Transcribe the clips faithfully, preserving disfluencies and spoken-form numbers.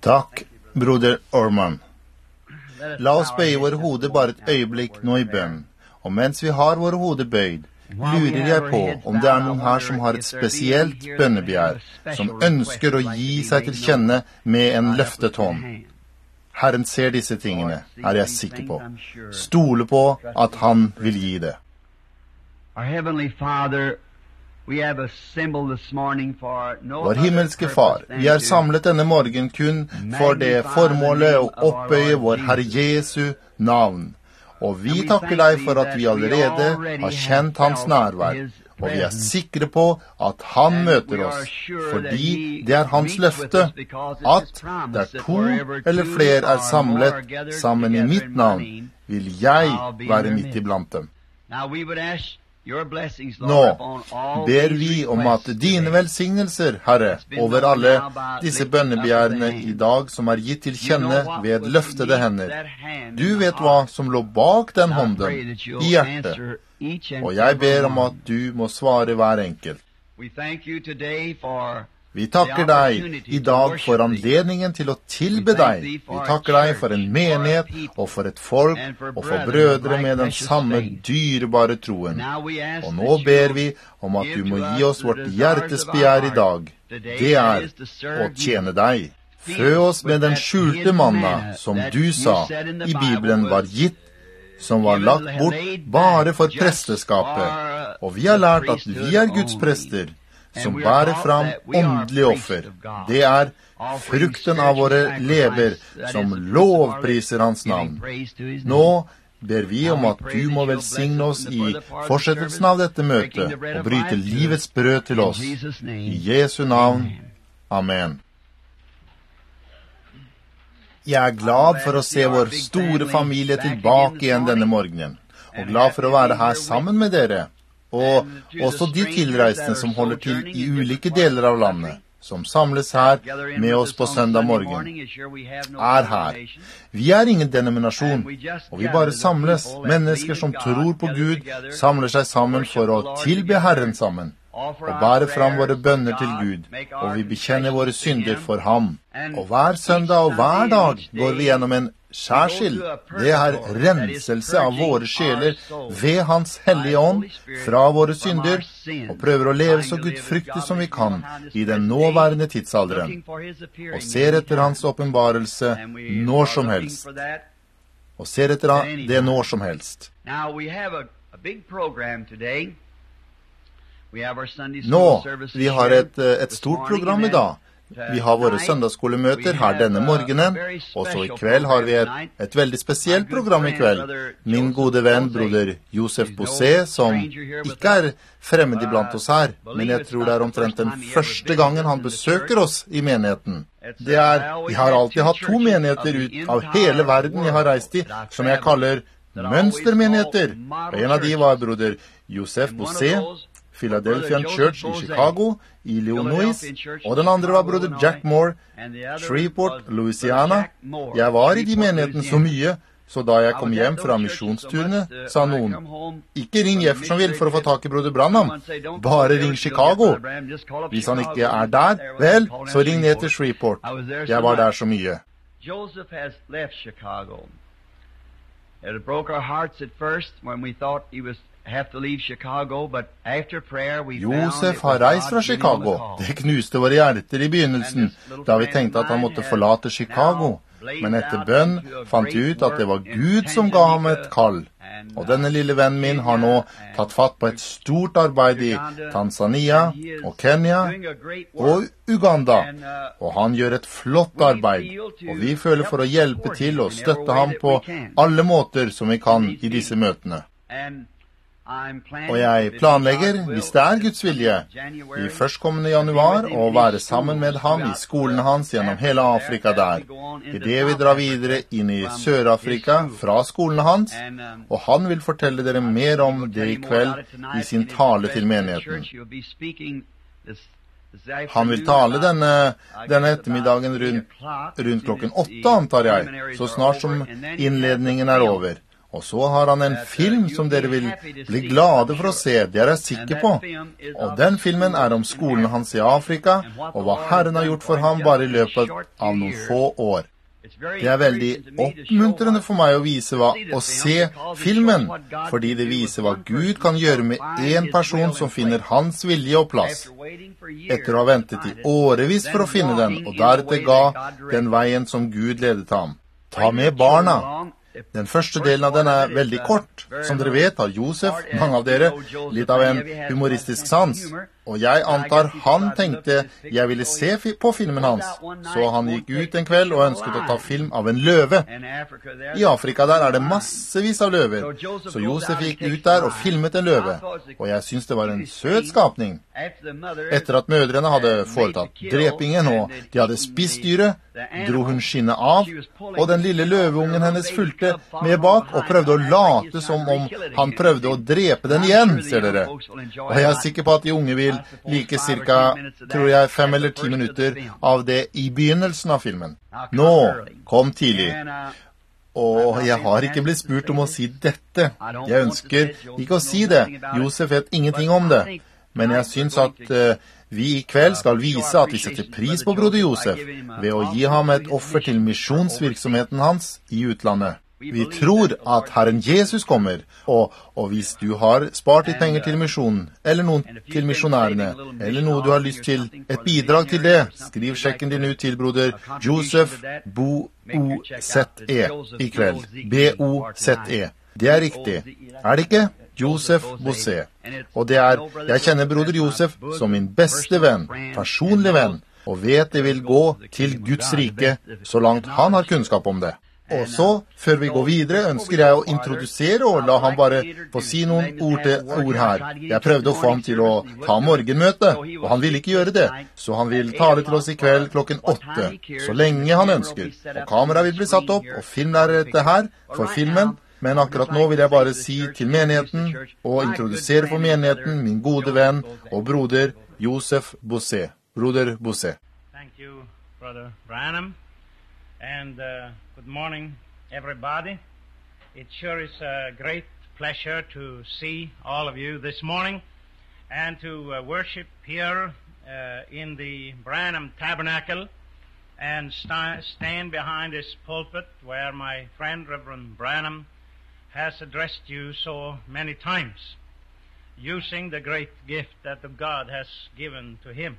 Takk, broder Orman. La oss bøye våre hoder bare et øyeblikk nå i bønn. Og mens vi har våre hoder bøyd, lurer jeg på om det er noen her som har et spesielt bønnebegjær, som ønsker å gi seg til kjenne med en løftet hånd. Herren ser disse tingene, er jeg sikker på. Stole på at han vil gi det. Vår himmelske Far, vi er samlet denne morgen kun for det formålet å oppbøye vår Herre Jesu navn. Og vi takker deg for at vi allerede har kjent hans nærvær, og vi er sikre på at han møter oss, fordi det er hans løfte, at der to eller flere er samlet sammen i mitt navn, vil jeg være midt iblant dem. Nå ber vi om at dine velsignelser, Herre, over alle disse bønnebegjærene i dag som er gitt til kjenne ved løftede hender. Du vet hva som lå bak den hånden i hjertet, og jeg ber om at du må svare hver enkelt. Vi takker deg i dag for anledningen til å tilbe deg. Vi takker deg for en menighet og for et folk og for brødre med den samme dyrebare troen. Og nå ber vi om at du må gi oss vårt hjertes begjær i dag. Det er å tjene deg. Fø oss med den skjulte manna som du sa i Bibelen var gitt, som var lagt bort bare for presteskapet. Og vi har lært at vi er Guds prester, som bærer fram åndelig offer. Det er frukten av våre lever som lovpriser hans navn. Nå ber vi om at du må velsigne oss i fortsettelsen av dette møtet og bryte livets brød til oss. I Jesu navn. Amen. Jeg er glad for å se vår store familie tilbake igjen denne morgenen, og glad for å være her sammen med dere. Og også de tilreisende som holder til i ulike deler av landet, som samles her med oss på søndag morgen, er her. Vi er ingen denominasjon, og vi bare samles. Mennesker som tror på Gud, samler seg sammen for å tilbe Herren sammen, og bære fram våre bønner til Gud, og vi bekjenner våre synder for ham. Og hver søndag og hver dag går vi gjennom en skjærsild. Det er renselse av våre sjeler ved hans hellige ånd fra våre synder, og prøver å leve så gudfryktig som vi kan i den nåværende tidsalderen, og ser etter hans åpenbarelse når som helst. Og ser etter det når som helst. Nå, vi har et, et stort program i dag. Vi har våre søndagsskolemøter her denne morgenen, og så i kveld har vi et, et veldig spesielt program i kveld. Min gode venn, broder Josef Bosé, som ikke er fremmed iblant oss her, men jeg tror det er omtrent den første gangen han besøker oss i menigheten. Det er, vi har alltid hatt to menigheter ut av hele verden jeg har reist i, som jeg kaller mønstermenigheter. En av de var broder Josef Bosé, Philadelphia Church i Chicago, i Illinois, og den andre var broder Jack Moore, Shreveport, Louisiana. Jeg var i de menighetene så mye, så da jeg kom hjem fra misjonsturene, sa noen, ikke ring Jeffersonville for å få tak i broder Branham, bare ring Chicago. Hvis han ikke er der, vel, så ring ned til Shreveport. Jeg var der så mye. Joseph has left Chicago. It broke our hearts at first when we thought he was Josef har reist fra Chicago. Det knuste våre hjerter i begynnelsen, da vi tenkte at han måtte forlate Chicago. Men etter bønn fant vi ut at det var Gud som ga ham et kall. Og denne lille vennen min har nå tatt fatt på et stort arbeid i Tanzania og Kenya og Uganda. Og han gjør et flott arbeid, og vi føler for å hjelpe til og støtte ham på alle måter som vi kan i disse møtene. Og jeg planlegger, hvis det er Guds vilje, i førstkommende januar å være sammen med ham i skolene hans gjennom hele Afrika der. I det vi drar videre inn i Sør-Afrika fra skolene hans, og han vil fortelle dere mer om det i kveld i sin tale til menigheten. Han vil tale denne, denne ettermiddagen rundt, rundt klokken åtte, antar jeg, så snart som innledningen er over. Og så har han en film som dere vil bli glade for å se, det er jeg sikker på. Og den filmen er om skolen hans i Afrika, og hva Herren har gjort for ham bare i løpet av noen få år. Det er veldig oppmuntrende for meg å vise hva, å se filmen, fordi det viser hva Gud kan gjøre med en person som finner hans vilje og plass. Etter å ha ventet i årevis for å finne den, og deretter ga den veien som Gud ledet ham. Ta med barna. Den første delen av den er veldig kort. Som dere vet har Josef, mange av dere, litt av en humoristisk sans. Og jeg antar han tenkte jeg ville se på filmen hans. Så han gikk ut en kveld og ønsket å ta film av en løve. I Afrika der er det massevis av løver. Så Josef gikk ut der og filmet en løve. Og jeg synes det var en søt skapning. Etter at mødrene hadde foretatt drepingen og de hadde spist dyret, dro hun skinnet av, og den lille løveungen hennes fulgte med bak og prøvde å late som om han prøvde å drepe den igjen, ser dere. Og jeg er sikker på at de unge vil like cirka, tror jeg, fem eller ti minutter av det i begynnelsen av filmen. Nå, kom tidlig. Og jeg har ikke blitt spurt om å si dette. Jeg ønsker ikke å si det. Josef vet ingenting om det. Men jeg synes at uh, vi i kveld skal vise at vi setter pris på broder Josef ved å gi ham et offer til misjonsvirksomheten hans i utlandet. Vi tror at Herren Jesus kommer, og, og hvis du har spart litt penger til misjonen, eller noen til misjonærene, eller noe du har lyst til, et bidrag til det, skriv sjekken din ut til broder Josef B O Z E i kveld. B O Z E. Det er riktig. Er det ikke? Josef Bosé. Og det er, jeg kjenner broder Josef som min beste venn, personlig venn, og vet det vil gå til Guds rike så langt han har kunnskap om det. Og så, før vi går videre, ønsker jeg å introdusere og la ham bare få si noen ord, til, ord her. Jeg prøvde å få ham til å ta morgenmøte, og han ville ikke gjøre det, så han vil tale til oss i kveld klokken åtte, så lenge han ønsker. Og kamera vil bli satt opp, og film er dette her for filmen. Men akkurat nå vil jeg bare si til menigheten og introdusere for menigheten min gode venn og broder Josef Bosé. Broder Bosé. Thank you, Brother Branham, and uh, good morning, everybody. It sure is a great pleasure to see all of you this morning and to uh, worship here uh, in the Branham Tabernacle and st- stand behind this pulpit where my friend Reverend Branham has addressed you so many times, using the great gift that the God has given to him.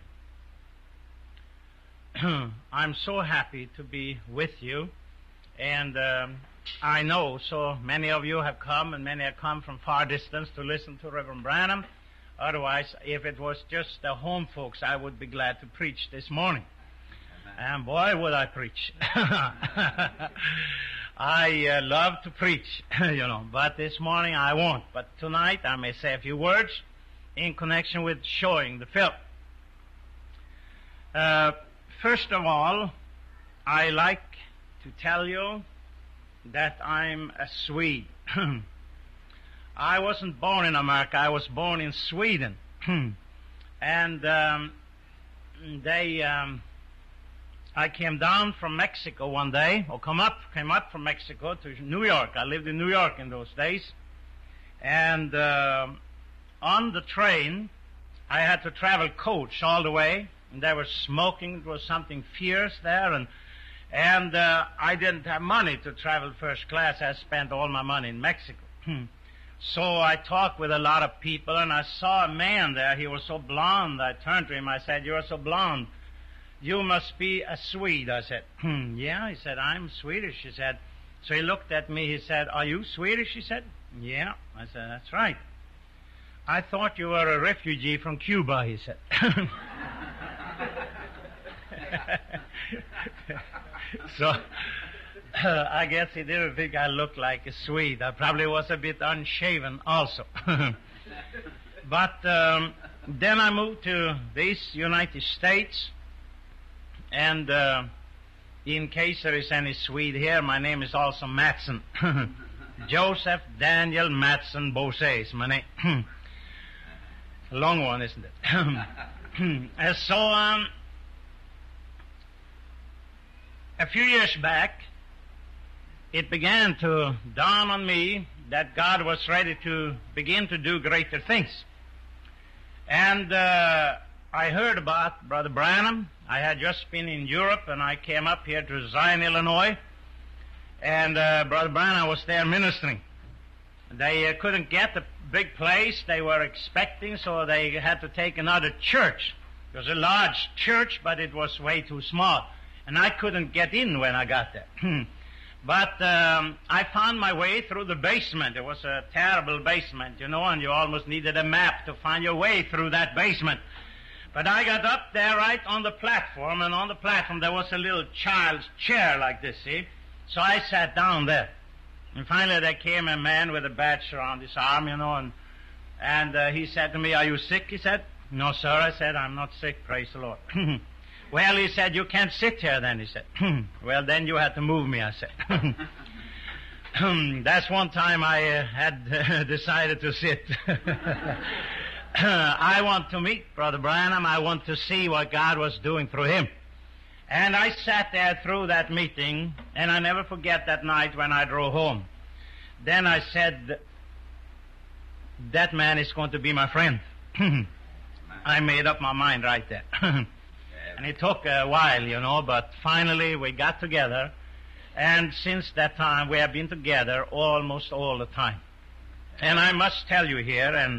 I'm so happy to be with you, and um, I know so many of you have come, and many have come from far distance to listen to Reverend Branham. Otherwise, if it was just the home folks, I would be glad to preach this morning. And boy, would I preach. I uh, love to preach, you know, but this morning I won't. But tonight I may say a few words in connection with showing the film. Uh, first of all, I like to tell you that I'm a Swede. I wasn't born in America. I was born in Sweden. and um, they... Um, I came down from Mexico one day, or come up, came up from Mexico to New York. I lived in New York in those days. And uh, on the train, I had to travel coach all the way. And they were smoking. It was something fierce there. And and uh, I didn't have money to travel first class. I spent all my money in Mexico. So I talked with a lot of people, and I saw a man there. He was so blonde. I turned to him. I said, "You're so blonde. You must be a Swede." I said, hmm, yeah. He said, "I'm Swedish." He said, so he looked at me. He said, "Are you Swedish?" He said, "Yeah." I said, "That's right. I thought you were a refugee from Cuba," he said. so uh, I guess he didn't think I looked like a Swede. I probably was a bit unshaven also. But um, then I moved to these United States. And uh, in case there is any Swede here, my name is also Mattsson. Joseph Daniel Mattsson Bosé is my name. A long one, isn't it? And so, um, a few years back, it began to dawn on me that God was ready to begin to do greater things. And uh, I heard about Brother Branham. I had just been in Europe, and I came up here to Zion, Illinois, and uh, Brother Branham was there ministering. They uh, couldn't get the big place they were expecting, so they had to take another church. It was a large church, but it was way too small, and I couldn't get in when I got there. But um, I found my way through the basement. It was a terrible basement, you know, and you almost needed a map to find your way through that basement. But I got up there right on the platform, and on the platform there was a little child's chair like this, see? So I sat down there. And finally there came a man with a badge around his arm, you know, and and uh, he said to me, "Are you sick?" He said. "No, sir." I said, "I'm not sick, praise the Lord." "Well," he said, "you can't sit here then," he said. "Well, then you had to move me," I said. That's one time I uh, had uh, decided to sit. I want to meet Brother Branham. I want to see what God was doing through him. And I sat there through that meeting, and I never forget that night when I drove home. Then I said, that man is going to be my friend. I made up my mind right there. And it took a while, you know, but finally we got together, and since that time we have been together almost all the time. And I must tell you here, and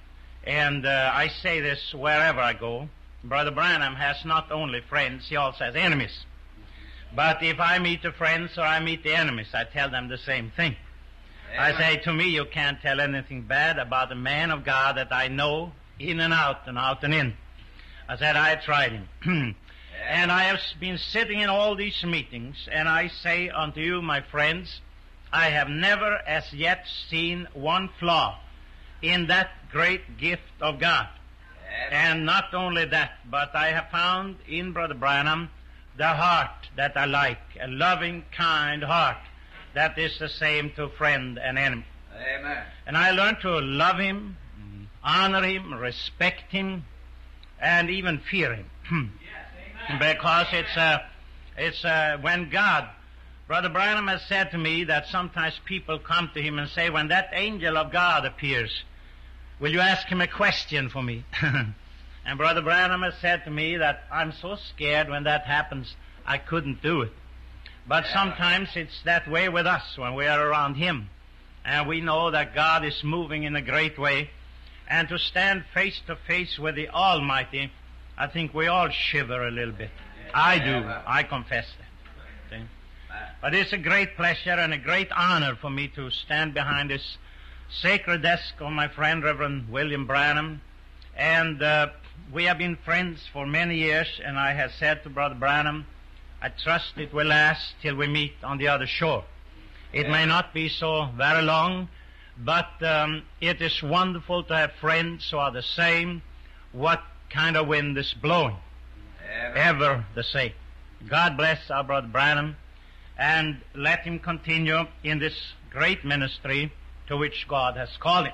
and uh, I say this wherever I go, Brother Branham has not only friends, he also has enemies. But if I meet the friends or I meet the enemies, I tell them the same thing. Amen. I say, to me, you can't tell anything bad about a man of God that I know in and out and out and in. I said, I tried him. And I have been sitting in all these meetings, and I say unto you, my friends, I have never as yet seen one flaw in that great gift of God. And not only that, but I have found in Brother Branham the heart that I like, a loving, kind heart that is the same to friend and enemy. Amen. And I learned to love him, honor him, respect him, and even fear him. Yes, because it's uh, it's uh, when God, Brother Branham has said to me that sometimes people come to him and say, when that angel of God appears, will you ask him a question for me? And Brother Branham has said to me that I'm so scared when that happens, I couldn't do it. But sometimes it's that way with us when we are around him. And we know that God is moving in a great way. And to stand face to face with the Almighty, I think we all shiver a little bit. I do. I confess that. See? But it's a great pleasure and a great honor for me to stand behind this sacred desk of my friend Reverend William Branham. And uh, we have been friends for many years, and I have said to Brother Branham, I trust it will last till we meet on the other shore. It yeah. may not be so very long, but um, it is wonderful to have friends who are the same, what kind of wind is blowing. Yeah. Ever the same. God bless our Brother Branham, and let him continue in this great ministry to which God has called him.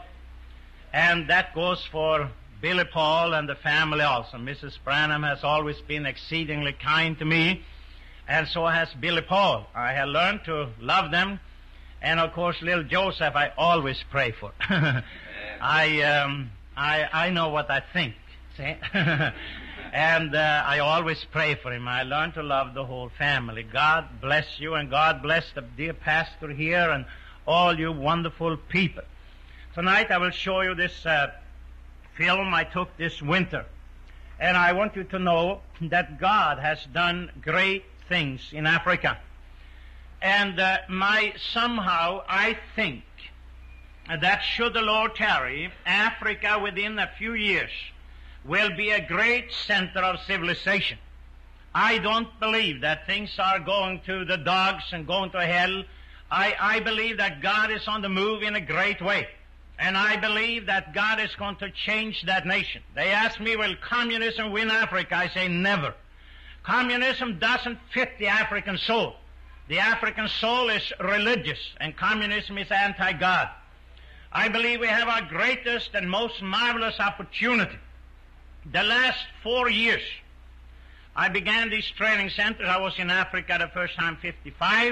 And that goes for Billy Paul and the family also. Missus Branham has always been exceedingly kind to me, and so has Billy Paul. I have learned to love them, and of course little Joseph I always pray for. I, um, I I know what I think, see? And uh, I always pray for him. I learned to love the whole family. God bless you, and God bless the dear pastor here and all you wonderful people. Tonight I will show you this uh, film I took this winter. And I want you to know that God has done great things in Africa. And uh, my somehow I think that should the Lord tarry, Africa within a few years will be a great center of civilization. I don't believe that things are going to the dogs and going to hell. I, I believe that God is on the move in a great way. And I believe that God is going to change that nation. They ask me, will communism win Africa? I say never. Communism doesn't fit the African soul. The African soul is religious, and communism is anti-God. I believe we have our greatest and most marvelous opportunity. The last four years, I began these training centers. I was in Africa the first time, fifty-five.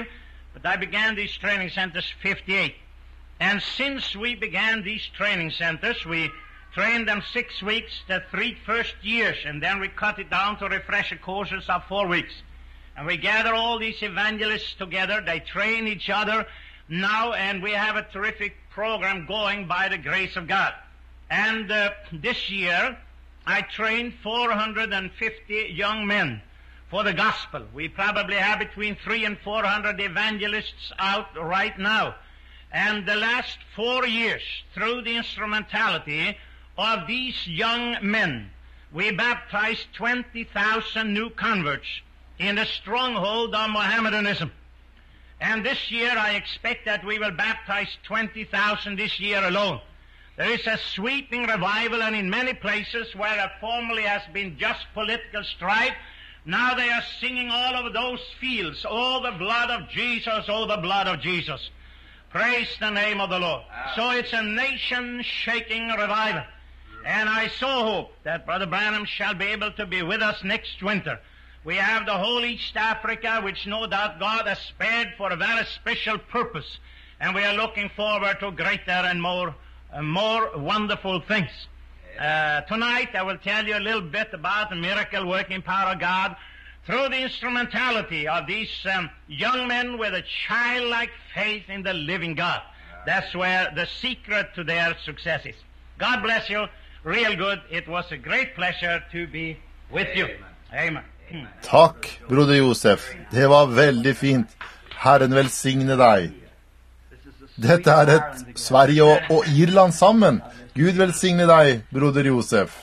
But I began these training centers fifty-eight. And since we began these training centers, we trained them six weeks, the three first years, and then we cut it down to refresher courses of four weeks. And we gather all these evangelists together. They train each other now, and we have a terrific program going by the grace of God. And uh, this year, I trained four hundred fifty young men for the gospel. We probably have between three and four hundred evangelists out right now. And the last four years, through the instrumentality of these young men, we baptized twenty thousand new converts in the stronghold of Mohammedanism. And this year I expect that we will baptize twenty thousand this year alone. There is a sweeping revival, and in many places where there formerly has been just political strife, now they are singing all over those fields, oh, the blood of Jesus, oh, the blood of Jesus. Praise the name of the Lord. So it's a nation-shaking revival. And I so hope that Brother Branham shall be able to be with us next winter. We have the whole East Africa, which no doubt God has spared for a very special purpose. And we are looking forward to greater and more, uh, more wonderful things. Uh, tonight I will tell you a little bit about the miracle working power of God through the instrumentality of these um, young men with a childlike faith in the living God. That's where the secret to their success is. God bless you. Real good. It was a great pleasure to be with you. Amen. Amen. Takk, broder Josef. Det var veldig fint. Herren velsigne deg. Dette er et Sverige og, og Irland sammen. Gud velsigne deg, broder Josef.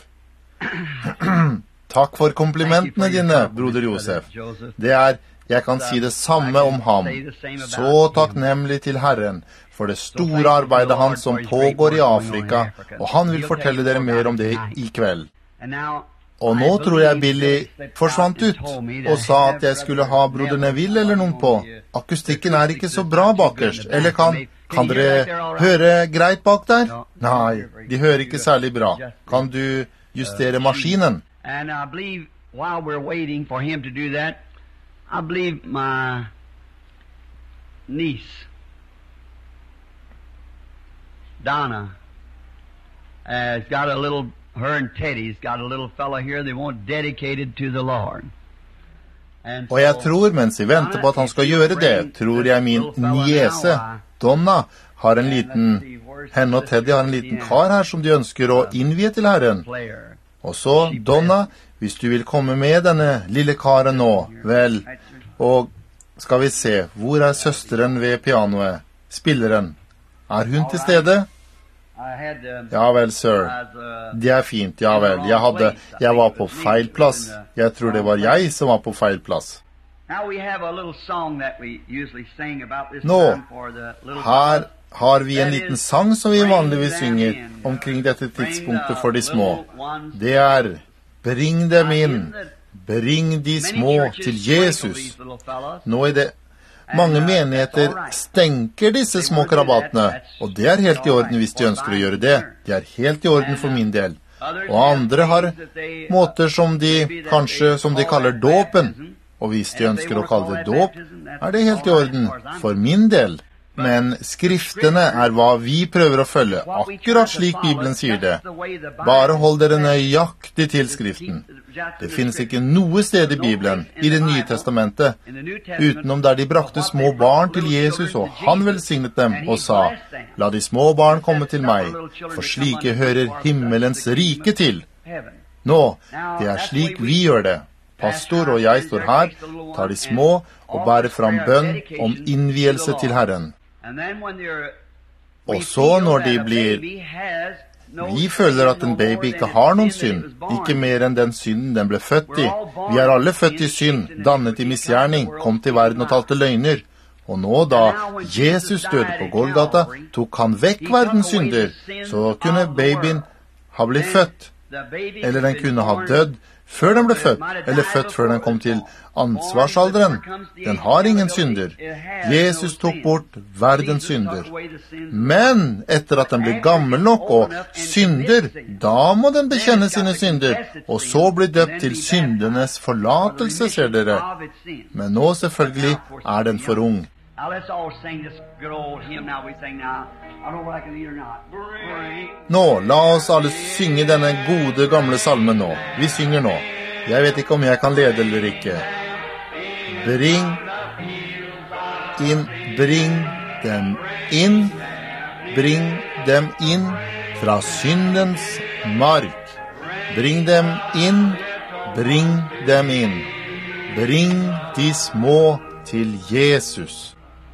Takk for komplimentene dine, broder Josef. Det er, jeg kan si det samme om ham. Så takknemlig til Herren for det store arbeidet han som pågår i Afrika, og han vil fortelle dere mer om det i kveld. Og nå tror jeg Billy forsvant ut og sa at jeg skulle ha broder Neville eller noen på. Akustikken er ikke så bra bakerst, eller kan, kan dere høre greit bak der? Nei, de hører ikke særlig bra. Kan du justere maskinen? And I believe while we're waiting for him to do that, I believe my niece, Donna, has got a little, her and Teddy's got a little fellow here they want dedicated to the Lord. Og jeg tror, mens vi venter på at han skal gjøre det, tror jeg min niese, Donna, har en liten, henne og Teddy har en liten kar her som de ønsker å innvie til Herren. Og så, Donna, hvis du vil komme med denne lille karen nå, vel, og skal vi se, hvor er søsteren ved pianoet, spilleren? Er hun til stede? Ja vel, sir. Det er fint, ja vel. Jeg hadde, jeg var på feil plass. Jeg tror det var jeg som var på feil plass. Nå, her har vi en liten sang som vi vanligvis synger omkring dette tidspunktet for de små. Det er «Bring dem inn, bring de små til Jesus». Nå er det mange menigheter stenker disse små krabatene, og det er helt i orden hvis de ønsker å gjøre det. Det er helt i orden for min del. Og andre har måter som de, kanskje som de kaller dåpen, og hvis de ønsker å kalle det dåp, er det helt i orden for min del. Men skriftene er hva vi prøver å følge, akkurat slik Bibelen sier det. Bare hold dere nøyaktig til skriften. Det finnes ikke noe sted i Bibelen, i det nye testamentet, utenom der de brakte små barn til Jesus, og han velsignet dem og sa, «La de små barn komme til meg, for slike hører himmelens rike til». Nå, det er slik vi gjør det. Pastor og jeg står her, tar de små og bærer fram bønn om innvielse til Herren. Og så når de blir, vi føler at en baby ikke har noen synd, ikke mer enn den synden den ble født i. Vi er alle født i synd, dannet i misgjerning, kom til verden og talte løgner. Og nå da Jesus døde på Golgata, tok han vekk verdens synder, så kunne babyen ha blitt født, eller den kunne ha dødd før den ble født, eller født før den kom til ansvarsalderen. Den har ingen synder. Jesus tok bort verdens synder. Men etter at den blir gammel nok og synder, da må den bekjenne sine synder, og så bli døpt til syndenes forlatelse, ser dere. Men nå selvfølgelig er den for ung. Now let's all sing this good old hymn now we sing now. I don't know if I can lead or not. Bring. Nå, la oss alle synge denne gode gamle salmen nå. Vi synger nå. Jeg vet ikke om jeg kan lede eller ikke. Bring inn, bring dem inn, bring dem inn fra syndens mark. Bring dem inn, bring dem inn. Bring de små til Jesus.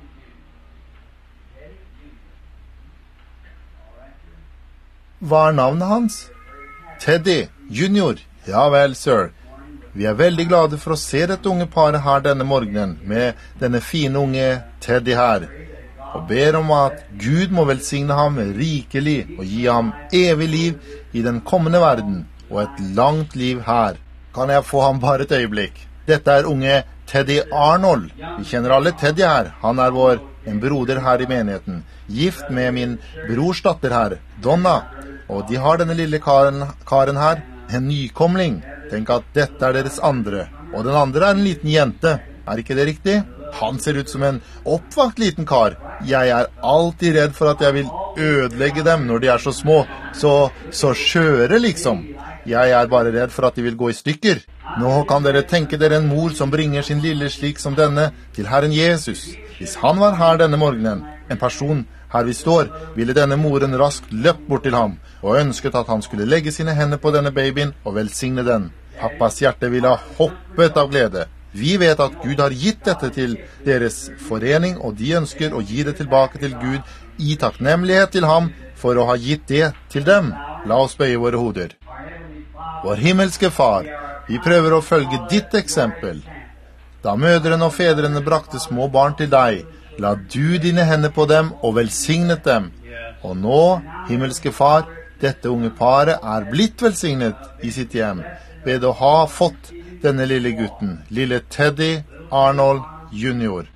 Hva er navnet hans? Teddy junior. Ja vel, sir. Vi er veldig glade for å se dette unge paret her denne morgenen med denne fine unge Teddy her, og ber om at Gud må velsigne ham rikelig og gi ham evig liv i den kommende verden og et langt liv her. Kan jeg få ham bare et øyeblikk? Dette er unge Teddy Arnold. Vi kjenner alle Teddy her. Han er vår en broder her i menigheten, gift med min brors datter her, Donna. Og de har denne lille karen, karen her, en nykomling. Tenk at dette er deres andre. Og den andre er en liten jente. Er ikke det riktig? Han ser ut som en oppvakt liten kar. Jeg er alltid redd for at jeg vil ødelegge dem når de er så små. Så, så skjøre liksom. Jeg er bare redd for at de vil gå i stykker. Nå kan dere tenke dere en mor som bringer sin lille slik som denne til Herren Jesus. Hvis han var her denne morgenen, en person her vi står, ville denne moren raskt løpt bort til ham og ønsket at han skulle legge sine hender på denne babyen og velsigne den. Pappas hjerte ville ha hoppet av glede. Vi vet at Gud har gitt dette til deres forening, og de ønsker å gi det tilbake til Gud i takknemlighet til ham for å ha gitt det til dem. La oss bøye våre hoder. Vår himmelske far, vi prøver å følge ditt eksempel. Da mødrene og fedrene brakte små barn til deg, la du dine hender på dem og velsignet dem. Og nå, himmelske far, dette unge paret er blitt velsignet i sitt hjem ved å ha fått denne lille gutten, lille Teddy Arnold junior.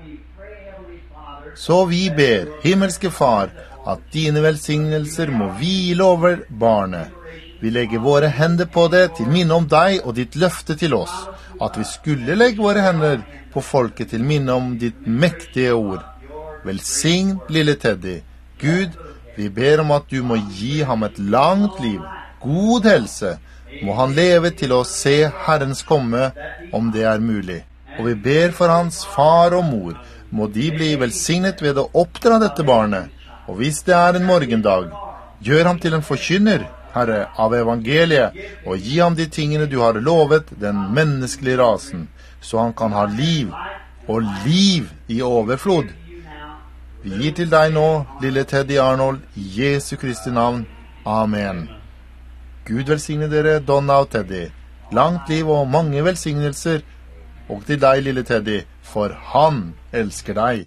Så vi ber, himmelske far, at dine velsignelser må hvile over barnet. Vi legger våre hender på det til minne om deg og ditt løfte til oss, at vi skulle legge våre hender på folket til minne om ditt mektige ord. Velsign lille Teddy. Gud, vi ber om at du må gi ham et langt liv, god helse. Må han leve til å se Herrens komme, om det er mulig. Og vi ber for hans far og mor. Må de bli velsignet ved å oppdra dette barnet. Og hvis det er en morgendag, gjør ham til en forkynner, Herre, av evangeliet, og gi ham de tingene du har lovet den menneskelige rasen, så han kan ha liv, og liv i overflod. Vi gir til deg nå, lille Teddy Arnold, i Jesu Kristi navn. Amen. Gud velsigne dere, Donna og Teddy. Langt liv og mange velsignelser. Og til deg, lille Teddy, for han elsker deg.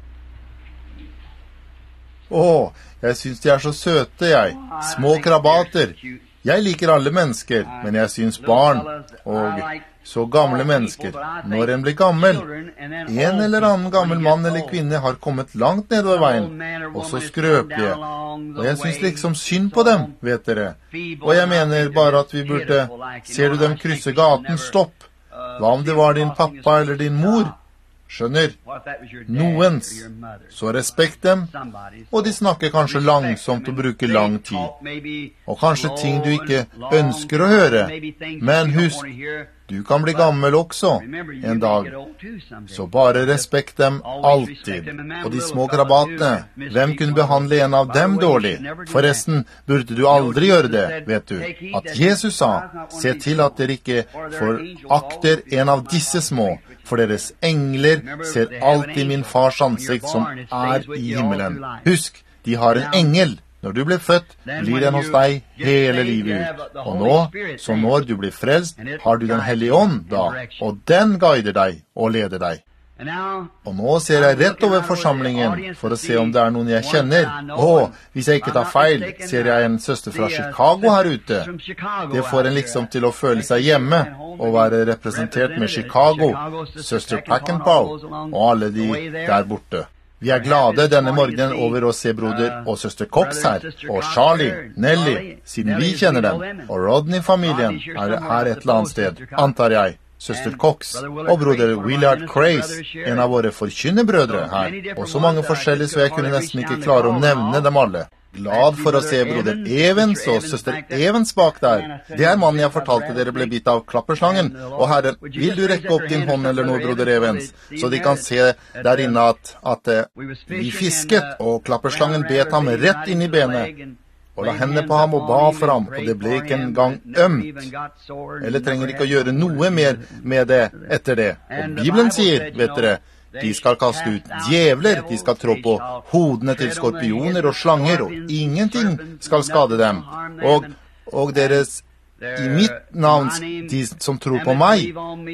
Åh, jeg synes de er så søte, jeg. Små krabater. Jeg liker alle mennesker, men jeg synes barn og så gamle mennesker. Når en blir gammel, en eller annen gammel mann eller kvinne har kommet langt nedover veien, og så skrøpelige. Og jeg synes liksom synd på dem, vet dere. Og jeg mener bare at vi burde, ser du dem krysse gaten, stopp. Hva om det var din pappa eller din mor? Skjønner, noens, så respekt dem, og de snakker kanskje langsomt og bruker lang tid, og kanskje ting du ikke ønsker å høre, men husk, du kan bli gammel også en dag, så bare respekt dem alltid. Og de små krabatene, hvem kunne behandle en av dem dårlig? Forresten burde du aldri gjøre det, vet du. At Jesus sa, se til at dere ikke forakter en av disse små, for deres engler ser alltid min fars ansikt som er i himmelen. Husk, de har en engel. Når du blir født, blir den hos deg hele livet ut. Og nå, så når du blir frelst, har du den hellige ånd da, og den guider deg og leder deg. Og nå ser jeg rett over forsamlingen for å se om det er noen jeg kjenner. Åh, hvis jeg ikke tar feil, ser jeg en søster fra Chicago her ute. Det får en liksom til å føle seg hjemme og være representert med Chicago, søster Packenpau og alle de der borte. Vi er glade denne morgenen over å se broder og søster Cox her, og Charlie, Nelly, siden vi kjenner dem, og Rodney-familien er her et eller annet sted, antar jeg. søster Cox og broder Willard Craze, en av våre forkynnerbrødre her, og så mange forskjellige så jeg kunne nesten ikke klare å nevne dem alle. Glad for å se broder Evans og søster Evans bak der. Det er mannen jeg fortalte dere ble bitt av klapperslangen. Og herren, vil du rekke opp din hånd eller noe, broder Evans, så de kan se der inne at, at vi fisket, og klapperslangen bet ham rett inn i benet. Og la henne på ham og ba for ham, og det ble ikke engang ømt. Eller trenger ikke å gjøre noe mer med det etter det. Og Bibelen sier, vet dere, de skal kaste ut djevler, de skal trå på hodene til skorpioner og slanger, og ingenting skal skade dem. Og, og deres, i mitt navn, de som tror på meg,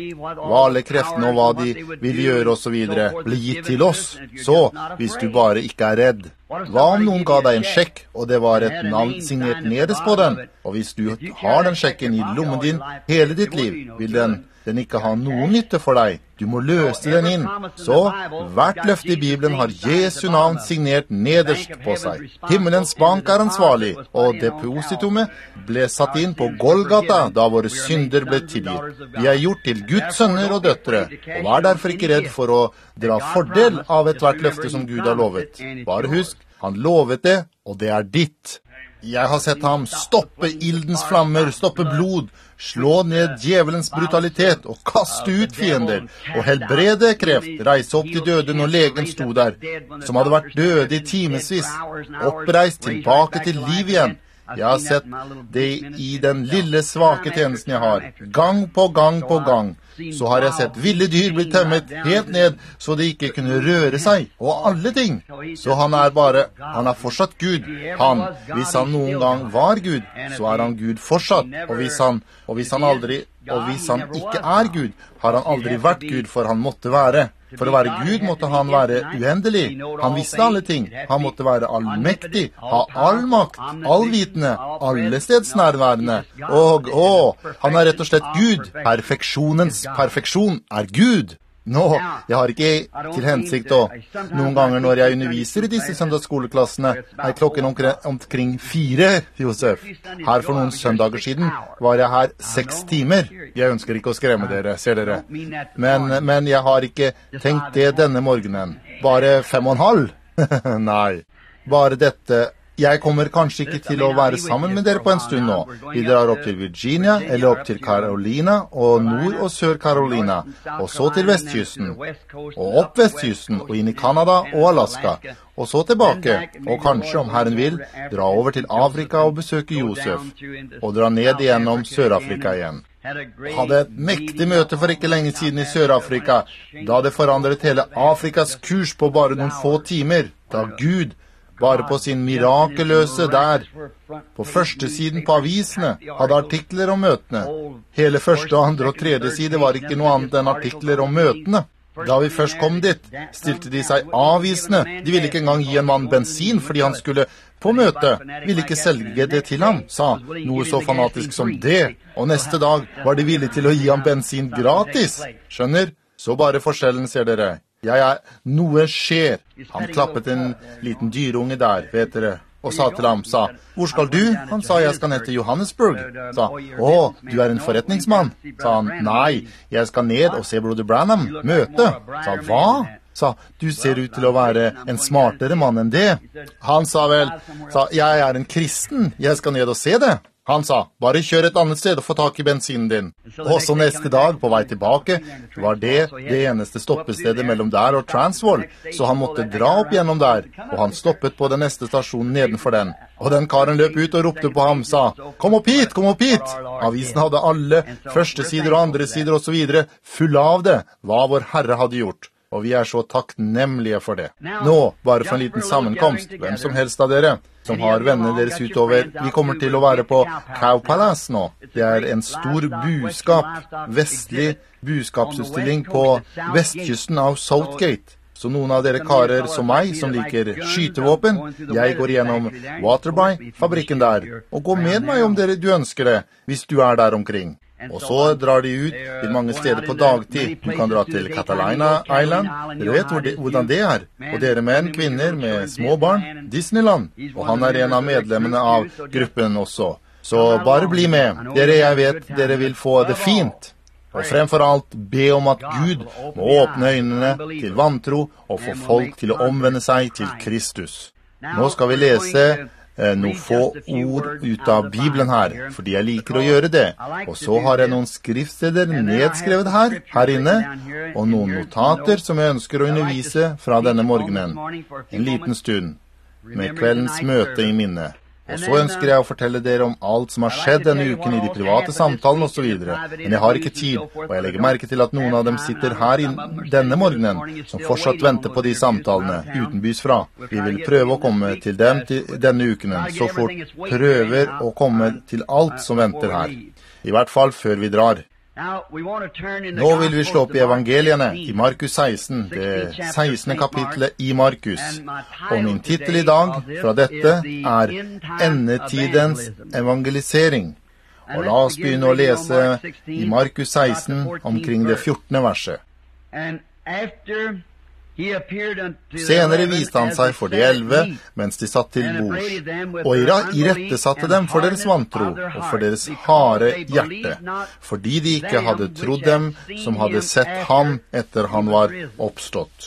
hva alle kreftene og hva de vil gjøre og så videre, blir gitt til oss. Så, hvis du bare ikke er redd, hva om noen ga deg en sjekk, og det var et navn signert nederst på den? Og hvis du har den sjekken i lommen din hele ditt liv, vil den den ikke har noen nytte for deg. Du må løse den inn. Så, hvert løfte i Bibelen har Jesu navn signert nederst på seg. Himmelens bank er ansvarlig, og depositumet ble satt inn på Golgata da våre synder ble tilgitt. Vi er gjort til Guds sønner og døtre, og vær derfor ikke redd for å dra fordel av et hvert løfte som Gud har lovet. Bare husk, han lovet det, og det er ditt. Jeg har sett ham stoppe ildens flammer, stoppe blod, slå ned djevelens brutalitet og kaste ut fiender, og helbrede kreft, reise opp til døde når legen sto der, som hadde vært døde i timesvis, oppreist tilbake til liv igjen. Jeg har sett det i den lille svake tjenesten jeg har, gang på gang på gang. Så har jeg sett ville dyr bli tømmet helt ned, så de ikke kunne røre seg, og alle ting. Så han er bare, han er fortsatt Gud. Han, hvis han noen gang var Gud, så er han Gud fortsatt. Og hvis han, og hvis han aldri, og hvis han ikke er Gud, har han aldri vært Gud, for han måtte være. For å være Gud måtte han være uendelig. Han visste alle ting. Han måtte være allmektig, ha all makt, allvitende, allestedsnærværende. Og, å, han er rett og slett Gud. Perfeksjonens perfeksjon er Gud. Nå, jeg har ikke til hensikt å, noen ganger når jeg underviser i disse søndagsskoleklassene, er klokken omkring, omkring fire, Josef. Her for noen søndager siden var jeg her seks timer. Jeg ønsker ikke å skremme dere, ser dere. Men, men jeg har ikke tenkt det denne morgenen. Bare fem og en halv? Nei, bare dette. Jeg kommer kanskje ikke til å være sammen med dere på en stund nå. Vi drar opp til Virginia, eller opp til Carolina, og Nord- og Sør-Carolina, og så til vestkysten, og opp vestkysten, og inn i Canada og Alaska, og så tilbake, og kanskje, om Herren vil, dra over til Afrika og besøke Josef, og dra ned igjennom Sør-Afrika igjen. Hadde et mektig møte for ikke lenge siden i Sør-Afrika, da det forandret hele Afrikas kurs på bare noen få timer, da Gud bare på sin mirakeløse der, på første siden på avisene, hadde artikler om møtene. Hele første, andre og tredje side var ikke noe annet enn artikler om møtene. Da vi først kom dit, stilte de seg avvisende. De ville ikke engang gi en mann bensin fordi han skulle på møte. Ville ikke selge det til ham, sa noe så fanatisk som det. Og neste dag var de villige til å gi ham bensin gratis. Skjønner? Så bare forskjellen, ser dere. Ja, ja, noe skjer. Han klappet en liten dyrunge der, vet dere, og sa til ham, sa, hvor skal du? Han sa, jeg skal ned til Johannesburg. Sa, å, du er en forretningsmann. Sa han, nei, jeg skal ned og se broder Branham, møte. Sa, hva? Sa, du ser ut til å være en smartere mann enn det. Han sa vel, sa, jeg er en kristen, jeg skal ned og se det. Han sa, bare kjør et annet sted og få tak i bensinen din. Og så neste dag, på vei tilbake, var det det eneste stoppestedet mellom der og Transvaal, så han måtte dra opp gjennom der, og han stoppet på den neste stasjonen nedenfor den. Og den karen løp ut og ropte på ham, sa, kom opp hit, kom opp hit! Avisen hadde alle første sider og andre sider og så videre, fulle av det, hva vår Herre hadde gjort. Og vi er så takknemlige for det. Nå, bare for en liten sammenkomst, hvem som helst av dere, som har vennene deres utover, vi kommer til å være på Cow Palace nå. Det er en stor buskap, vestlig buskapsutstilling på vestkysten av Southgate. Så noen av dere karer som meg, som liker skytevåpen, jeg går gjennom Waterbury-fabrikken der, og gå med meg om dere du ønsker det, hvis du er der omkring. Og så drar de ut til mange steder på dagtid. Du kan dra til Catalina Island. Dere vet hvor det, hvordan det er. Og dere menn, kvinner med små barn, Disneyland. Og han er en av medlemmene av gruppen også. Så bare bli med. Dere, jeg vet, dere vil få det fint. Og fremfor alt, be om at Gud må åpne øynene til vantro og få folk til å omvende seg til Kristus. Nå skal vi lese eh, noen få ord ut av Bibelen her, fordi jeg liker å gjøre det. Og så har jeg noen skriftsteder nedskrevet her, her inne, og noen notater som jeg ønsker å undervise fra denne morgenen. En liten stund, med kveldens møte i minne. Og så ønsker jeg å fortelle dere om alt som har skjedd denne uken i de private samtalene og så videre. Men jeg har ikke tid, og jeg legger merke til at noen av dem sitter her i denne morgenen, som fortsatt venter på de samtalene, utenbys fra. Vi vil prøve å komme til dem til denne uken, så fort prøver å komme til alt som venter her. I hvert fall før vi drar. Nå vil vi slå opp i evangeliene i Markus seksten, det sekstende kapitlet i Markus. Og min titel i dag fra dette er Endetidens evangelisering. Og la oss begynne å lese i Markus seksten omkring det fjortende verset. Senere viste han seg for de elve, mens de satt til bords, og i rette satte dem for deres vantro og for deres harde hjerte, fordi de ikke hadde trodd dem som hadde sett ham etter han var oppstått.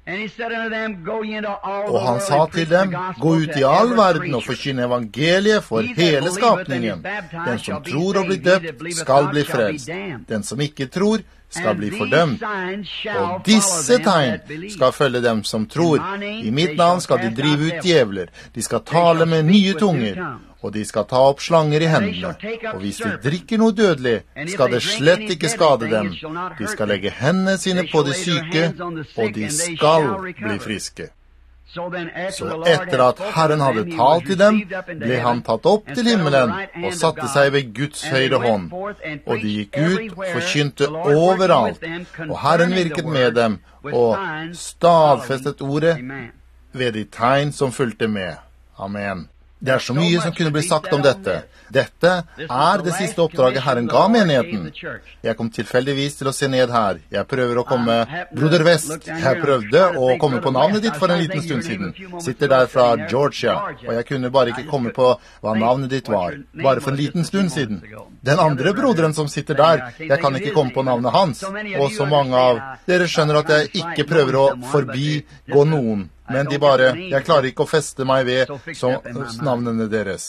Og han sa til dem, gå ut i all verden og forkynne evangeliet for hele skapningen. Den som tror og blir døpt, skal bli frelst. Den som ikke tror, skal bli fordømt. Og disse tegn skal følge dem som tror. I mitt navn skal de drive ut djevler. De skal tale med nye tunger. Og de skal ta opp slanger i hendene. Og hvis de drikker noe dødelig, skal det slett ikke skade dem. De skal legge hendene sine på de syke, og de skal bli friske. Så etter at Herren hadde talt til dem, ble han tatt opp til himmelen og satte seg ved Guds høyre hånd. Og de gikk ut, forkynte overalt, og Herren virket med dem og stadfestet ordet ved de tegn som fulgte med. Amen. Det er så mye som kunne bli sagt om dette. Dette er det siste oppdraget Herren ga menigheten. Jeg kom tilfeldigvis til å se ned her. Jeg prøver å komme... Broder West, jeg prøvde å komme på navnet ditt for en liten stund siden. Sitter der fra Georgia, og jeg kunne bare ikke komme på hva navnet ditt var. Bare for en liten stund siden. Den andre broderen som sitter der, jeg kan ikke komme på navnet hans. Og så mange av dere skjønner at jeg ikke prøver å forbigå noen. Men de bare, jeg klarer ikke å feste meg ved som navnene deres.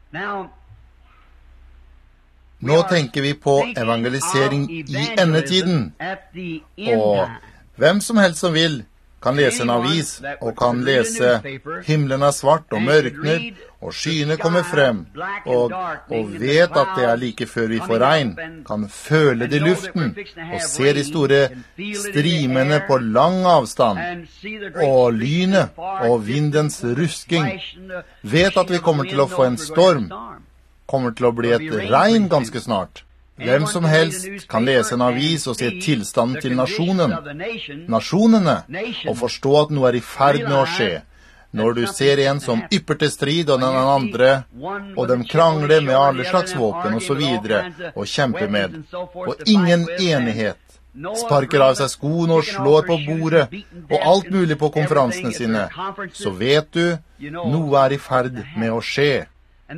Nå tenker vi på evangelisering i endetiden. Og hvem som helst som vil, kan lese en avis, og kan lese himmelen er svart og mørkner, og skyene kommer frem, og, og vet at det er like før vi får regn, kan føle det i luften, og se de store strimene på lang avstand, og lynet og vindens rusking, vet at vi kommer til å få en storm, kommer til å bli et regn ganske snart. Hvem som helst kan lese en avis og se tilstanden til nasjonen, nasjonene, og forstå at noe er i ferd med å skje. Når du ser en som ypper til strid og den andre, og de krangler med alle slags våpen og så videre, og kjemper med, og ingen enighet, sparker av seg skoene og slår på bordet, og alt mulig på konferansene sine, så vet du, noe er i ferd med å skje.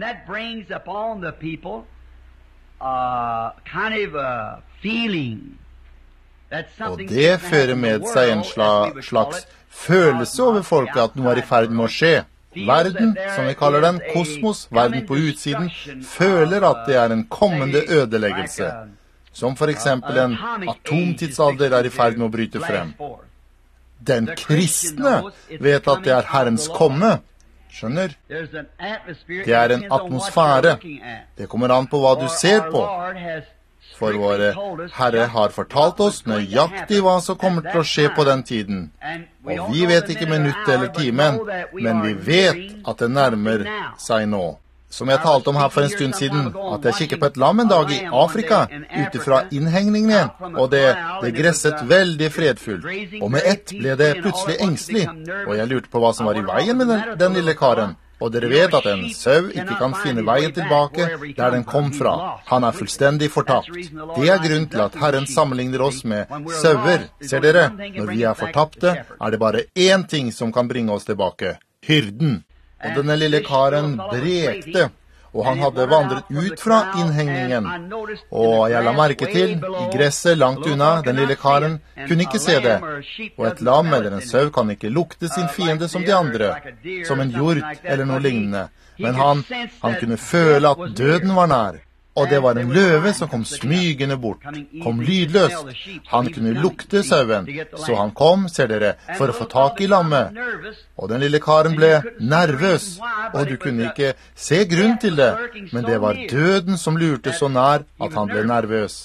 Uh, kind of a feeling Og det fører med seg en slags følelse over folket at noe er i ferd med å skje. Verden, som vi kaller den, kosmos, verden på utsiden, føler at det er en kommende ødeleggelse. Som for eksempel en atomtidsalder er i ferd med å bryte frem. Den kristne vet at det er Herrens komme. Skjønner? Det er en atmosfære. Det kommer an på hva du ser på. For våre Herre har fortalt oss nøyaktig hva som kommer til å skje på den tiden. Og vi vet ikke minuttet eller timen, men vi vet at det nærmer seg nå. Som jeg talte om her for en stund siden, at jeg kikket på et lam en dag i Afrika, utifra innhengningen, og det, det gresset veldig fredfullt. Og med ett ble det plutselig engstelig, og jeg lurte på hva som var i veien med den, den lille karen. Og dere vet at en sau ikke kan finne veien tilbake der den kom fra. Han er fullstendig fortapt. Det er grunn til at Herren sammenligner oss med sauer. Ser dere, når vi er fortapte, er det bare én ting som kan bringe oss tilbake. Hyrden. Og denne lille karen brekte, og han hadde vandret ut fra innhegningen. Og jeg la merke til, i gresset langt unna, den lille karen kunne ikke se det. Og et lam eller en sau kan ikke lukte sin fiende som de andre, som en hjort eller noe lignende. Men han, han kunne føle at døden var nær. Og det var en løve som kom smygende bort, kom lydløst. Han kunne lukte sauen, så han kom, ser dere, for å få tak i lammet. Og den lille karen ble nervøs, og du kunne ikke se grunn til det, men det var døden som lurte så nær at han ble nervøs.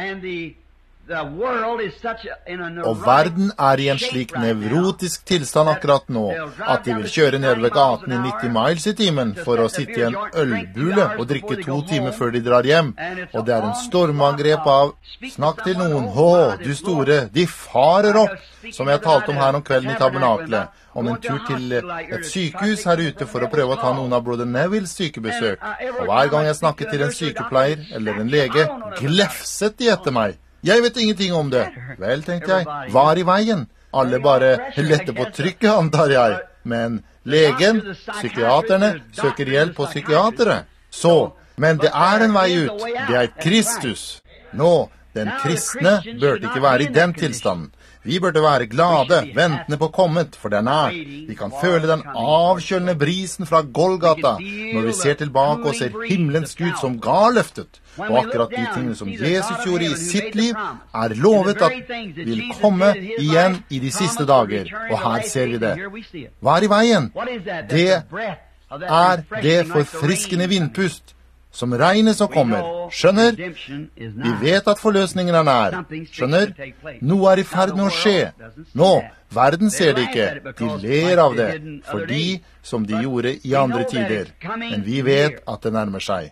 Og verden er i en slik nevrotisk tilstand akkurat nå, at de vil kjøre ned ved gaten i nitti miles i timen for å sitte i en ølbule og drikke to timer før de drar hjem. Og det er en stormangrep av «Snakk til noen, hå, du store, de farer opp», som jeg talte om her om kvelden i tabernaklet, om en tur til et sykehus her ute for å prøve å ta noen av Brother Nevilles sykebesøk. Og hver gang jeg snakket til en sykepleier eller en lege, glefset de etter meg. Jeg vet ingenting om det. Vel, tenkte jeg, hva er i veien? Alle bare letter på trykket, antar jeg. Men legen, psykiaterne, søker hjelp på psykiatere. Så, men det er en vei ut. Det er Kristus. Nå, den kristne burde ikke være i den tilstanden. Vi burde være glade, ventende på kommet, for det er nær. Vi kan føle den avkjølende brisen fra Golgata når vi ser tilbake og ser himmelens Gud som ga løftet. Og akkurat de tingene som Jesus gjorde i sitt liv, er lovet at vil komme igjen i de siste dager. Og her ser vi det. Hva er i veien? Det er det forfriskende vindpust som regnet som kommer. Skjønner? Vi vet at forløsningen er nær. Skjønner? Noe er i ferd med å skje. Nå, verden ser det ikke. De ler av det, fordi som de gjorde i andre tider. Men vi vet at det nærmer seg.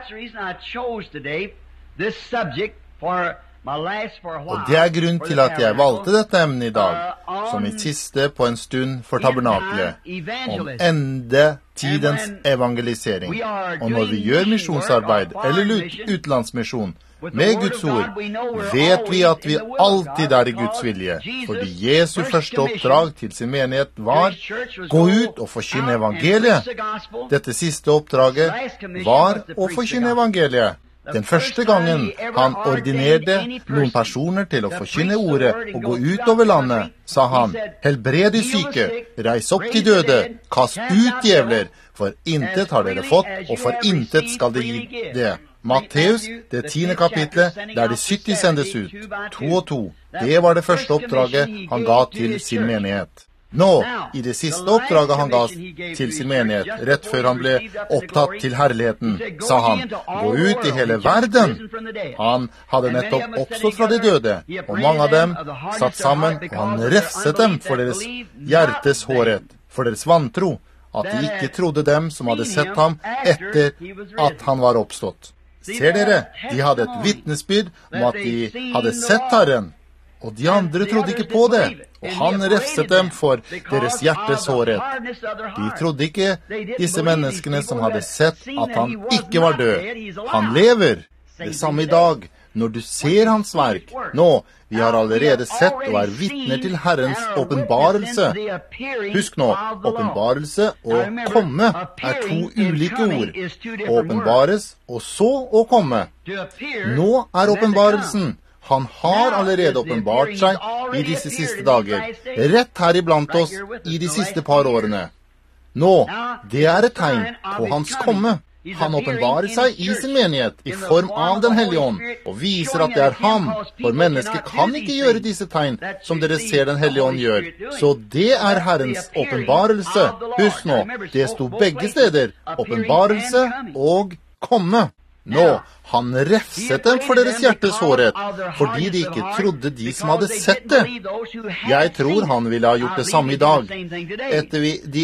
Og det er grunn til at jeg valgte dette emnet i dag, som mitt siste på en stund for tabernaklet, om endetidens evangelisering. Og når vi gjør misjonsarbeid, eller utenlandsmisjon, med Guds ord, vet vi at vi alltid er i Guds vilje, fordi Jesu første oppdrag til sin menighet var gå ut og forkynne evangeliet. Dette siste oppdraget var å forkynne evangeliet. Den første gangen han ordinerte noen personer til å forkynne ordet og gå ut over landet, sa han, helbred de syke, reis opp de døde, kast ut djevler, for intet har dere fått, og for intet skal de gi det. Matteus, det tiende kapitlet, der de sytti sendes ut, to og to. Det var det første oppdraget han ga til sin menighet. Nå, i det siste oppdraget han ga til sin menighet, rett før han ble opptatt til herligheten, sa han, gå ut i hele verden. Han hadde nettopp oppstått fra de døde, og mange av dem satt sammen, og han refset dem for deres hjertes hårhet, for deres vantro, at de ikke trodde dem som hadde sett ham etter at han var oppstått. Ser dere, de hadde et vittnesbyrd om at de hadde sett Herren, og de andre trodde ikke på det, og han refset dem for deres hjertes hårhet. De trodde ikke disse menneskene som hadde sett at han ikke var død. Han lever. Det samme i dag, når du ser hans verk. Nå, vi har allerede sett og er vitner til Herrens åpenbarelse. Husk nå, åpenbarelse og komme er to ulike ord. Åpenbares og så å komme. Nå er åpenbarelsen. Han har allerede åpenbart seg i disse siste dager, rett her iblant oss i de siste par årene. Nå, det er et tegn på hans komme. Han åpenbarer seg i sin menighet i form av den hellige ånd, og viser at det er ham, for mennesket kan ikke gjøre disse tegn som dere ser den hellige ånd gjør. Så det er Herrens åpenbarelse. Husk nå, det sto begge steder, åpenbarelse og komme. Nå, han refset dem for deres hjertes hårhet, fordi de ikke trodde de som hadde sett det. Jeg tror han ville ha gjort det samme i dag. Etter vi, de,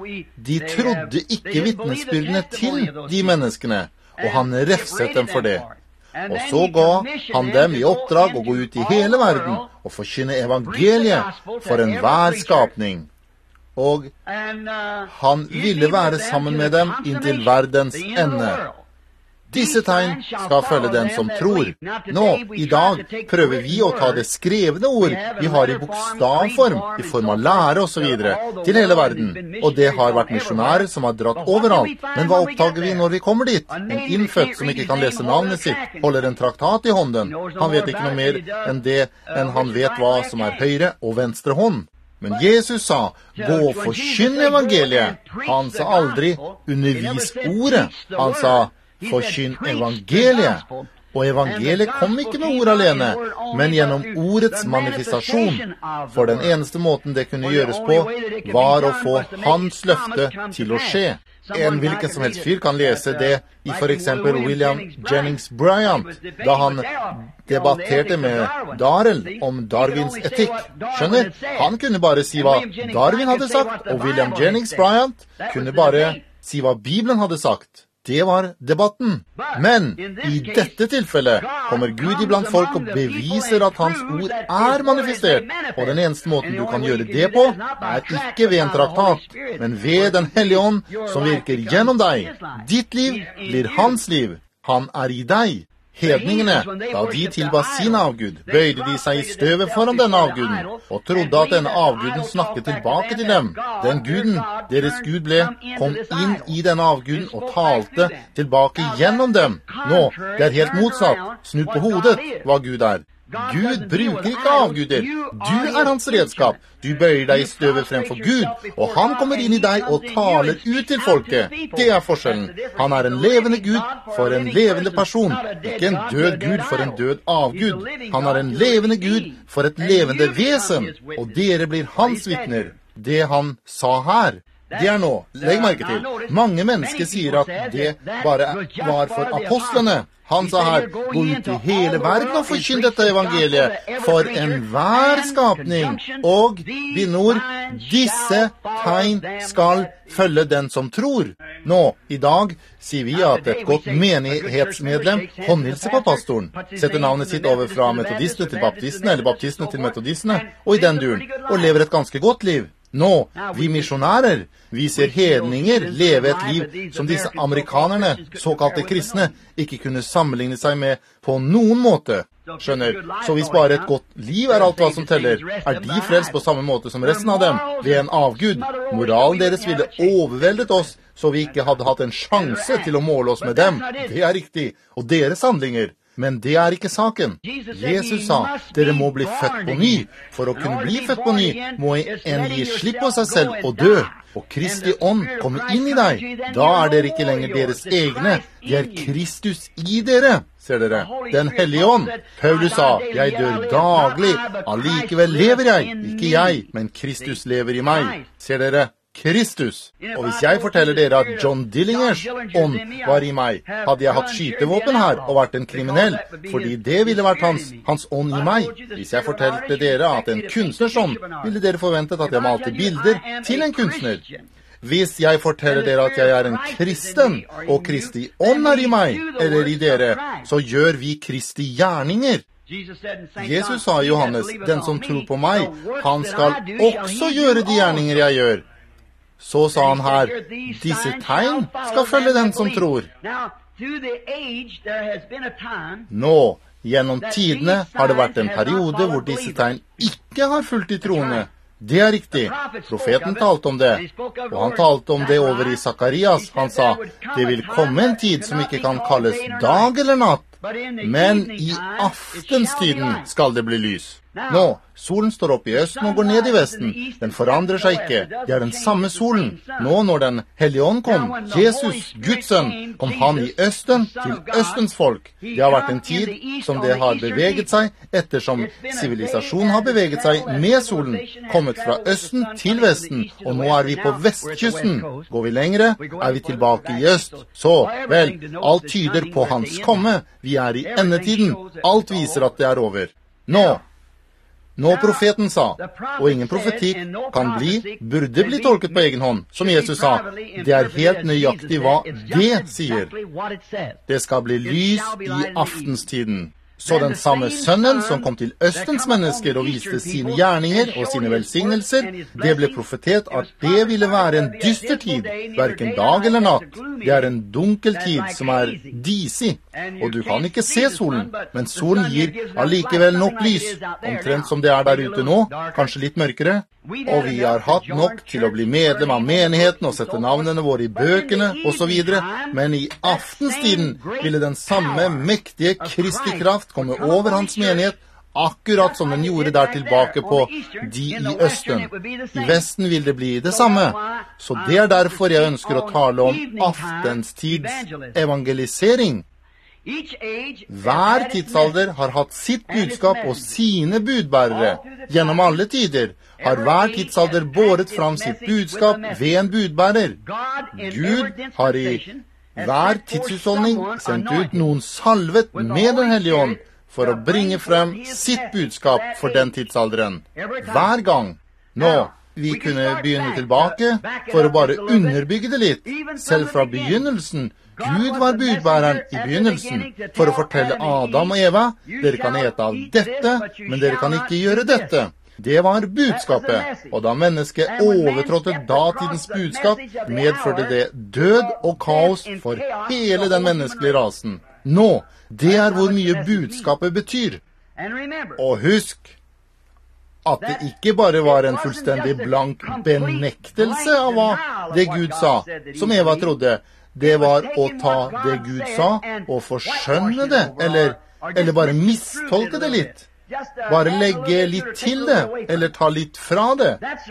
de trodde ikke vittnesbyrdene til de menneskene, og han refset dem for det. Og så ga han dem i oppdrag å gå ut i hele verden og forkynne evangeliet for enhver skapning. Og han ville være sammen med dem inntil verdens ende. Disse tegn skal følge den som tror. Nå, i dag, prøver vi å ta det skrevne ord vi har i bokstavform, i form av lære og så videre, til hele verden. Og det har vært misjonærer som har dratt overalt. Men hva oppdager vi når vi kommer dit? En innfødt som ikke kan lese navnet sitt, holder en traktat i hånden. Han vet ikke noe mer enn det, enn han vet hva som er høyre og venstre hånd. Men Jesus sa, gå og forkynn evangeliet. Han sa aldri, undervis ordet. Han sa, forkynn evangeliet. Og evangeliet kom ikke med ord alene, men gjennom ordets manifestasjon. For den eneste måten det kunne gjøres på, var å få hans løfte til å skje. En hvilken som helst fyr kan lese det i for eksempel William Jennings Bryan, da han debatterte med Darrell om Darwins etikk. Skjønner? Han kunne bare si hva Darwin hadde sagt, og William Jennings Bryan kunne bare si hva Bibelen hadde sagt. Det var debatten. Men i dette tilfellet kommer Gud iblant folk og beviser at hans ord er manifestert. Og den eneste måten du kan gjøre det på, er ikke ved en traktat, men ved den hellige ånd som virker gjennom deg. Ditt liv blir hans liv. Han er i deg. Hedningene, da de tilba sin avgud, bøyde de seg i støvet foran denne avguden, og trodde at denne avguden snakket tilbake til dem. Den guden, deres Gud ble, kom inn i denne avguden og talte tilbake gjennom dem. Nå, det er helt motsatt, snudd på hodet, hva Gud er. Gud bruker ikke avguder. Du er hans redskap. Du bøyer deg i støvet fremfor Gud, og han kommer inn i deg og taler ut til folket. Det er forskjellen. Han er en levende Gud for en levende person, ikke en død Gud for en død avgud. Han er en levende Gud for et levende vesen, og dere blir hans vitner. Det han sa her, det er nå, legg merke til, mange mennesker sier at det bare var for apostlene. Han sa her, gå ut i hele verden og forkynn dette evangeliet for enhver skapning. Og bindord, disse tegn skal følge den som tror. Nå, i dag sier vi at et godt menighetsmedlem håndhilser på pastoren, setter navnet sitt over fra metodistene til baptistene, eller baptistene til metodistene, og i den duren, og lever et ganske godt liv. Nå, vi misjonærer, vi ser hedninger leve et liv som disse amerikanerne, såkalte kristne, ikke kunne sammenligne seg med på noen måte. Skjønner, så hvis bare et godt liv er alt hva som teller, er de frelst på samme måte som resten av dem, ved en avgud. Moralen deres ville overveldet oss, så vi ikke hadde hatt en sjanse til å måle oss med dem. Det er riktig, og deres handlinger. Men det er ikke saken. Jesus sa, dere må bli født på ny. For å kunne bli født på ny, må en gi slipp på seg selv og dø. Og Kristi ånd kommer inn i deg. Da er dere ikke lenger deres egne. Det er Kristus i dere, ser dere. Den hellige ånd. Paulus sa, jeg dør daglig. Allikevel lever jeg. Ikke jeg, men Kristus lever i meg. Ser dere? Kristus. Og hvis jeg forteller dere at John Dillingers ånd var i meg, hadde jeg hatt skytevåpen her og vært en kriminell, fordi det ville vært hans, hans ånd i meg. Hvis jeg fortalte dere at en kunstners ånd, ville dere forventet at jeg malte bilder til en kunstner. Hvis jeg forteller dere at jeg er en kristen, og Kristi ånd er i meg, eller i dere, så gjør vi Kristi gjerninger. Jesus sa i Johannes, den som tror på meg, han skal også gjøre de gjerninger jeg gjør. Så sa han her, disse tegn skal følge den som tror. Nå, gjennom tidene har det vært en periode hvor disse tegn ikke har fulgt de troende. Det er riktig. Profeten talte om det, og han talte om det over i Sakarias. Han sa, det vil komme en tid som ikke kan kalles dag eller natt, men i aftenstiden skal det bli lys. Nå, solen står opp i østen og går ned i vesten. Den forandrer seg ikke. Det er den samme solen. Nå når den hellige ånd kom, Jesus, Guds sønn, kom han i østen til østens folk. Det har vært en tid som det har beveget seg, ettersom sivilisasjonen har beveget seg med solen, kommet fra østen til vesten, og nå er vi på vestkysten. Går vi lengre, er vi tilbake i øst. Så, vel, alt tyder på hans komme. Vi er i endetiden. Alt viser at det er over. Nå, Nå profeten sa, og ingen profetikk kan bli, burde bli tolket på egen hånd. Som Jesus sa, det er helt nøyaktig hva det sier. Det skal bli lys i aftenstiden. Så den samme sønnen som kom til Østens mennesker og viste sine gjerninger og sine velsignelser, det ble profetert at det ville være en dyster tid, hverken dag eller natt. Det er en dunkel tid som er disig, og du kan ikke se solen, men solen gir allikevel nok lys, omtrent som det er der ute nå, kanskje litt mørkere. Og vi har hatt nok til å bli medlem av menigheten og sette navnene våre i bøkene og så videre, men i aftenstiden ville den samme mektige Kristi kraft komme over hans menighet, akkurat som den gjorde der tilbake på de i Østen. I Vesten vil det bli det samme. Så det er derfor jeg ønsker å tale om aftenstids evangelisering. Hver tidsalder har hatt sitt budskap og sine budbærere. Gjennom alle tider har hver tidsalder båret fram sitt budskap ved en budbærer. Gud har i hver tidshusholdning sendt ut noen salvet med den hellige ånd for å bringe frem sitt budskap for den tidsalderen. Hver gang. Nå, vi kunne begynne tilbake for å bare underbygge det litt. Selv fra begynnelsen. Gud var budbæreren i begynnelsen for å fortelle Adam og Eva, dere kan ete av dette, men dere kan ikke gjøre dette. Det var budskapet, og da mennesket overtrådte datidens budskap, medførte det død og kaos for hele den menneskelige rasen. Nå, det er hvor mye budskapet betyr. Og husk at det ikke bare var en fullstendig blank benektelse av hva det Gud sa, som Eva trodde. Det var å ta det Gud sa og forskjønne det, eller, eller bare mistolke det litt. Bare legge litt til det, eller ta litt fra det.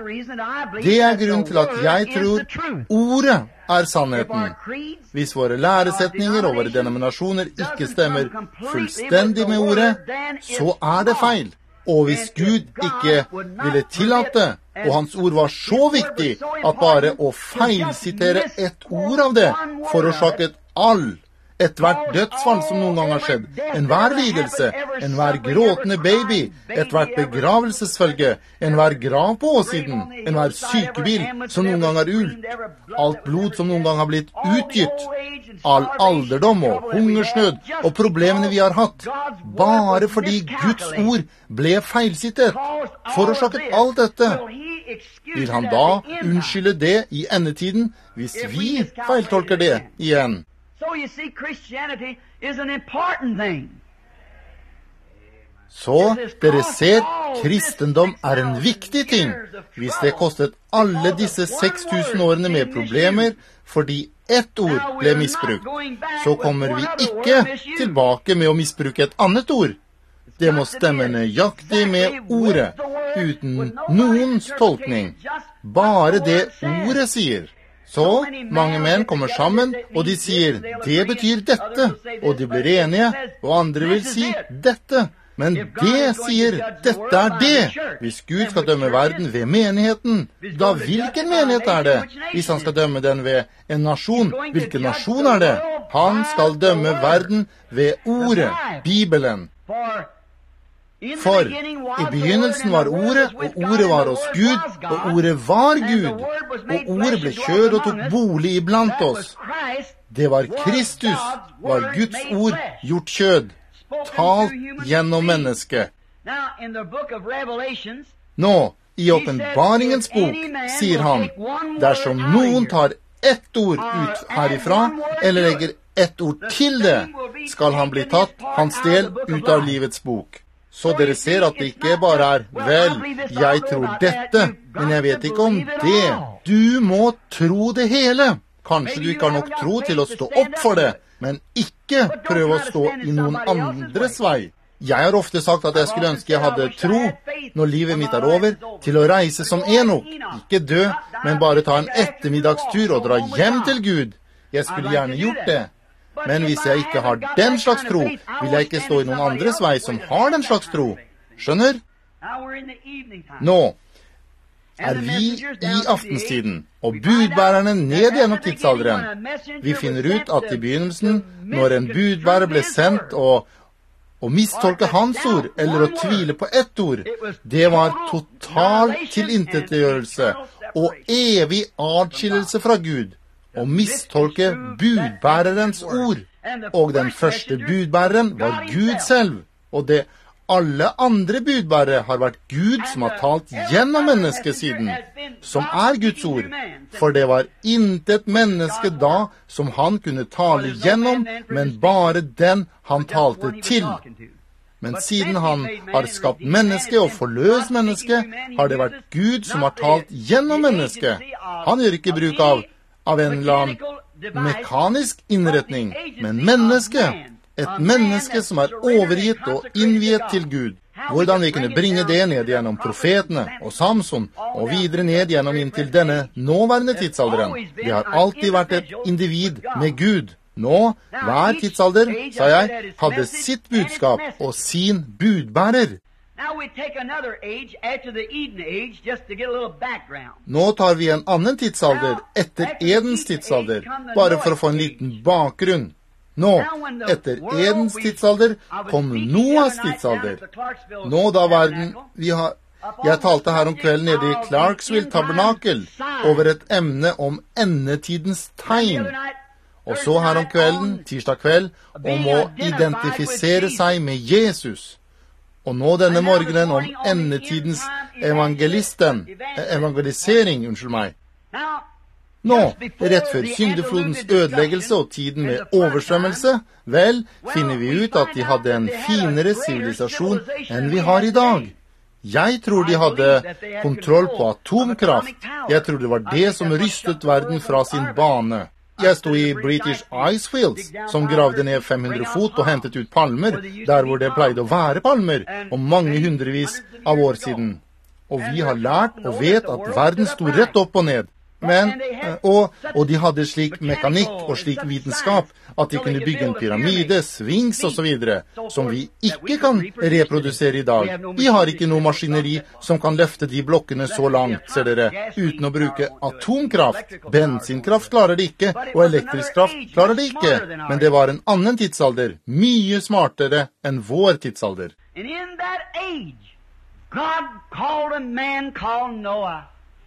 Det er grunnen til at jeg tror ordet er sannheten. Hvis våre læresetninger og våre denominasjoner ikke stemmer fullstendig med ordet, så er det feil. Og hvis Gud ikke ville tillate, og hans ord var så viktig, at bare å feilsitere et ord av det forårsaket all, et hvert dødsfall som noen gang har skjedd, en hver lidelse, en hver gråtende baby, et hvert begravelsesfølge, en hver grav på åsiden, en hver sykebil som noen gang har ult, alt blod som noen gang har blitt utgitt, all alderdom og hungersnød og problemene vi har hatt, bare fordi Guds ord ble feilsittet, forårsaket alt dette. Vil han da unnskylde det i endetiden hvis vi feiltolker det igjen? So you see, Christianity is an important thing. Så dere ser, kristendom er en viktig ting. Hvis det kostet alle disse seks tusen årene med problemer fordi ett ord ble misbrukt, så kommer vi ikke tilbake med å misbruke et annet ord. Det må stemme nøyaktig med ordet, uten noens tolkning. Bare det ordet sier. Så mange menn kommer sammen, og de sier, det betyr dette, og de blir enige, og andre vil si dette. Men det sier, dette er det. Hvis Gud skal dømme verden ved menigheten, da hvilken menighet er det? Hvis han skal dømme den ved en nasjon, hvilken nasjon er det? Han skal dømme verden ved ordet, Bibelen. For i begynnelsen var ordet, og ordet var hos Gud, og ordet var Gud, og ordet ble kjød og tok bolig iblant oss. Det var Kristus, var Guds ord gjort kjød, talt gjennom mennesket. Nå, i åpenbaringens bok, sier han, dersom noen tar ett ord ut herifra, eller legger ett ord til det, skal han bli tatt hans del ut av livets bok. Så dere ser at det ikke bare er, vel, jeg tror dette, men jeg vet ikke om det. Du må tro det hele. Kanskje du ikke har nok tro til å stå opp for det, men ikke prøve å stå i noen andres vei. Jeg har ofte sagt at jeg skulle ønske jeg hadde tro, når livet mitt er over, til å reise som Enok. Ikke dø, men bare ta en ettermiddagstur og dra hjem til Gud. Jeg skulle gjerne gjort det. Men hvis jeg ikke har den slags tro, vil jeg ikke stå i noen andres vei som har den slags tro. Skjønner? Nå er vi i aftenstiden, og budbærerne ned gjennom tidsalderen. Vi finner ut at i begynnelsen, når en budbærer ble sendt og, og mistolke hans ord, eller å tvile på ett ord, det var total tilintetgjørelse og evig adskillelse fra Gud. Og mistolke budbærerens ord. Og den første budbæreren var Gud selv. Og det alle andre budbærere har vært Gud som har talt gjennom menneskesiden, som er Guds ord. For det var intet menneske da som han kunne tale gjennom, men bare den han talte til. Men siden han har skapt menneske og forløst menneske, har det vært Gud som har talt gjennom menneske. Han gjør ikke bruk av, av en eller annen mekanisk innretning, men menneske. Et menneske som er overgitt og innviet til Gud. Hvordan vi kunne bringe det ned gjennom profetene og Samson, og videre ned gjennom inntil denne nåværende tidsalderen. Det har alltid vært et individ med Gud. Nå, hver tidsalder, sa jeg, hadde sitt budskap og sin budbærer. Nå tar vi en annen tidsalder etter Edens tidsalder, bare for å få en liten bakgrunn. Nå, etter Edens tidsalder, kom Noahs tidsalder. Nå da verden, vi har, jeg talte her om kvelden nede i Clarksville Tabernakel, over et emne om endetidens tegn. Og så her om kvelden, tirsdag kveld, om å identifisere seg med Jesus. Og nå denne morgenen om endetidens evangelisten, evangelisering, unnskyld meg. Nå, rett før syndeflodens ødeleggelse og tiden med oversvømmelse, vel, finner vi ut at de hadde en finere sivilisasjon enn vi har i dag. Jeg tror de hadde kontroll på atomkraft. Jeg tror det var det som rystet verden fra sin bane. Jeg sto i British Icefields, som gravde ned fem hundre fot og hentet ut palmer, der hvor det pleide å være palmer, om mange hundrevis av år siden. Og vi har lært og vet at verden sto rett opp og ned. Men, og, og de hadde slik mekanikk og slik vitenskap at de kunne bygge en pyramide, svings og så videre, som vi ikke kan reprodusere i dag. Vi har ikke noe maskineri som kan løfte de blokkene så langt, ser dere, uten å bruke atomkraft. Bensinkraft klarer det ikke, og elektrisk kraft klarer det ikke. Men det var en annen tidsalder, mye smartere enn vår tidsalder. And in that age, God called a man called Noah.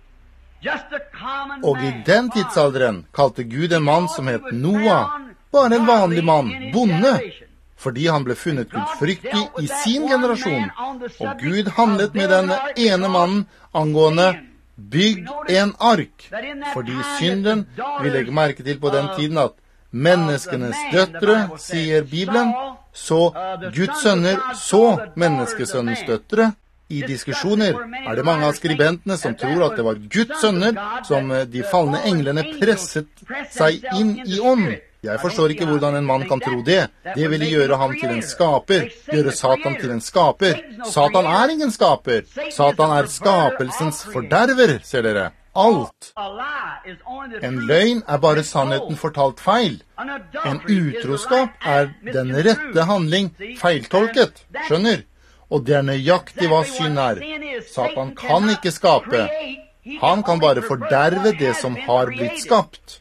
Og i den tidsalderen kalte Gud en mann som het Noah, bare en vanlig mann, bonde, fordi han ble funnet gudfryktig i sin generasjon. Og Gud handlet med denne ene mannen angående bygg en ark, fordi synden, vi legger merke til på den tiden at menneskenes døtre, sier Bibelen, så Guds sønner så menneskesønnens døtre. I diskusjoner er det mange av skribentene som tror at det var Guds sønner som de falne englene presset seg inn i ånd. Jeg forstår ikke hvordan en mann kan tro det. Det ville gjøre ham til en skaper, gjøre Satan til en skaper. Satan er ingen skaper. Satan er skapelsens forderver, ser dere. Alt. En løgn er bare sannheten fortalt feil. En utroskap er den rette handling feiltolket, skjønner? Og det er nøyaktig hva synd er. Satan kan ikke skape. Han kan bare forderve det som har blitt skapt.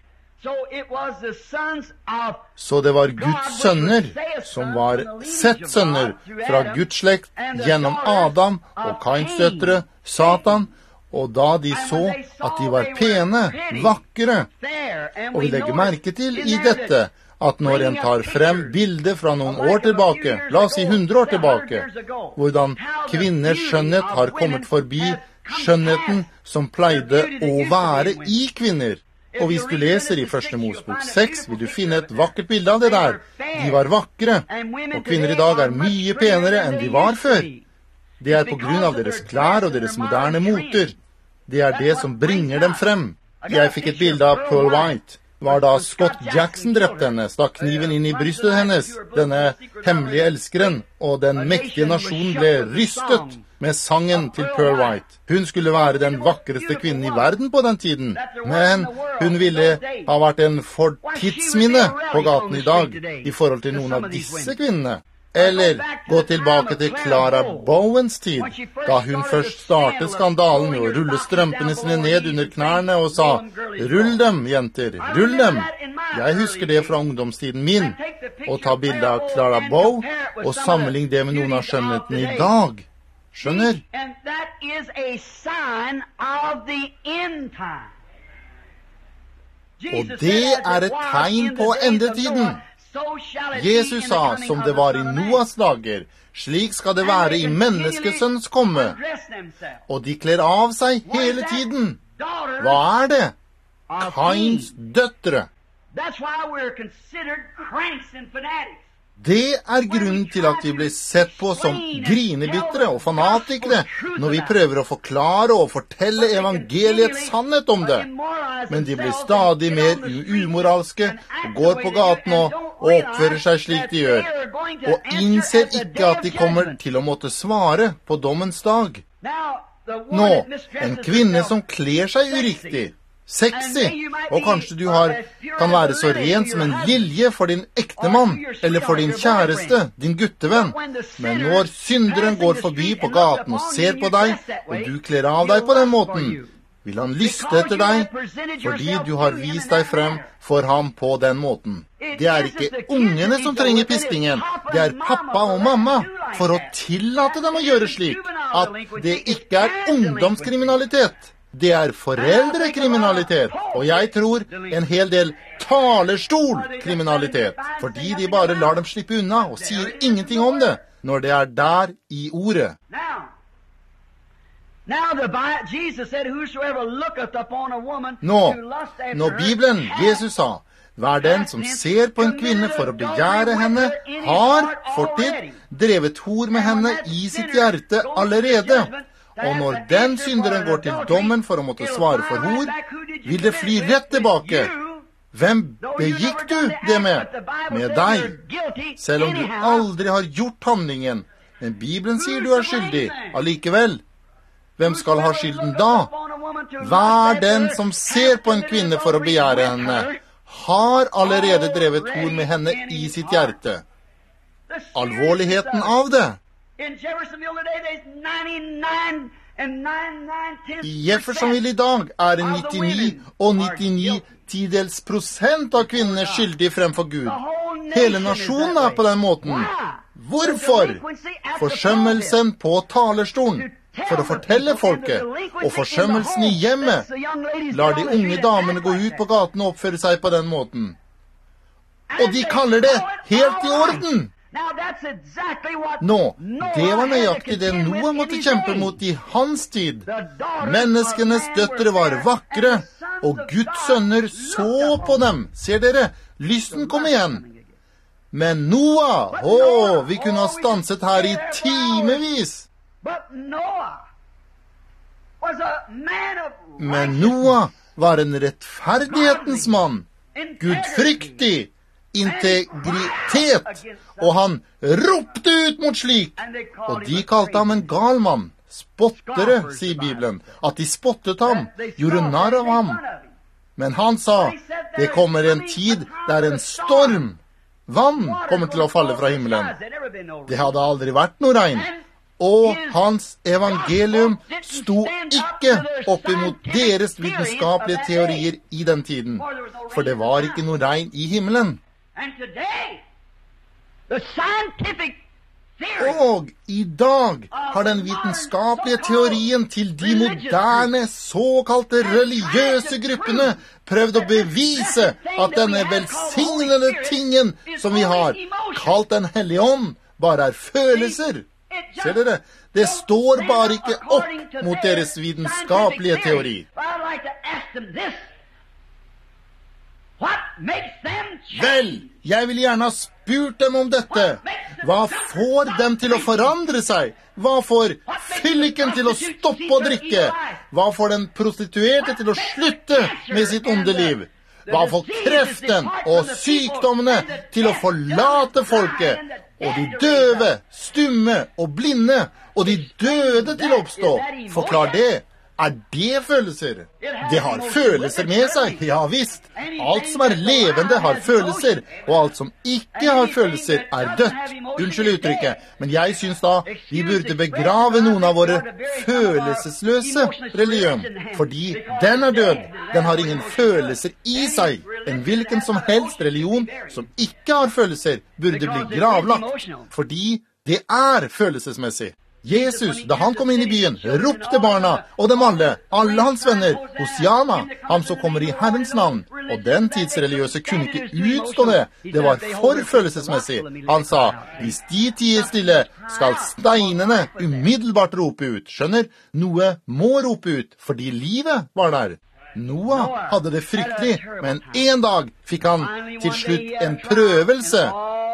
Så det var Guds sønner, som var Sets sønner, fra Guds slekt, gjennom Adam og Kains døtre, Satan, og da de så at de var pene, vakre. Og vi legger merke til i dette, at når en tar frem bilder fra noen år tilbake, la oss si hundre år tilbake, hvordan kvinners skjønnhet har kommet forbi skjønnheten som pleide å være i kvinner. Og hvis du leser i første Mosebok seks, vil du finne et vakkert bilde av det der. De var vakre, og kvinner i dag er mye penere enn de var før. Det er på grunn av deres klær og deres moderne moter. Det er det som bringer dem frem. Jeg fikk et bilde av Pearl White. Var da Scott Jackson drepte henne, stakk kniven inn i brystet hennes, denne hemmelige elskeren, og den mektige nasjonen ble rystet med sangen til Pearl White. Hun skulle være den vakreste kvinnen i verden på den tiden, men hun ville ha vært en fortidsminne på gaten i dag i forhold til noen av disse kvinnene. Eller gå tilbake til Clara Bowens tid, da hun først startet skandalen med å rulle strømpene sine ned under knærne og sa, «Rull dem, jenter, rull dem!» Jeg husker det fra ungdomstiden min, og ta bilde av Clara Bow og sammenligne det med noen av skjønnheten i dag. Skjønner? Og det er et tegn på endetiden. Jesus sa, som det var i Noas dager, slik skal det være i menneskesønns komme. Og de kler av seg hele tiden. Hva er det? Kains døtre. Det er grunnen til at vi blir sett på som grinebittere og fanatikere når vi prøver å forklare og fortelle evangeliets sannhet om det. Men de blir stadig mer umoralske og går på gaten og oppfører seg slik de gjør, og innser ikke at de kommer til å måtte svare på dommens dag. Nå, en kvinne som kler seg uriktig, sexy, og kanskje du har, kan være så ren som en lilje for din ektemann, eller for din kjæreste, din guttevenn. Men når synderen går forbi på gaten og ser på deg, og du kler av deg på den måten, vil han lyste etter deg, fordi du har vist deg frem for ham på den måten. Det er ikke ungene som trenger piskingen, det er pappa og mamma, for å tillate dem å gjøre slik, at det ikke er ungdomskriminalitet. Det er foreldrekriminalitet, og jeg tror en hel del talerstolkriminalitet, fordi de bare lar dem slippe unna og sier ingenting om det, når det er der i ordet. Nå, når Bibelen, Jesus sa, hver den som ser på en kvinne for å begjære henne, har fortid drevet hor med henne i sitt hjerte allerede. Og når den synderen går til dommen for å måtte svare for hor, vil det fly rett tilbake. Hvem begikk du det med? Med deg. Selv om du aldri har gjort handlingen. Men Bibelen sier du er skyldig. Allikevel. Hvem skal ha skylden da? Hver den som ser på en kvinne for å begjære henne, har allerede drevet hor med henne i sitt hjerte. Alvorligheten av det. I Jeffersonville i dag er det nittini og nittini tidels prosent av kvinnene skyldige fremfor Gud. Hele nasjonen er på den måten. Hvorfor? Forsømmelsen på talerstolen, for å fortelle folket, og forsømmelsen i hjemmet, lar de unge damene gå ut på gaten og oppføre seg på den måten. Og de kaller det helt i orden. Nå, det var nøyaktig det Noah måtte kjempe mot i hans tid. Menneskenes døtre var vakre, og Guds sønner så på dem. Ser dere, lysten kom igjen. Men Noah, å, vi kunne ha stanset her i timevis. Men Noah var en rettferdighetens mann, gudfryktig, integritet, og han ropte ut mot slik, og de kalte ham en gal mann. Spottere, sier Bibelen, at de spottet ham, gjorde narr av ham. Men han sa, det kommer en tid der en storm, vann, kommer til å falle fra himmelen. Det hadde aldri vært noe regn, og hans evangelium sto ikke opp imot deres vitenskapelige teorier i den tiden, for det var ikke noe regn i himmelen. Og i dag har den vitenskapelige teorien til de moderne, såkalte religiøse gruppene prøvd å bevise at denne velsignende tingen som vi har, kalt den hellige ånd, bare er følelser. Ser dere? Det står bare ikke opp mot deres vitenskapelige teori. Vel, jeg vil gjerne ha spurt dem om dette. Hva får dem til å forandre seg? Hva får fylliken til å stoppe å drikke? Hva får den prostituerte til å slutte med sitt onde liv? Hva får kreften og sykdommene til å forlate folket? Og de døve, stumme og blinde, og de døde til å oppstå? Forklar det. Er det følelser? Det har følelser med seg, ja visst. Alt som er levende har følelser, og alt som ikke har følelser er dødt. Unnskyld uttrykket, men jeg synes da vi burde begrave noen av våre følelsesløse religion, fordi den er død. Den har ingen følelser i seg. En hvilken som helst religion som ikke har følelser burde bli gravlagt, fordi det er følelsesmessig. Jesus, da han kom inn i byen, ropte barna, og dem alle, alle hans venner, Hosiana, ham som kommer i Herrens navn. Og den tidsreligiøse kunne ikke utstå det. Det var for følelsesmessig. Han sa, hvis de tier stille, skal steinene umiddelbart rope ut. Skjønner? Noe må rope ut, fordi livet var der. Noah hadde det fryktelig, men en dag fikk han til slutt en prøvelse.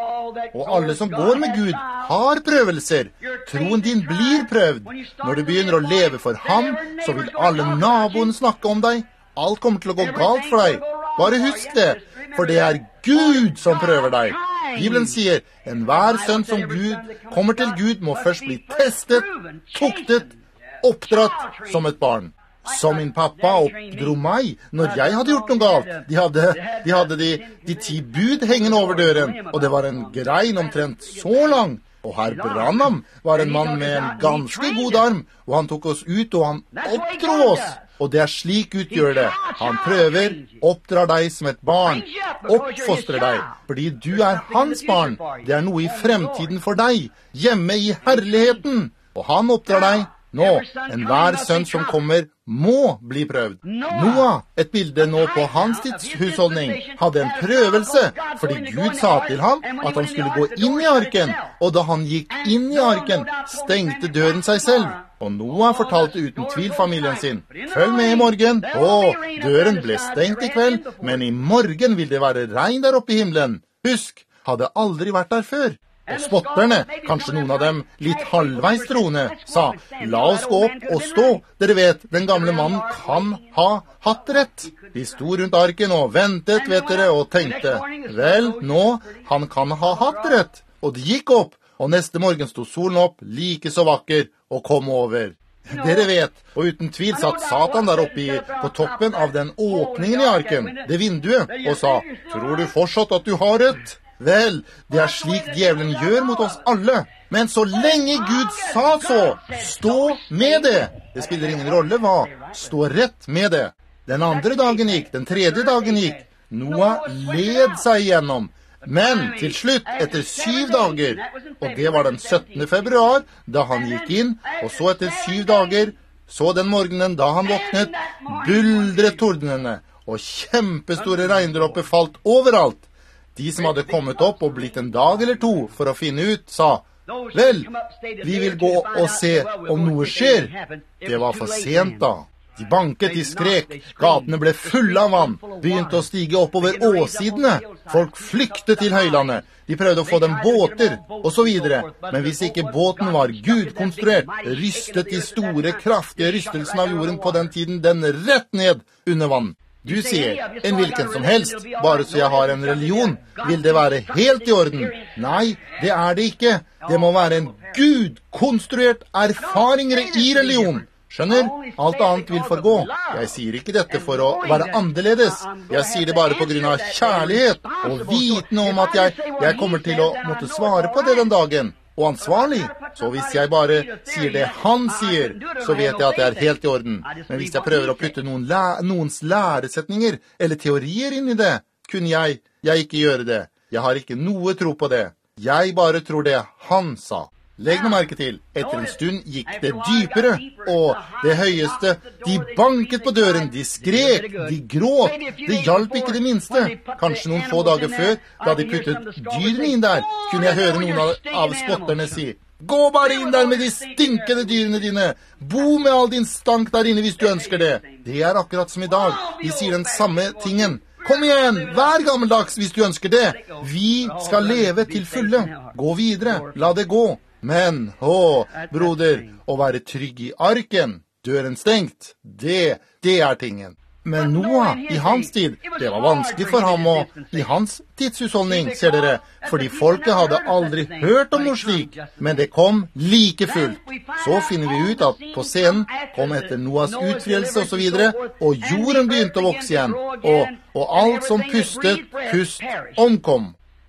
Og alle som går med Gud har prøvelser. Troen din blir prøvd. Når du begynner å leve for ham, så vil alle naboene snakke om deg. Alt kommer til å gå galt for deg. Bare husk det, for det er Gud som prøver deg. Bibelen sier, enhver sønn som Gud kommer til Gud må først bli testet, tuktet, oppdratt som et barn. Som min pappa oppdro meg når jeg hadde gjort noe galt. De hadde de, hadde de, de ti bud hengende over døren, og det var en grein omtrent så lang. Og herr Branham var en mann med en ganske god arm, og han tok oss ut, og han oppdro oss. Og det er slik Gud gjør det. Han prøver, oppdrar deg som et barn, oppfostrer deg, fordi du er hans barn. Det er noe i fremtiden for deg, hjemme i herligheten. Og han oppdrar deg. Nå, enhver sønn som kommer må bli prøvd. Noah, et bilde nå på hans tidshusholdning, hadde en prøvelse, fordi Gud sa til ham at han skulle gå inn i arken, og da han gikk inn i arken, stengte døren seg selv. Og Noah fortalte uten tvil familien sin, følg med i morgen. Å, døren ble stengt i kveld, men i morgen vil det være regn der oppe i himmelen. Husk, hadde aldri vært der før. Og spotterne, kanskje noen av dem litt halvveis troende, sa, la oss gå opp og stå. Dere vet, den gamle mannen kan ha hatt rett. De sto rundt arken og ventet, vet dere, og tenkte, vel, nå, han kan ha hatt rett. Og de gikk opp, og neste morgen sto solen opp, like så vakker, og kom over. Dere vet, og uten tvil satt Satan der oppe i, på toppen av den åpningen i arken, det vinduet, og sa, tror du fortsatt at du har rett? Vel, det er slik djevelen gjør mot oss alle. Men så lenge Gud sa så, stå med det. Det spiller ingen rolle hva. Stå rett med det. Den andre dagen gikk, den tredje dagen gikk. Noah led seg igjennom. Men til slutt, etter syv dager, og det var den syttende februar, da han gikk inn, og så etter syv dager, så den morgenen da han våknet, buldret tordenene, og kjempestore regndråper falt overalt. De som hadde kommet opp og blitt en dag eller to for å finne ut, sa, vel, vi vil gå og se om noe skjer. Det var for sent da. De banket, de skrek, gatene ble fulle av vann, begynte å stige oppover åsidene. Folk flyktet til høylandet, de prøvde å få dem båter, og så videre. Men hvis ikke båten var gudkonstruert, rystet de store, kraftige rystelsene av jorden på den tiden den rett ned under vann. Du sier, en hvilken som helst, bare så jeg har en religion, vil det være helt i orden. Nei, det er det ikke. Det må være en gudkonstruert erfaringer i religion. Skjønner? Alt annet vil forgå. Jeg sier ikke dette for å være annerledes. Jeg sier det bare på grunn av kjærlighet og vitende om at jeg, jeg kommer til å måtte svare på det den dagen. Og ansvarlig. Så hvis jeg bare sier det han sier, så vet jeg at det er helt i orden. Men hvis jeg prøver å putte noen læ noens læresetninger eller teorier inn i det, kunne jeg, jeg ikke gjøre det. Jeg har ikke noe tro på det. Jeg bare tror det han sa. Legg noe merke til, etter en stund gikk det dypere, og det høyeste, de banket på døren, de skrek, de gråt, det hjalp ikke det minste. Kanskje noen få dager før, da de puttet dyrene inn der, kunne jeg høre noen av, av spotterne si, gå bare inn der med de stinkende dyrene dine, bo med all din stank der inne hvis du ønsker det. Det er akkurat som i dag, de sier den samme tingen. Kom igjen, vær gammeldags hvis du ønsker det. Vi skal leve til fulle. Gå videre, la det gå. Men, å, broder, å være trygg i arken, døren stengt, det, det er tingen. Men Noah, i hans tid, det var vanskelig for ham og i hans tidshusholdning, ser dere, fordi folket hadde aldri hørt om noe slik, men det kom like fullt. Så finner vi ut at på scenen kom etter Noahs utfrielse og så videre, og jorden begynte å vokse igjen, og, og alt som pustet, pust, omkom.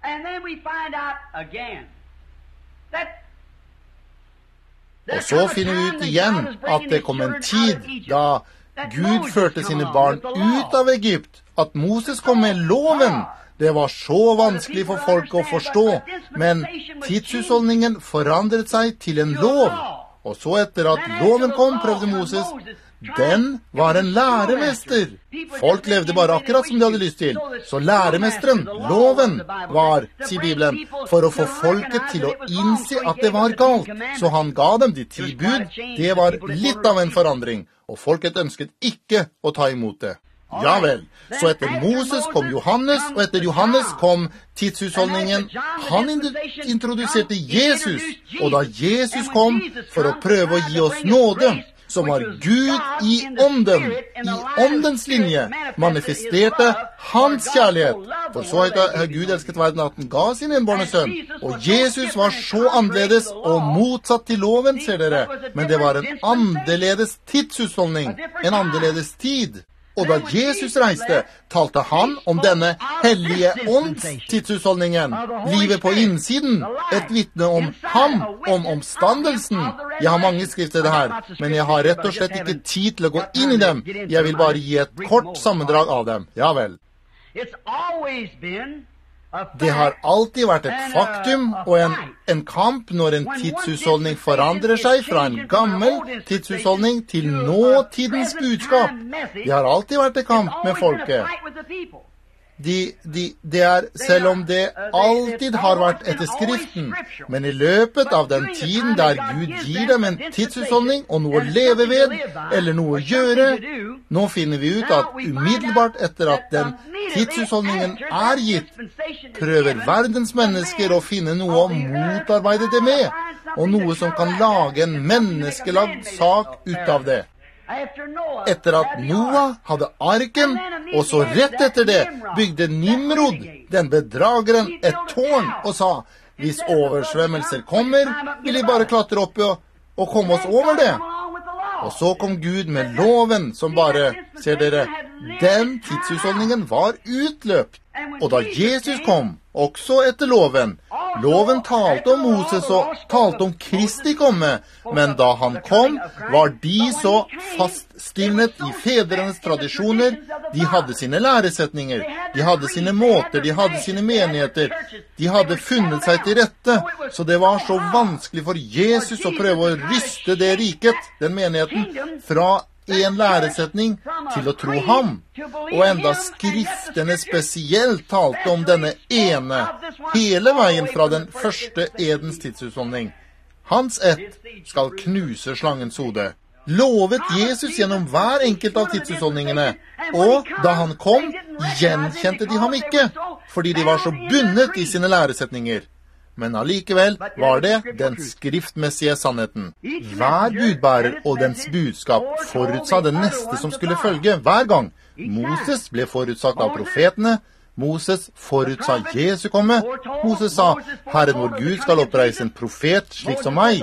Og så finner vi ut igjen at det kom en tid da Gud førte sine barn ut av Egypt, at Moses kom med loven. Det var så vanskelig for folk å forstå, men tidshusholdningen forandret seg til en lov. Og så etter at loven kom, prøvde Moses. Den var en læremester. Folk levde bare akkurat som de hadde lyst til. Så læremesteren, loven, var, sier Bibelen, for å få folket til å innse at det var galt. Så han ga dem de ti bud. Det var litt av en forandring, og folket ønsket ikke å ta imot det. Ja vel, så etter Moses kom Johannes, og etter Johannes kom tidshusholdningen. Han introduserte Jesus, og da Jesus kom for å prøve å gi oss nåde, som var Gud i ånden, i åndens linje, manifesterte hans kjærlighet. For så har Gud elsket verden at han ga sin enbårne sønn. Og Jesus var så annerledes og motsatt til loven, ser dere. Men det var en annerledes tidshusholdning, en annerledes tid. Og da Jesus reiste, talte han om denne hellige ånds tidshusholdningen. Livet på innsiden, et vitne om ham, om omstandelsen. Jeg har mange skrifter det her, men jeg har rett og slett ikke tid til å gå inn i dem. Jeg vil bare gi et kort sammendrag av dem. Ja vel. Det har alltid vært et faktum og en, en kamp når en tidshusholdning forandrer seg fra en gammel tidshusholdning til nåtidens budskap. Det har alltid vært en kamp med folket. De, de, det er, selv om det alltid har vært etter skriften, men i løpet av den tiden der Gud gir dem en tidshusholdning og noe å leve ved, eller noe å gjøre, nå finner vi ut at umiddelbart etter at den tidshusholdningen er gitt, prøver verdens mennesker å finne noe å motarbeide det med, og noe som kan lage en menneskelagd sak ut av det. Etter at Noah hadde arken, og så rett etter det bygde Nimrod, den bedrageren, et tårn og sa, hvis oversvømmelser kommer, vil vi bare klatre opp og, og komme oss over det. Og så kom Gud med loven som bare, ser dere, den tidshusholdningen var utløpt. Og da Jesus kom, også etter loven, loven talte om Moses og talte om Kristi komme, men da han kom, var de så faststilnet i fedrenes tradisjoner. De hadde sine læresetninger, de hadde sine måter, de hadde sine menigheter, de hadde funnet seg til rette, så det var så vanskelig for Jesus å prøve å ryste det riket, den menigheten, fra en læresetning til å tro ham, og enda skriftene spesielt talte om denne ene, hele veien fra den første edens tidshusholdning. Hans ett skal knuse slangens hode. Lovet Jesus gjennom hver enkelt av tidshusholdningene, og da han kom, gjenkjente de ham ikke, fordi de var så bundet i sine læresetninger. Men allikevel var det den skriftmessige sannheten. Hver budbærer og dens budskap forutsa det neste som skulle følge hver gang. Moses ble forutsagt av profetene. Moses forutsa Jesu komme. Moses sa, Herren vår Gud skal oppreise en profet slik som meg.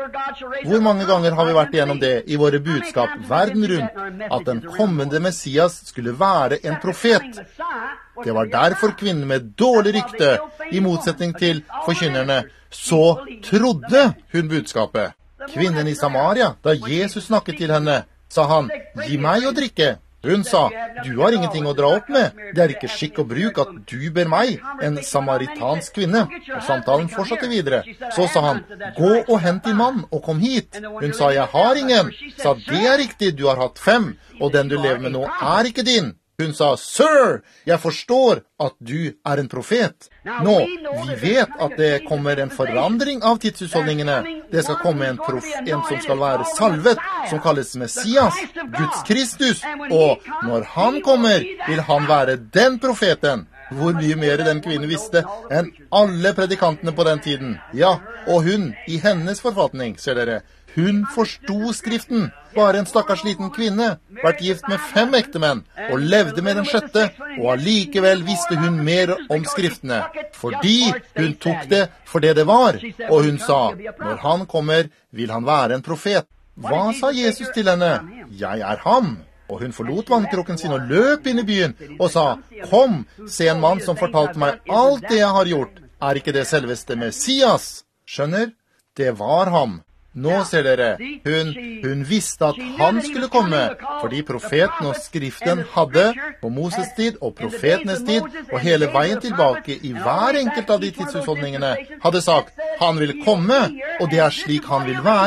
Hvor mange ganger har vi vært igjennom det i våre budskap verden rundt, at den kommende Messias skulle være en profet? Det var derfor kvinnen med dårlig rykte, i motsetning til forkynnerne, så trodde hun budskapet. Kvinnen i Samaria, da Jesus snakket til henne, sa han, gi meg å drikke. Hun sa, du har ingenting å dra opp med. Det er ikke skikk og bruk at du ber meg, en samaritansk kvinne. Og samtalen fortsatte videre. Så sa han, gå og hent din mann og kom hit. Hun sa, jeg har ingen. Sa, det er riktig, du har hatt fem, og den du lever med nå er ikke din. Hun sa, sir, jeg forstår at du er en profet. Nå, vi vet at det kommer en forandring av tidshusholdningene. Det skal komme en, prof, en som skal være salvet, som kalles Messias, Guds Kristus. Og når han kommer, vil han være den profeten. Hvor mye mer den kvinne visste enn alle predikantene på den tiden. Ja, og hun, i hennes forfatning, ser dere, hun forstod skriften. Bare en stakkars liten kvinne, vært gift med fem ektemenn, og levde med den sjette, og allikevel visste hun mer om skriftene, fordi hun tok det for det det var, og hun sa, når han kommer, vil han være en profet. Hva sa Jesus til henne? Jeg er ham. Og hun forlot vannkroken sin og løp inn i byen, og sa, kom, se en mann som fortalte meg alt det jeg har gjort. Er ikke det selveste Messias? Skjønner? Det var ham. Nå ser dere, hun, hun visste at han skulle komme, fordi profeten og skriften hadde, på Moses tid og profetenes tid, og hele veien tilbake i hver enkelt av de tidshusholdningene, hadde sagt, han vil komme, og det er slik han vil være.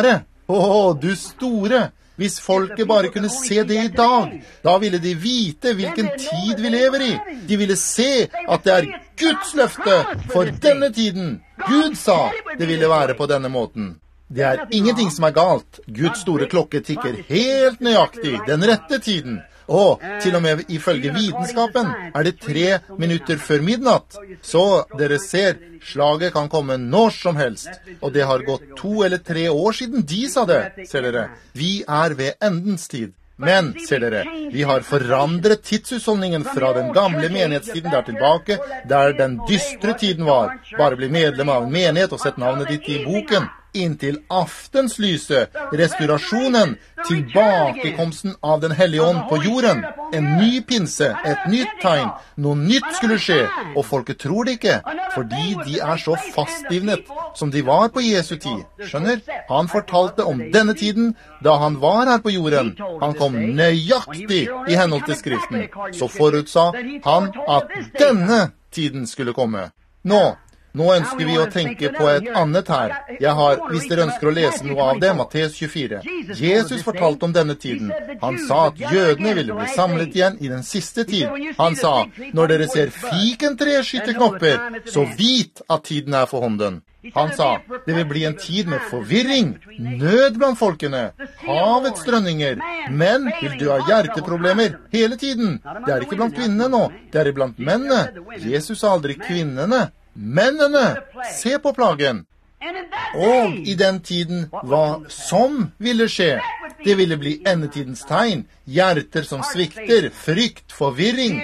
Å, du store! Hvis folket bare kunne se det i dag, da ville de vite hvilken tid vi lever i. De ville se at det er Guds løfte for denne tiden. Gud sa det ville være på denne måten. Det er ingenting som er galt. Guds store klokke tikker helt nøyaktig den rette tiden. Og til og med ifølge vitenskapen er det tre minutter før midnatt. Så dere ser, slaget kan komme når som helst. Og det har gått to eller tre år siden de sa det, ser dere. Vi er ved endens tid. Men, ser dere, vi har forandret tidshusholdningen fra den gamle menighetstiden der tilbake, der den dystre tiden var. Bare bli medlem av en menighet og sett navnet ditt i boken. Inntil aftenslyset, restaurasjonen, tilbakekomsten av den hellige ånd på jorden. En ny pinse, et nytt tegn. Noe nytt skulle skje, og folket tror det ikke, fordi de er så faststivnet som de var på Jesu tid. Skjønner? Han fortalte om denne tiden da han var her på jorden. Han kom nøyaktig i henhold til Skriften. Så forutsa han at denne tiden skulle komme. Nå, Nå ønsker vi å tenke på et annet her. Jeg har, hvis dere ønsker å lese noe av det, Matteus tjuefire. Jesus fortalte om denne tiden. Han sa at jødene ville bli samlet igjen i den siste tid. Han sa, når dere ser fikentre skyte knopper, så vit at tiden er for hånden. Han sa, det vil bli en tid med forvirring, nød blant folkene, havets strønninger. Men vil du ha hjerteproblemer hele tiden? Det er ikke blant kvinnene nå, det er blant mennene. Jesus sa aldri kvinnene. Mennene, se på plagen. Og i den tiden hva som ville skje. Det ville bli endetidens tegn, hjerter som svikter, frykt, forvirring.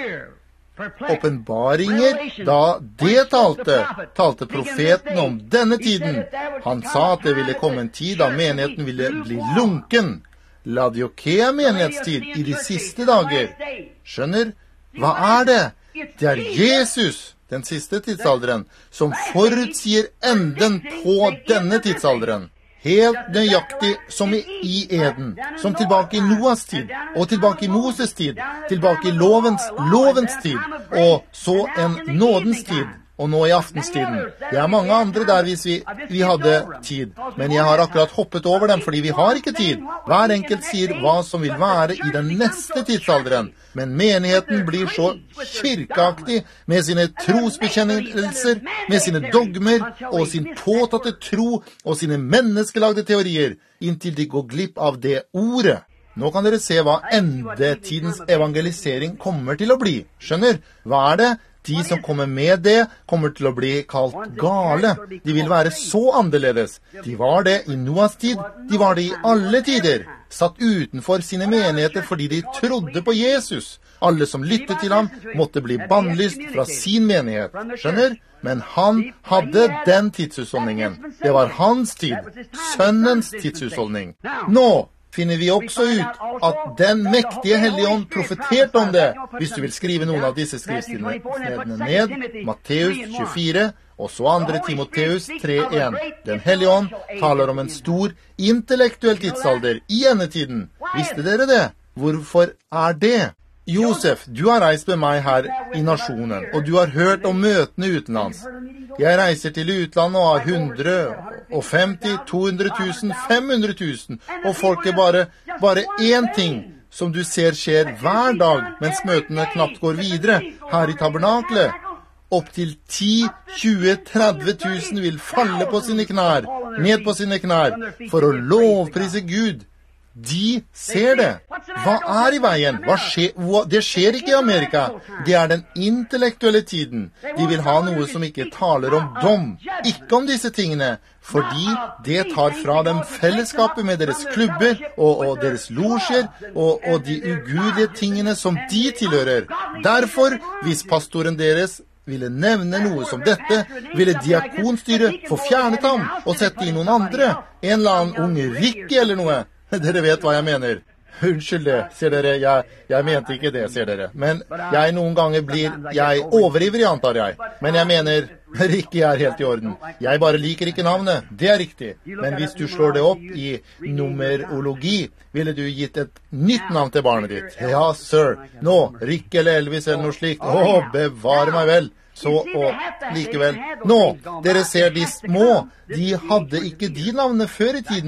Åpenbaringer, da det talte, talte profeten om denne tiden. Han sa at det ville komme en tid da menigheten ville bli lunken. Laodikea menighetstid i de siste dager. Skjønner? Hva er det? Det er Jesus, den siste tidsalderen, som forutsier enden på denne tidsalderen. Helt nøyaktig som i, i Eden, som tilbake i Noas tid, og tilbake i Moses tid, tilbake i lovens, lovens tid, og så en nådens tid, og nå i aftenstiden. Det er mange andre der hvis vi, vi hadde tid, men jeg har akkurat hoppet over dem fordi vi har ikke tid. Hver enkelt sier hva som vil være i den neste tidsalderen, men menigheten blir så kirkeaktig med sine trosbekjennelser, med sine dogmer og sin påtatte tro og sine menneskelagde teorier, inntil de går glipp av det ordet. Nå kan dere se hva endetidens evangelisering kommer til å bli. Skjønner? Hva er det? De som kommer med det, kommer til å bli kalt gale. De vil være så annerledes. De var det i Noas tid, de var det i alle tider. Satt utenfor sine menigheter fordi de trodde på Jesus. Alle som lyttet til ham måtte bli bannlyst fra sin menighet. Skjønner? Men han hadde den tidshusholdningen. Det var hans tid. Sønnens tidshusholdning. Nå finner vi også ut at den mektige Helligånd profeterte om det. Hvis du vil skrive noen av disse skriftstedene ned, Matteus tjuefire, og så andre Timoteus tre en. Den Helligånd taler om en stor intellektuell tidsalder i endetiden. Visste dere det? Hvorfor er det? Josef, du har reist med meg her i nasjonen, og du har hørt om møtene utenlands. Jeg reiser til utlandet og har hundre og femti, to hundre tusen, fem hundre tusen, og folk er bare, bare én ting som du ser skjer hver dag, mens møtene knapt går videre her i tabernaklet. Opp til ti, tjue, tretti tusen vil falle på sine knær, ned på sine knær, for å lovprise Gud. De ser det. Hva er i veien? Hva skjer? Det skjer ikke i Amerika. Det er den intellektuelle tiden. De vil ha noe som ikke taler om dom. Ikke om disse tingene. Fordi det tar fra dem fellesskapet med deres klubber og, og deres losjer og, og de ugudelige tingene som de tilhører. Derfor, hvis pastoren deres ville nevne noe som dette, ville diakonstyret få fjernet ham og sette inn noen andre. En eller annen unge Ricky eller noe. Dere vet hva jeg mener. Unnskyld det, ser dere. Jeg, jeg mente ikke det, ser dere. Men jeg noen ganger blir jeg overivrig, antar jeg. Men jeg mener, Ricky er helt i orden. Jeg bare liker ikke navnet. Det er riktig. Men hvis du slår det opp i numerologi, ville du gitt et nytt navn til barnet ditt. Ja, sir. Nå, Ricky eller Elvis eller noe slikt. Å, bevare meg vel. Så, og likevel. Nå, dere ser de små. De hadde ikke de navnene før i tiden.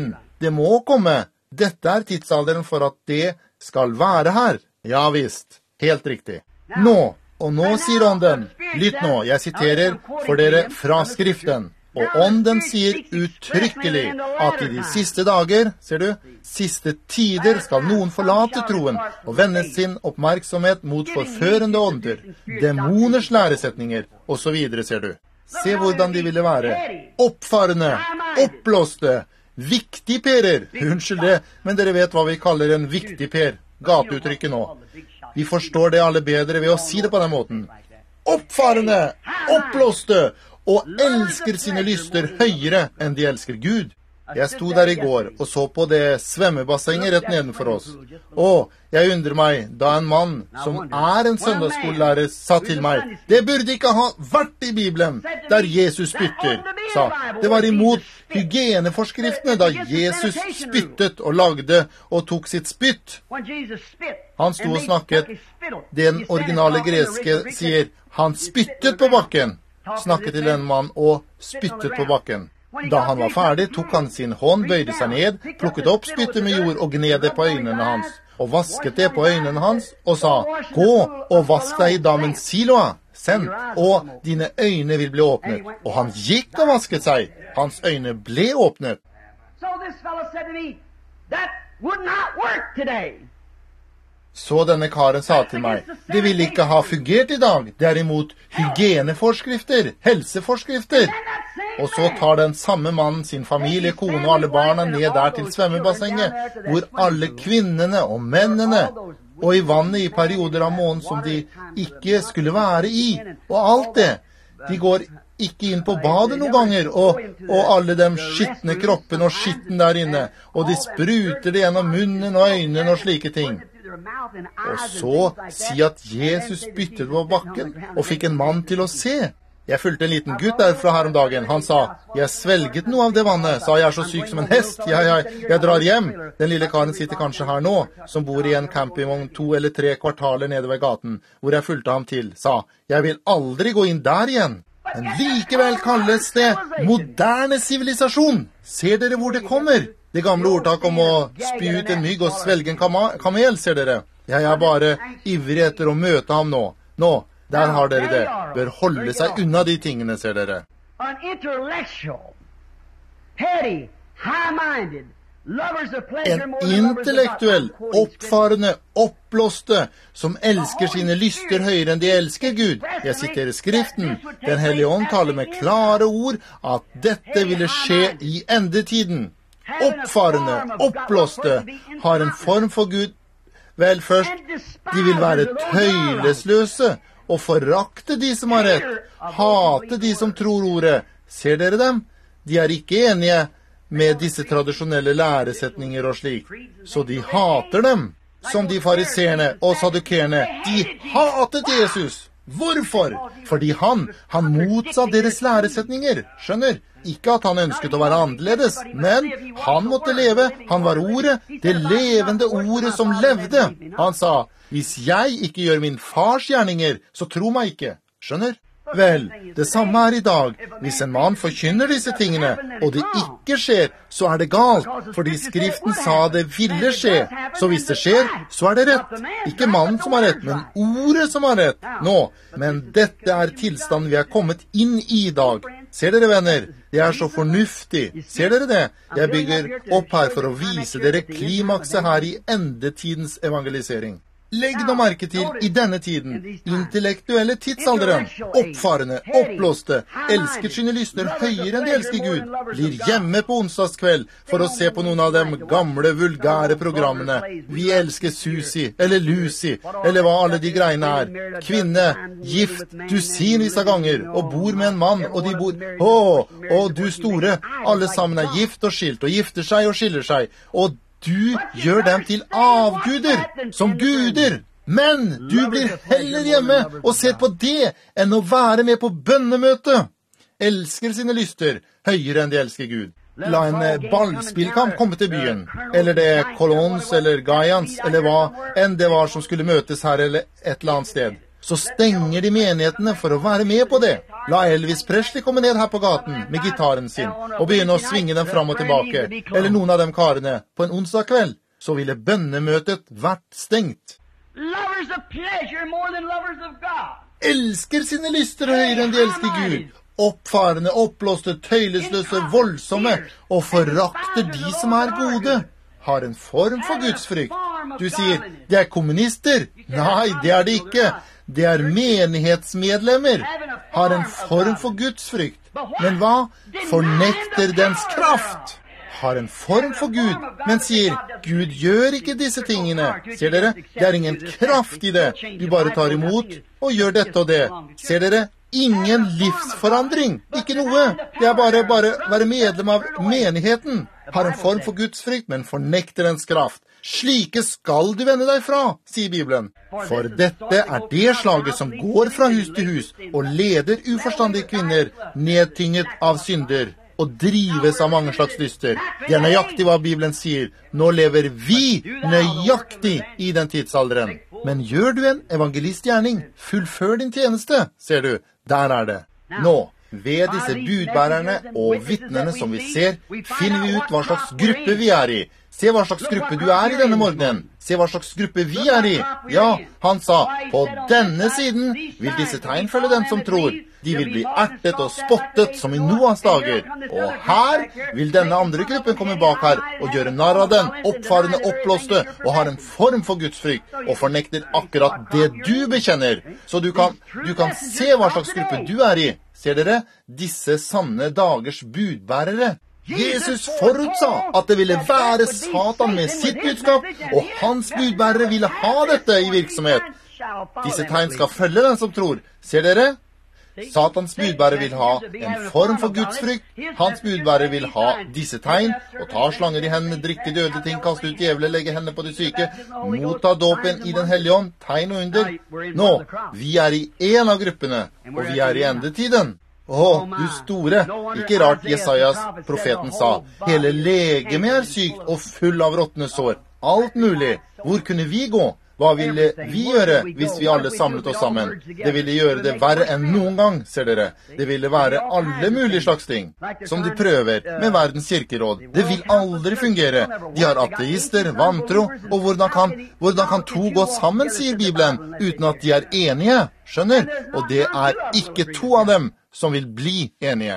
Det må komme. Dette er tidsalderen for at det skal være her. Ja visst, helt riktig. Nå, og nå sier ånden, lytt nå, jeg siterer for dere fra skriften. Og ånden sier uttrykkelig at i de siste dager, ser du, siste tider skal noen forlate troen og vende sin oppmerksomhet mot forførende ånder, demoners læresetninger, og så videre, ser du. Se hvordan de ville være. Oppfarende, oppblåste, viktigperer. Unnskyld det, men dere vet hva vi kaller en viktigper. Gateuttrykket nå. Vi forstår det alle bedre ved å si det på den måten. Oppfarende, oppblåste, og elsker sine lyster høyere enn de elsker Gud. Jeg sto der i går og så på det svømmebassenget rett nedenfor oss. Og jeg undrer meg da en mann som er en søndagsskolelærer sa til meg, det burde ikke ha vært i Bibelen der Jesus spytter, sa. Det var imot hygieneforskriftene da Jesus spyttet og lagde og tok sitt spytt. Han sto og snakket. Den originale greske sier, han spyttet på bakken. Snakket til en mann og spyttet på bakken. Da han var ferdig, tok han sin hånd, bøyde seg ned, plukket opp spyttet med jord og gned det på øynene hans, og vasket det på øynene hans, og sa, gå og vask deg i dammen Siloa, send, og dine øyne vil bli åpnet. Og han gikk og vasket seg. Hans øyne ble åpnet. Så denne karen sa til meg, det vil ikke ha fungert i dag, det er imot hygieneforskrifter, helseforskrifter. Og så tar den samme mannen sin familie, kone og alle barna ned der til svømmebassenget, hvor alle kvinnene og mennene, og i vannet i perioder av måneden som de ikke skulle være i, og alt det. De går ikke inn på badet noen ganger, og, og alle de skittne kroppene og skitten der inne, og de spruter det gjennom munnen og øynene og slike ting. Og så si at Jesus spyttet på bakken og fikk en mann til å se. Jeg fulgte en liten gutt derfra her om dagen. Han sa, jeg svelget noe av det vannet, sa jeg er så syk som en hest. Jeg, jeg, jeg drar hjem. Den lille karen sitter kanskje her nå, som bor i en campingvogn to eller tre kvartaler nede ved gaten, hvor jeg fulgte ham til, sa, jeg vil aldri gå inn der igjen. Men likevel kalles det moderne sivilisasjon. Ser dere hvor det kommer? Det gamle ordtak om å spy ut en mygg og svelge en kamel, ser dere. Jeg er bare ivrig etter å møte ham nå. Nå, der har dere det. Bør holde seg unna de tingene, ser dere. En intellektuell, oppfarende, oppblåste, som elsker sine lyster høyere enn de elsker Gud. Jeg siterer skriften. Den hellige ånd taler med klare ord at dette ville skje i endetiden. Oppfarende, oppblåste, har en form for Gud. Vel, først, de vil være tøylesløse og forakte de som har rett, hate de som tror ordet. Ser dere dem? De er ikke enige med disse tradisjonelle læresetninger og slik, så de hater dem, som de fariserene og sadukerne. De hatet Jesus. Hvorfor? Fordi han, han motsa deres læresetninger, skjønner? Ikke at han ønsket å være annerledes, men han måtte leve. Han var ordet, det levende ordet som levde. Han sa, hvis jeg ikke gjør min fars gjerninger, så tro meg ikke. Skjønner? Vel, det samme er i dag. Hvis en mann forkynner disse tingene, og det ikke skjer, så er det galt, fordi skriften sa det ville skje. Så hvis det skjer, så er det rett. Ikke mannen som har rett, men ordet som har rett. Nå, men dette er tilstanden vi er kommet inn i i dag. Ser dere, venner? Det er så fornuftig. Ser dere det? Jeg bygger opp her for å vise dere klimakset her i endetidens evangelisering. Legg nå merke til i denne tiden, intellektuelle tidsalderen, oppfarende, oppblåste, elsker sine lyster høyere enn de elsker Gud, blir hjemme på onsdagskveld for å se på noen av de gamle, vulgære programmene. Vi elsker Susi, eller Lucy, eller hva alle de greiene er. Kvinne, gift, dusinvis av ganger, og bor med en mann, og de bor, å, og du store, alle sammen er gift og skilt, og gifter seg og skiller seg, og du gjør dem til avguder, som guder. Men du blir heller hjemme og ser på det enn å være med på bønnemøte. Elsker sine lyster høyere enn de elsker Gud. La en ballspillkamp komme til byen, eller det Colons eller Gaians, eller hva enn det var som skulle møtes her eller et eller annet sted. så stenger de menighetene for å være med på det. La Elvis Presley komme ned her på gaten med gitaren sin og begynne å svinge den fram og tilbake, eller noen av dem karene, på en onsdag kveld, så ville bønnemøtet vært stengt. Lovers of pleasure more than lovers of God. Elsker sine lyster høyere enn de elsker Gud. Oppfarende, oppblåste, tøylesløse, voldsomme, og forakter de som er gode. Har en form for gudsfrykt. Du sier, de er kommunister. Nei, det er de ikke. Det er menighetsmedlemmer. Har en form for gudsfrykt. Men hva? Fornekter dens kraft. Har en form for Gud, men sier, Gud gjør ikke disse tingene. Ser dere? Det er ingen kraft i det. Du bare tar imot og gjør dette og det. Ser dere? Ingen livsforandring. Ikke noe. Det er bare bare være medlem av menigheten. Har en form for gudsfrykt, men fornekter dens kraft. Slike skal du vende deg fra, sier Bibelen. For dette er det slaget som går fra hus til hus og leder uforstandige kvinner nedtynget av synder og drives av mange slags lyster. Det er nøyaktig hva Bibelen sier. Nå lever vi nøyaktig i den tidsalderen. Men gjør du en evangelistgjerning, fullfør din tjeneste, ser du. Der er det. Nå, ved disse budbærerne og vittnene som vi ser, finner vi ut hva slags gruppe vi er i. Se hva slags gruppe du er i denne morgenen. Se hva slags gruppe vi er i. Ja, han sa, på denne siden vil disse tegn følge den som tror. De vil bli ertet og spottet som i Noas dager. Og her vil denne andre gruppen komme bak her og gjøre narr av den, oppfarende, oppblåste, og har en form for gudsfrykt, og fornekter akkurat det du bekjenner. Så du kan, du kan se hva slags gruppe du er i. Ser dere? Disse sanne dagers budbærere. Jesus forutsa at det ville være Satan med sitt budskap, og hans budbærere ville ha dette i virksomhet. Disse tegn skal følge den som tror. Ser dere? Satans budbærer vil ha en form for gudsfrykt. Hans budbærer vil ha disse tegn, og ta slanger i hendene, drikke døde ting, kaste ut djevle, legge hendene på de syke, motta dåpen i den hellige ånd, tegn og under. Nå, vi er i en av gruppene, og vi er i endetiden. Å, du store, ikke rart Jesajas, profeten, sa, hele legemet er sykt og full av råttne sår. Alt mulig. Hvor kunne vi gå? Hva ville vi gjøre hvis vi alle samlet oss sammen? Det ville gjøre det verre enn noen gang, ser dere. Det ville være alle mulige slags ting, som de prøver med verdens kirkeråd. Det vil aldri fungere. De har ateister, vantro, og hvordan kan, hvordan kan to gå sammen, sier Bibelen, uten at de er enige, skjønner? Og det er ikke to av dem som vil bli enige.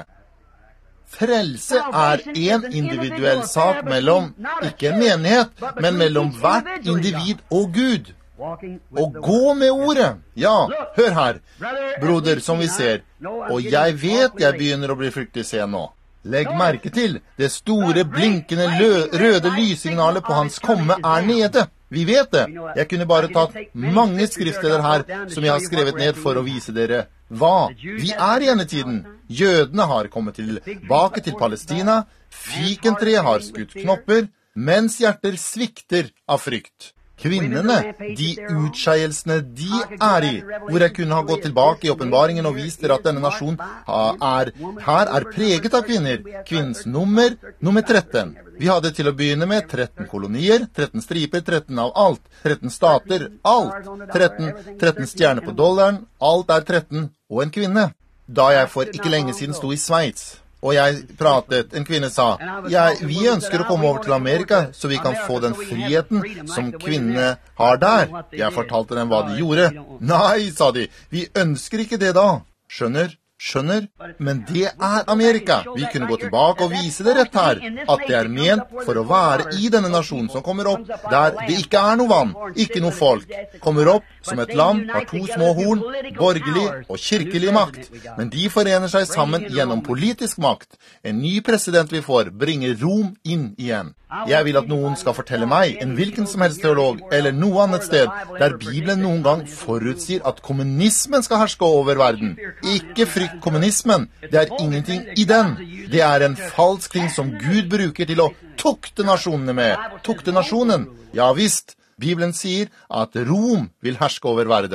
Frelse er en individuell sak mellom, ikke en menighet, men mellom hvert individ og Gud. Og gå med ordet. Ja, hør her, broder, som vi ser. Og jeg vet jeg begynner å bli fryktelig sen nå. Legg merke til, det store, blinkende, røde lyssignalet på hans komme er nede. Vi vet det. Jeg kunne bare tatt mange skriftsteder her som jeg har skrevet ned for å vise dere hva. Vi er i endetiden. Jødene har kommet tilbake til Palestina. Fikentreet har skutt knopper, mens hjerter svikter av frykt. Kvinnene, de utskeielsene de er i, hvor jeg kunne ha gått tilbake i åpenbaringen og vist dere at denne nasjonen er, her er preget av kvinner. Kvinnens nummer, nummer tretten. Vi hadde til å begynne med tretten kolonier, tretten striper, tretten av alt, tretten stater, alt, tretten, tretten stjerner på dollaren, alt er tretten, og en kvinne. Da jeg for ikke lenge siden sto i Sveits, og jeg pratet, en kvinne sa, jeg, vi ønsker å komme over til Amerika, så vi kan få den friheten som kvinnene har der. Jeg fortalte dem hva de gjorde. Nei, sa de, vi ønsker ikke det da. Skjønner? Skjønner? Men det er Amerika. Vi kunne gå tilbake og vise det rett her, at det er ment for å være i denne nasjonen som kommer opp, der det ikke er noe vann, ikke noe folk. Kommer opp som et land, har to små horn, borgerlig og kirkelig makt, men de forener seg sammen gjennom politisk makt. En ny president vi får bringer Rom inn igjen. Jeg vil at noen skal fortelle meg, en hvilken som helst teolog, eller noe annet sted, der Bibelen noen gang forutsier at kommunismen skal herske over verden. Ikke frykt kommunismen, det er ingenting i den. Det er en falsk ting som Gud bruker til å tukte nasjonene med. Tukte nasjonen? Ja visst, Bibelen sier at Rom vil herske over verden.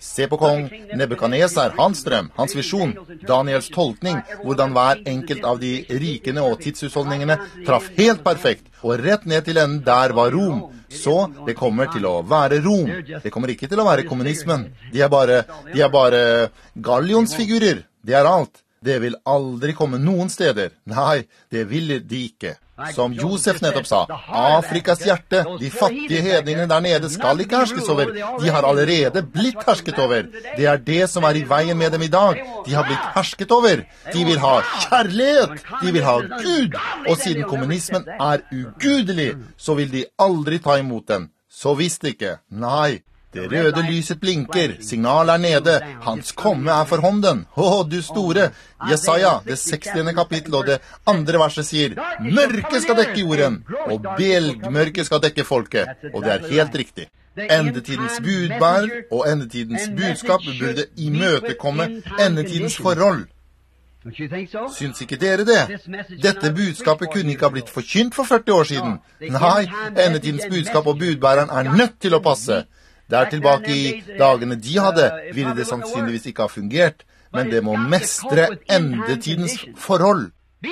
Se på kong Nebukadnesar, hans drøm, hans visjon, Daniels tolkning, hvordan hver enkelt av de rikene og tidshusholdningene traff helt perfekt, og rett ned til enden der var Rom. Så det kommer til å være Rom. Det kommer ikke til å være kommunismen. De er bare, de er bare gallionsfigurer. Det er alt. Det vil aldri komme noen steder. Nei, det vil de ikke. Som Josef nettopp sa, Afrikas hjerte, de fattige hedningene der nede skal ikke herskes over. De har allerede blitt hersket over. Det er det som er i veien med dem i dag. De har blitt hersket over. De vil ha kjærlighet. De vil ha Gud. Og siden kommunismen er ugudelig, så vil de aldri ta imot den. Så visst ikke. Nei. Det røde lyset blinker, signalet er nede, hans komme er for hånden. Å, du store! Jesaja, det sekstiende kapittel og det andre verset sier, mørket skal dekke jorden, og belgmørket skal dekke folket. Og det er helt riktig. Endetidens budbærer og endetidens budskap burde imøtekomme endetidens forhold. Syns ikke dere det? Dette budskapet kunne ikke ha blitt forkynt for førti år siden. Nei, endetidens budskap og budbæreren er nødt til å passe. Der tilbake i dagene de hadde, ville det sannsynligvis ikke ha fungert, men det må mestre endetidens forhold.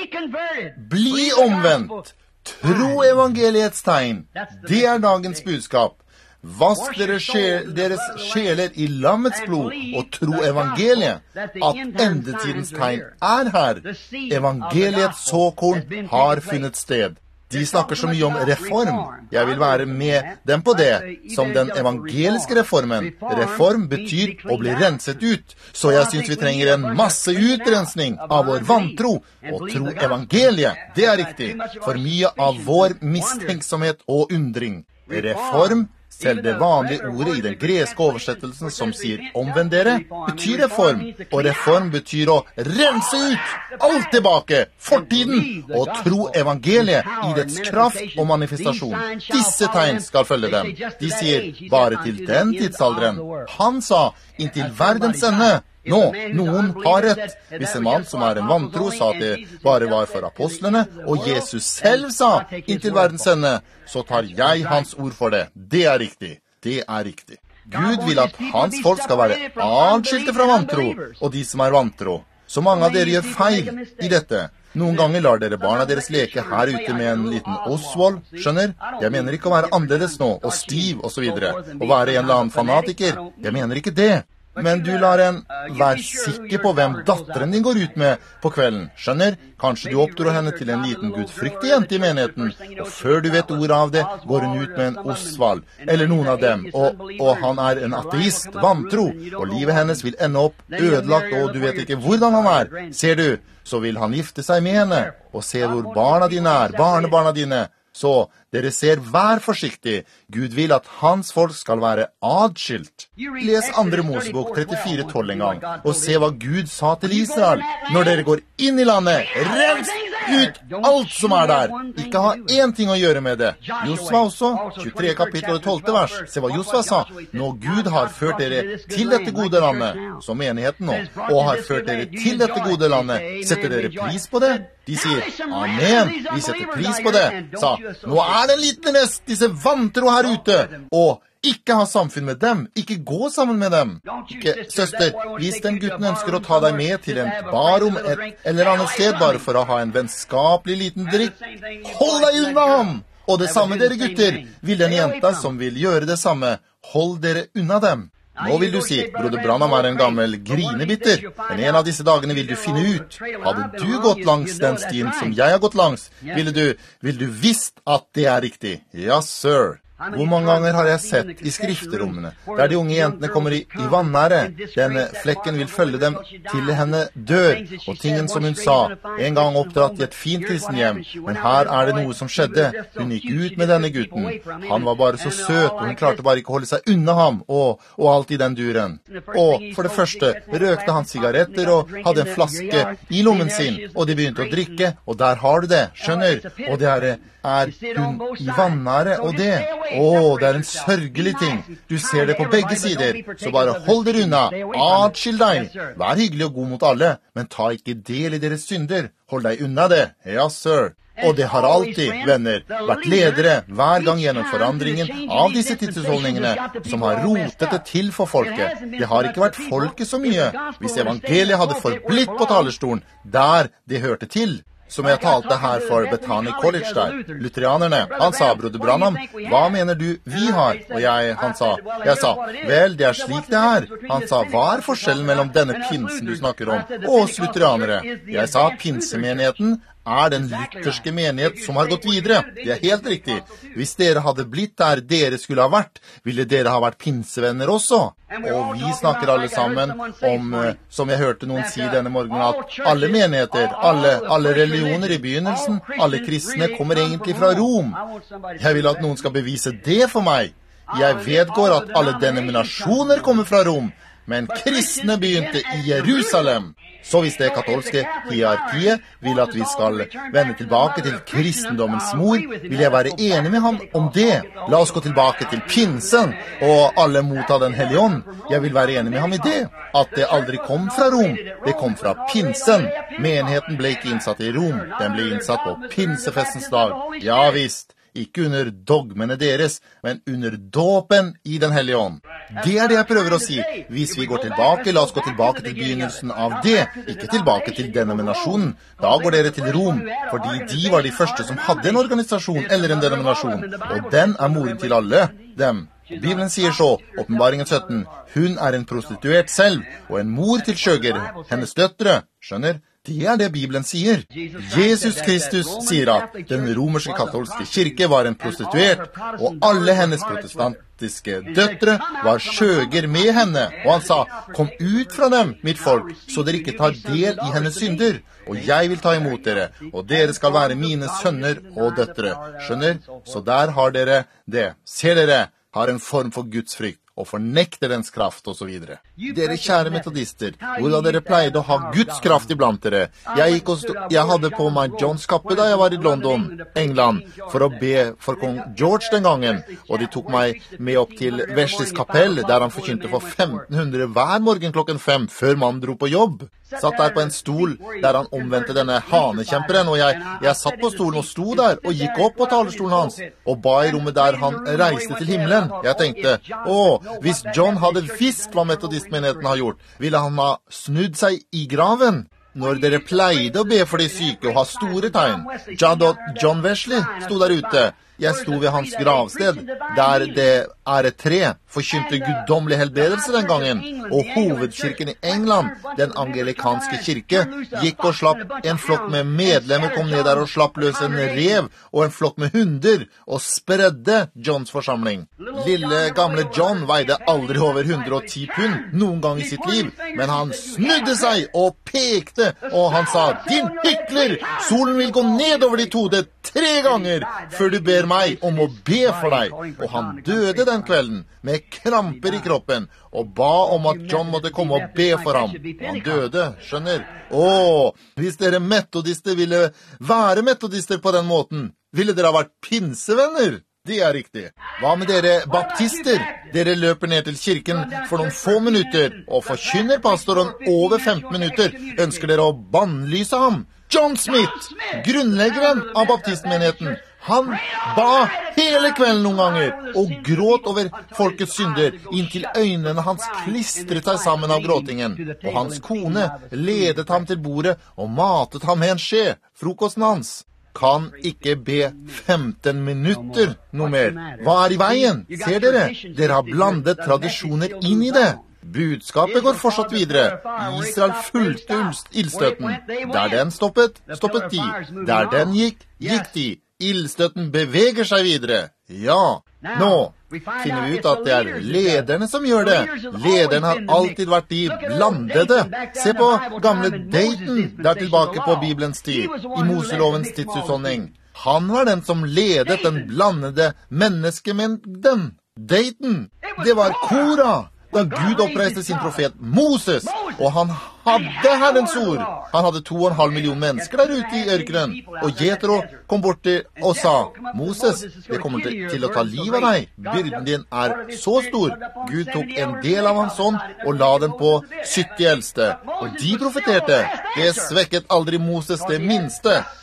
Bli omvendt! Tro evangeliets tegn! Det er dagens budskap. Vask dere sjel, deres sjeler i lammets blod og tro evangeliet, at endetidens tegn er her. Evangeliets såkorn har funnet sted. De snakker så mye om reform. Jeg vil være med dem på det, som den evangeliske reformen. Reform betyr å bli renset ut, så jeg synes vi trenger en masse utrensning av vår vantro, og tro evangeliet. Det er riktig, for mye av vår mistenksomhet og undring. Reform, selv det vanlige ordet i den greske oversettelsen som sier omvend dere, betyr reform. Og reform betyr å rense ut alt tilbake, fortiden, og tro evangeliet i dets kraft og manifestasjon. Disse tegn skal følge dem. De sier bare til den tidsalderen. Han sa inntil verdens ende. Nå, noen har rett. Hvis en mann som er en vantro sa at det bare var for apostlene, og Jesus selv sa inntil verdens ende, så tar jeg hans ord for det. Det er riktig. Det er riktig. Gud vil at hans folk skal være adskilte fra vantro, og de som er vantro. Så mange av dere gjør feil i dette. Noen ganger lar dere barna deres leke her ute med en liten Oswald, skjønner? Jeg mener ikke å være annerledes nå, og stiv, og så videre. Å være en eller annen fanatiker. Jeg mener ikke det. Men du lar en være sikker på hvem datteren din går ut med på kvelden. Skjønner? Kanskje du oppdrar henne til en liten gudfryktig jente i menigheten, og før du vet ordet av det, går hun ut med en Oswald, eller noen av dem, og, og han er en ateist, vantro, og livet hennes vil ende opp ødelagt, og du vet ikke hvordan han er. Ser du, så vil han gifte seg med henne, og se hvor barna dine er, barnebarna dine. Så dere ser, vær forsiktig. Gud vil at hans folk skal være adskilt. Les andre Mosebok trettifire tolv en gang, og se hva Gud sa til Israel. Når dere går inn i landet, rens ut alt som er der. Ikke ha en ting å gjøre med det. Josva også, tjuetre kapittel og tolvte vers. Se hva Josva sa. Når Gud har ført dere til dette gode landet, som menigheten nå, og har ført dere til dette gode landet, setter dere pris på det? De sier, amen, vi setter pris på det, sa, nå er det en liten rest, disse vantro her ute, og ikke ha samfunn med dem, ikke gå sammen med dem. Ikke, søster, hvis den gutten ønsker å ta deg med til en barom et eller annet sted, bare for å ha en vennskapelig liten drikk, hold deg unna ham! Og det samme dere gutter, vil den jenta som vil gjøre det samme, hold dere unna dem. Nå vil du si, broder Branham er en gammel grinebitter, men en av disse dagene vil du finne ut. Hadde du gått langs den stien som jeg har gått langs, ville du, vil du visst at det er riktig. Ja, sir. Hvor mange ganger har jeg sett i skrifterommene, der de unge jentene kommer i, i vannære. Denne flekken vil følge dem til henne dør, og tingen som hun sa, en gang oppdratt i et fint kristen hjem, men her er det noe som skjedde. Hun gikk ut med denne gutten. Han var bare så søt, og hun klarte bare ikke å holde seg unna ham, og, og alt i den duren. Og for det første røkte han sigaretter og hadde en flaske i lommen sin, og de begynte å drikke, og der har du det, skjønner? Og det er, er hun i vannære, og det... Åh, det er en sørgelig ting. Du ser det på begge sider, så bare hold dere unna. Adskill deg. Vær hyggelig og god mot alle, men ta ikke del i deres synder. Hold deg unna det. Ja, sir. Og det har alltid, venner, vært ledere hver gang gjennom forandringen av disse tidshusholdningene som har rotet det til for folket. Det har ikke vært folket så mye. Hvis evangeliet hadde forblitt på talerstolen der det hørte til, som jeg talte her for Bethany College der, lutherianerne, han sa, broder Branham, hva mener du vi har? Og jeg, han sa, jeg sa, vel, det er slik det er. Han sa, hva er forskjellen mellom denne pinsen du snakker om, og oss lutherianere? Jeg sa, pinsemenigheten er den lutherske menighet som har gått videre. Det er helt riktig. Hvis dere hadde blitt der dere skulle ha vært, ville dere ha vært pinsevenner også. Og vi snakker alle sammen om, som jeg hørte noen si denne morgenen, at alle menigheter, alle, alle religioner i begynnelsen, alle kristne kommer egentlig fra Rom. Jeg vil at noen skal bevise det for meg. Jeg vedgår at alle denominasjoner kommer fra Rom, men kristne begynte i Jerusalem. Så hvis det katolske hierarkiet vil at vi skal vende tilbake til kristendommens mor, vil jeg være enig med ham om det. La oss gå tilbake til pinsen, og alle motta den hellige ånd. Jeg vil være enig med ham i det, at det aldri kom fra Rom. Det kom fra pinsen. Menigheten ble ikke innsatt i Rom. Den ble innsatt på pinsefestens dag. Ja visst. Ikke under dogmene deres, men under dåpen i den hellige ånd. Det er det jeg prøver å si. Hvis vi går tilbake, la oss gå tilbake til begynnelsen av det, ikke tilbake til denominasjonen. Da går dere til Rom, fordi de var de første som hadde en organisasjon eller en denominasjon, og den er moren til alle dem. Bibelen sier så, Åpenbaringen sytten, hun er en prostituert selv, og en mor til skjøger, hennes døtre, skjønner? Det er det Bibelen sier. Jesus Kristus sier at den romerske katolske kirke var en prostituert, og alle hennes protestantiske døtre var skjøger med henne. Og han sa, kom ut fra dem, mitt folk, så dere ikke tar del i hennes synder. Og jeg vil ta imot dere, og dere skal være mine sønner og døtre. Skjønner? Så der har dere det. Ser dere, har en form for Guds frykt, og fornekter dens kraft, og så videre. Dere kjære metodister, hvordan dere pleide å ha Guds kraft iblant dere. Jeg, gikk og stod, jeg hadde på meg Johns kappe da jeg var i London, England, for å be for kong George den gangen, og de tok meg med opp til Wesleys kapell, der han forkynte for femten hundre hver morgen klokken fem, før man dro på jobb. Satt der på en stol der han omvendte denne hanekjemperen, og jeg, jeg satt på stolen og sto der, og gikk opp på talerstolen hans, og ba i rommet der han reiste til himmelen. Jeg tenkte, å, hvis John hadde visst hva metodistmenigheten har gjort, ville han ha snudd seg i graven. Når dere pleide å be for de syke og ha store tegn. John Wesley sto der ute. Jeg sto ved hans gravsted, der det er et tre, forkynte guddommelig helbredelse den gangen, og hovedkirken i England, den angelikanske kirke, gikk og slapp en flokk med medlemmer, kom ned der og slapp løs en rev og en flokk med hunder, og spredde Johns forsamling. Lille gamle John veide aldri over hundre og ti pund noen gang i sitt liv, men han snudde seg og pekte, og han sa, din hykler, solen vil gå ned over ditt hode tre ganger, før du ber meg om å be for deg. Og han døde den kvelden med kramper i kroppen og ba om at John måtte komme og be for ham. Og han døde, skjønner. Åh, hvis dere metodister ville være metodister på den måten, ville dere ha vært pinsevenner. Det er riktig. Hva med dere baptister? Dere løper ned til kirken for noen få minutter, og forkynner pastoren over femten minutter. Ønsker dere å bannlyse ham? John Smith, grunnleggeren av baptistmenigheten, han ba hele kvelden noen ganger og gråt over folkets synder inntil øynene hans klistret seg sammen av gråtingen. Og hans kone ledet ham til bordet og matet ham med en skje, frokosten hans. Kan ikke be femten minutter noe mer. Hva er i veien? Ser dere? Dere har blandet tradisjoner inn i det. Budskapet går fortsatt videre. Israel fulgte ildstøtten. Der den stoppet, stoppet de. Der den gikk, gikk de. Ildstøtten beveger seg videre. Ja. Nå finner vi ut at det er lederne som gjør det. Lederne har alltid vært de blandede. Se på gamle Dayton, der tilbake på Bibelens tid, i Moselovens tidshusholdning. Han var den som ledet den blandede menneskemengden. Dayton, det var Kora, da Gud oppreiste sin profet Moses, og han hadde Herrens ord. Han hadde to og en halv million mennesker der ute i ørkenen, og Jethro kom bort til og sa, Moses, det kommer til, til å ta liv av deg. Byrden din er så stor. Gud tok en del av hans ånd og la den på sytti eldste, og de profeterte. Det svekket aldri Moses det minste.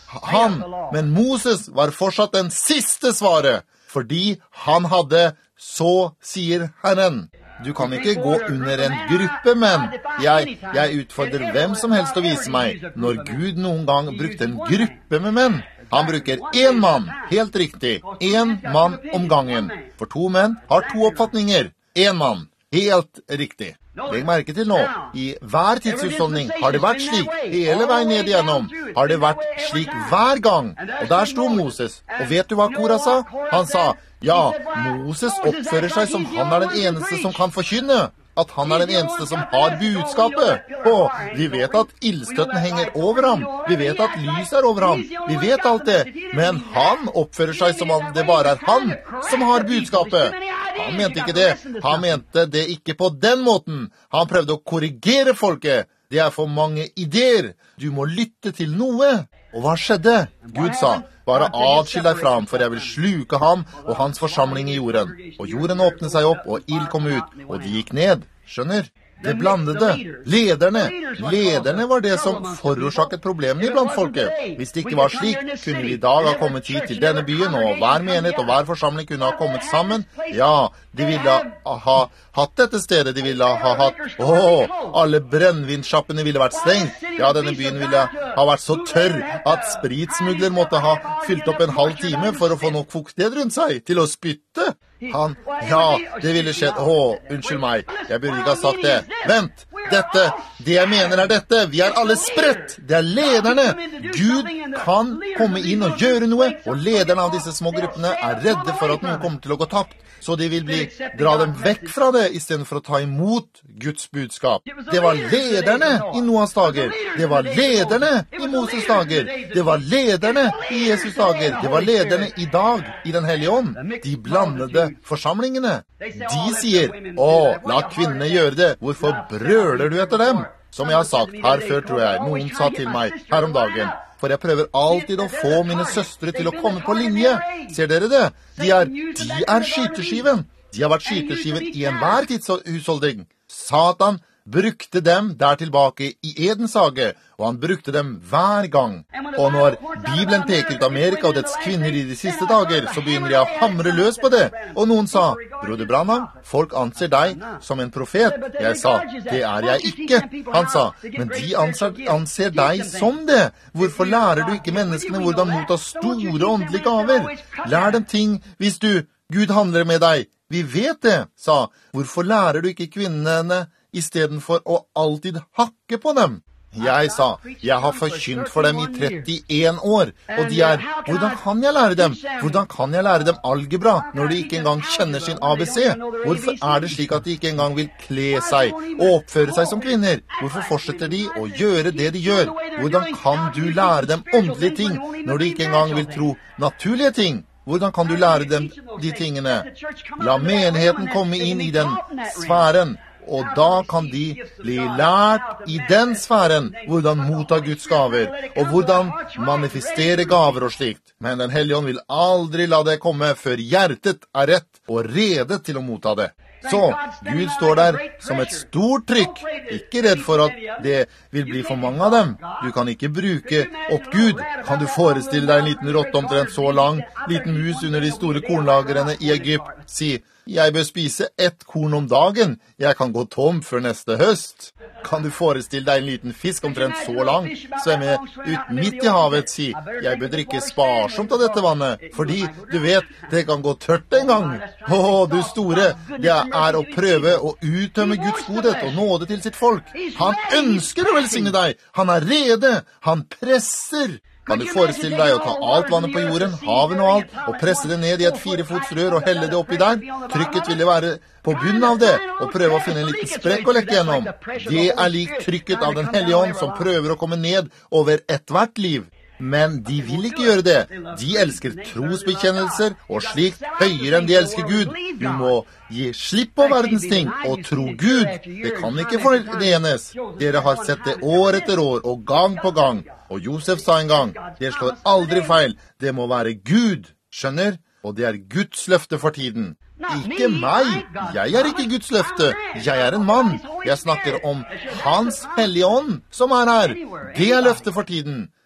han, men Moses var fortsatt den siste svaret, fordi han hadde så sier Herren. Du kan ikke gå under en gruppe, men jeg, jeg utfordrer hvem som helst å vise meg når Gud noen gang brukte en gruppe med menn. Han bruker en mann, helt riktig, en mann om gangen. For to menn har to oppfatninger. En mann, helt riktig. Legg merke til nå, i hver tidshusholdning har det vært slik, hele veien ned igjennom, har det vært slik hver gang. Og der sto Moses, og vet du hva Korah sa? Han sa, ja, Moses oppfører seg som han er den eneste som kan forkynne, at han er den eneste som har budskapet. Og vi vet at ildstøtten henger over ham, vi vet at lys er over ham, vi vet alt det, men han oppfører seg som om det bare er han som har budskapet. Han mente ikke det, han mente det ikke på den måten. Han prøvde å korrigere folket. Det er for mange ideer. Du må lytte til noe. Og hva skjedde? Gud sa, bare atskill deg fra ham, for jeg vil sluke ham og hans forsamling i jorden. Og jorden åpnet seg opp, og ild kom ut, og de gikk ned. Skjønner? Det blandede. Lederne. Lederne var det som forårsaket problemene iblant folket. Hvis det ikke var slik, kunne vi i dag ha kommet hit til denne byen, og hver menighet og hver forsamling kunne ha kommet sammen. Ja, de ville ha hatt dette stedet, de ville ha hatt, åh, alle brennvinsjappene ville vært stengt. Ja, denne byen ville ha vært så tørr at spritsmugler måtte ha fylt opp en halv time for å få nok fuktighet rundt seg til å spytte. Han, ja, det ville skjedd. Åh, unnskyld meg, jeg burde ikke ha sagt det. Vent, dette, det jeg mener er dette. Vi er alle spredt. Det er lederne. Gud kan komme inn og gjøre noe, og lederne av disse små gruppene er redde for at noe kommer til å gå tapt. Så de vil bli, dra dem vekk fra det, i stedet for å ta imot Guds budskap. Det var lederne i Noas dager. Det var lederne i Moses dager. Det var lederne i Jesus dager. Det var lederne i dag, i den hellige ånd. De blandede forsamlingene. De sier, å, la kvinnene gjøre det. Hvorfor brøler du etter dem? Som jeg har sagt her før, tror jeg, noen sa til meg her om dagen. For jeg prøver alltid å få mine søstre til å komme på linje. Ser dere det? De er, de er skyteskiven. De har vært skyteskiven i enhver tidshusholdning. Satan brukte dem der tilbake i Edens hage, og han brukte dem hver gang. Og når Bibelen peker ut Amerika og dets kvinner i de siste dager, så begynner jeg å hamre løs på det. Og noen sa, Broder Branham, folk anser deg som en profet. Jeg sa, det er jeg ikke. Han sa, men de anser, anser deg som det. Hvorfor lærer du ikke menneskene hvordan motta store åndelige gaver? Lær dem ting hvis du, Gud handler med deg. Vi vet det, sa. Hvorfor lærer du ikke kvinnene i stedet for å alltid hakke på dem? Jeg sa, jeg har forkynt for dem i trettien år, og de er, hvordan kan jeg lære dem? Hvordan kan jeg lære dem algebra når de ikke engang kjenner sin A B C? Hvorfor er det slik at de ikke engang vil kle seg og oppføre seg som kvinner? Hvorfor fortsetter de å gjøre det de gjør? Hvordan kan du lære dem åndelige ting når de ikke engang vil tro naturlige ting? Hvordan kan du lære dem de tingene? La menigheten komme inn i den sfæren, og da kan de bli lært i den sfæren hvordan motta Guds gaver, og hvordan manifestere gaver og slikt. Men den hellige ånd vil aldri la det komme før hjertet er rett og rede til å motta det. Så, Gud står der som et stort trykk. Ikke redd for at det vil bli for mange av dem. Du kan ikke bruke opp Gud. Kan du forestille deg en liten rotte omtrent så lang, liten mus under de store kornlagrene i Egypt? Si, jeg bør spise ett korn om dagen. Jeg kan gå tom før neste høst. Kan du forestille deg en liten fisk omtrent så lang, svømme ut midt i havet, si, jeg bør drikke sparsomt av dette vannet, fordi du vet, det kan gå tørt en gang. Åh, du store, det er å prøve å uttømme Guds godhet og nåde til sitt folk. Han ønsker å velsigne deg. Han er rede. Han presser. Kan du forestille deg å ta alt vannet på jorden, haven og alt, og presse det ned i et firefotsrør og helle det oppi der? Trykket ville være på bunnen av det, og prøve å finne en liten sprekk å lekke gjennom. Det er lik trykket av den hellige ånd som prøver å komme ned over ethvert liv. Men de vil ikke gjøre det. De elsker trosbekjennelser og slikt høyere enn de elsker Gud. Du må gi slipp på verdens ting og tro Gud. Det kan ikke forenes. Dere har sett det år etter år og gang på gang. Og Josef sa en gang, det slår aldri feil. Det må være Gud, skjønner? Og det er Guds løfte for tiden. Ikke meg. Jeg er ikke Guds løfte. Jeg er en mann. Jeg snakker om Hans hellige ånd som er her. Det er løfte for tiden.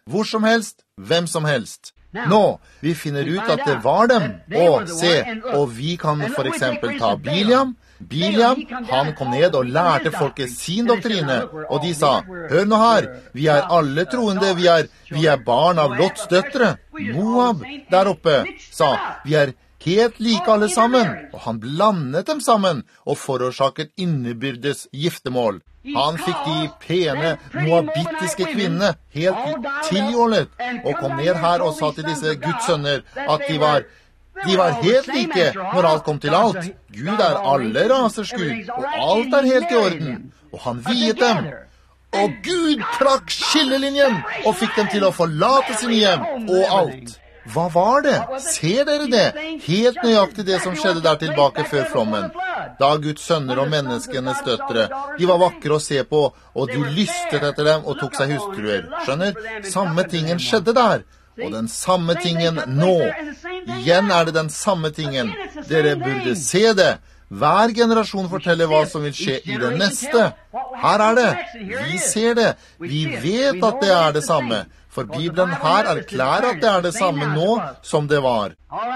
hvor som helst, hvem som helst. Nå, vi finner ut at det var dem, og se, og vi kan for eksempel ta Biliam. Biliam, han kom ned og lærte folket sin doktrine, og de sa, hør nå her, vi er alle troende, vi er, vi er barn av Lots døtre. Moab, der oppe, sa, vi er helt like alle sammen, og han blandet dem sammen og forårsaket innebyrdes giftemål. Han fikk de pene moabittiske kvinnene helt tilgjålet, og kom ned her og sa til disse Guds sønner at de var, de var helt like når alt kom til alt. Gud er alle rasers Gud, og alt er helt i orden. Og han viet dem. Og Gud trakk skillelinjen og fikk dem til å forlate sin hjem og alt. Hva var det? Ser dere det? Helt nøyaktig det som skjedde der tilbake før flommen. Da Guds sønner og menneskenes døtre, de var vakre å se på, og de lystet etter dem og tok seg hustruer. Skjønner? Samme tingen skjedde der. Og den samme tingen nå. Igjen er det den samme tingen. Dere burde se det. Hver generasjon forteller hva som vil skje i det neste. Her er det. Vi ser det. Vi vet at det er det samme. For Bibelen her erklærer at det er det samme nå som det var.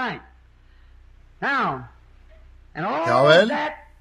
Ja vel.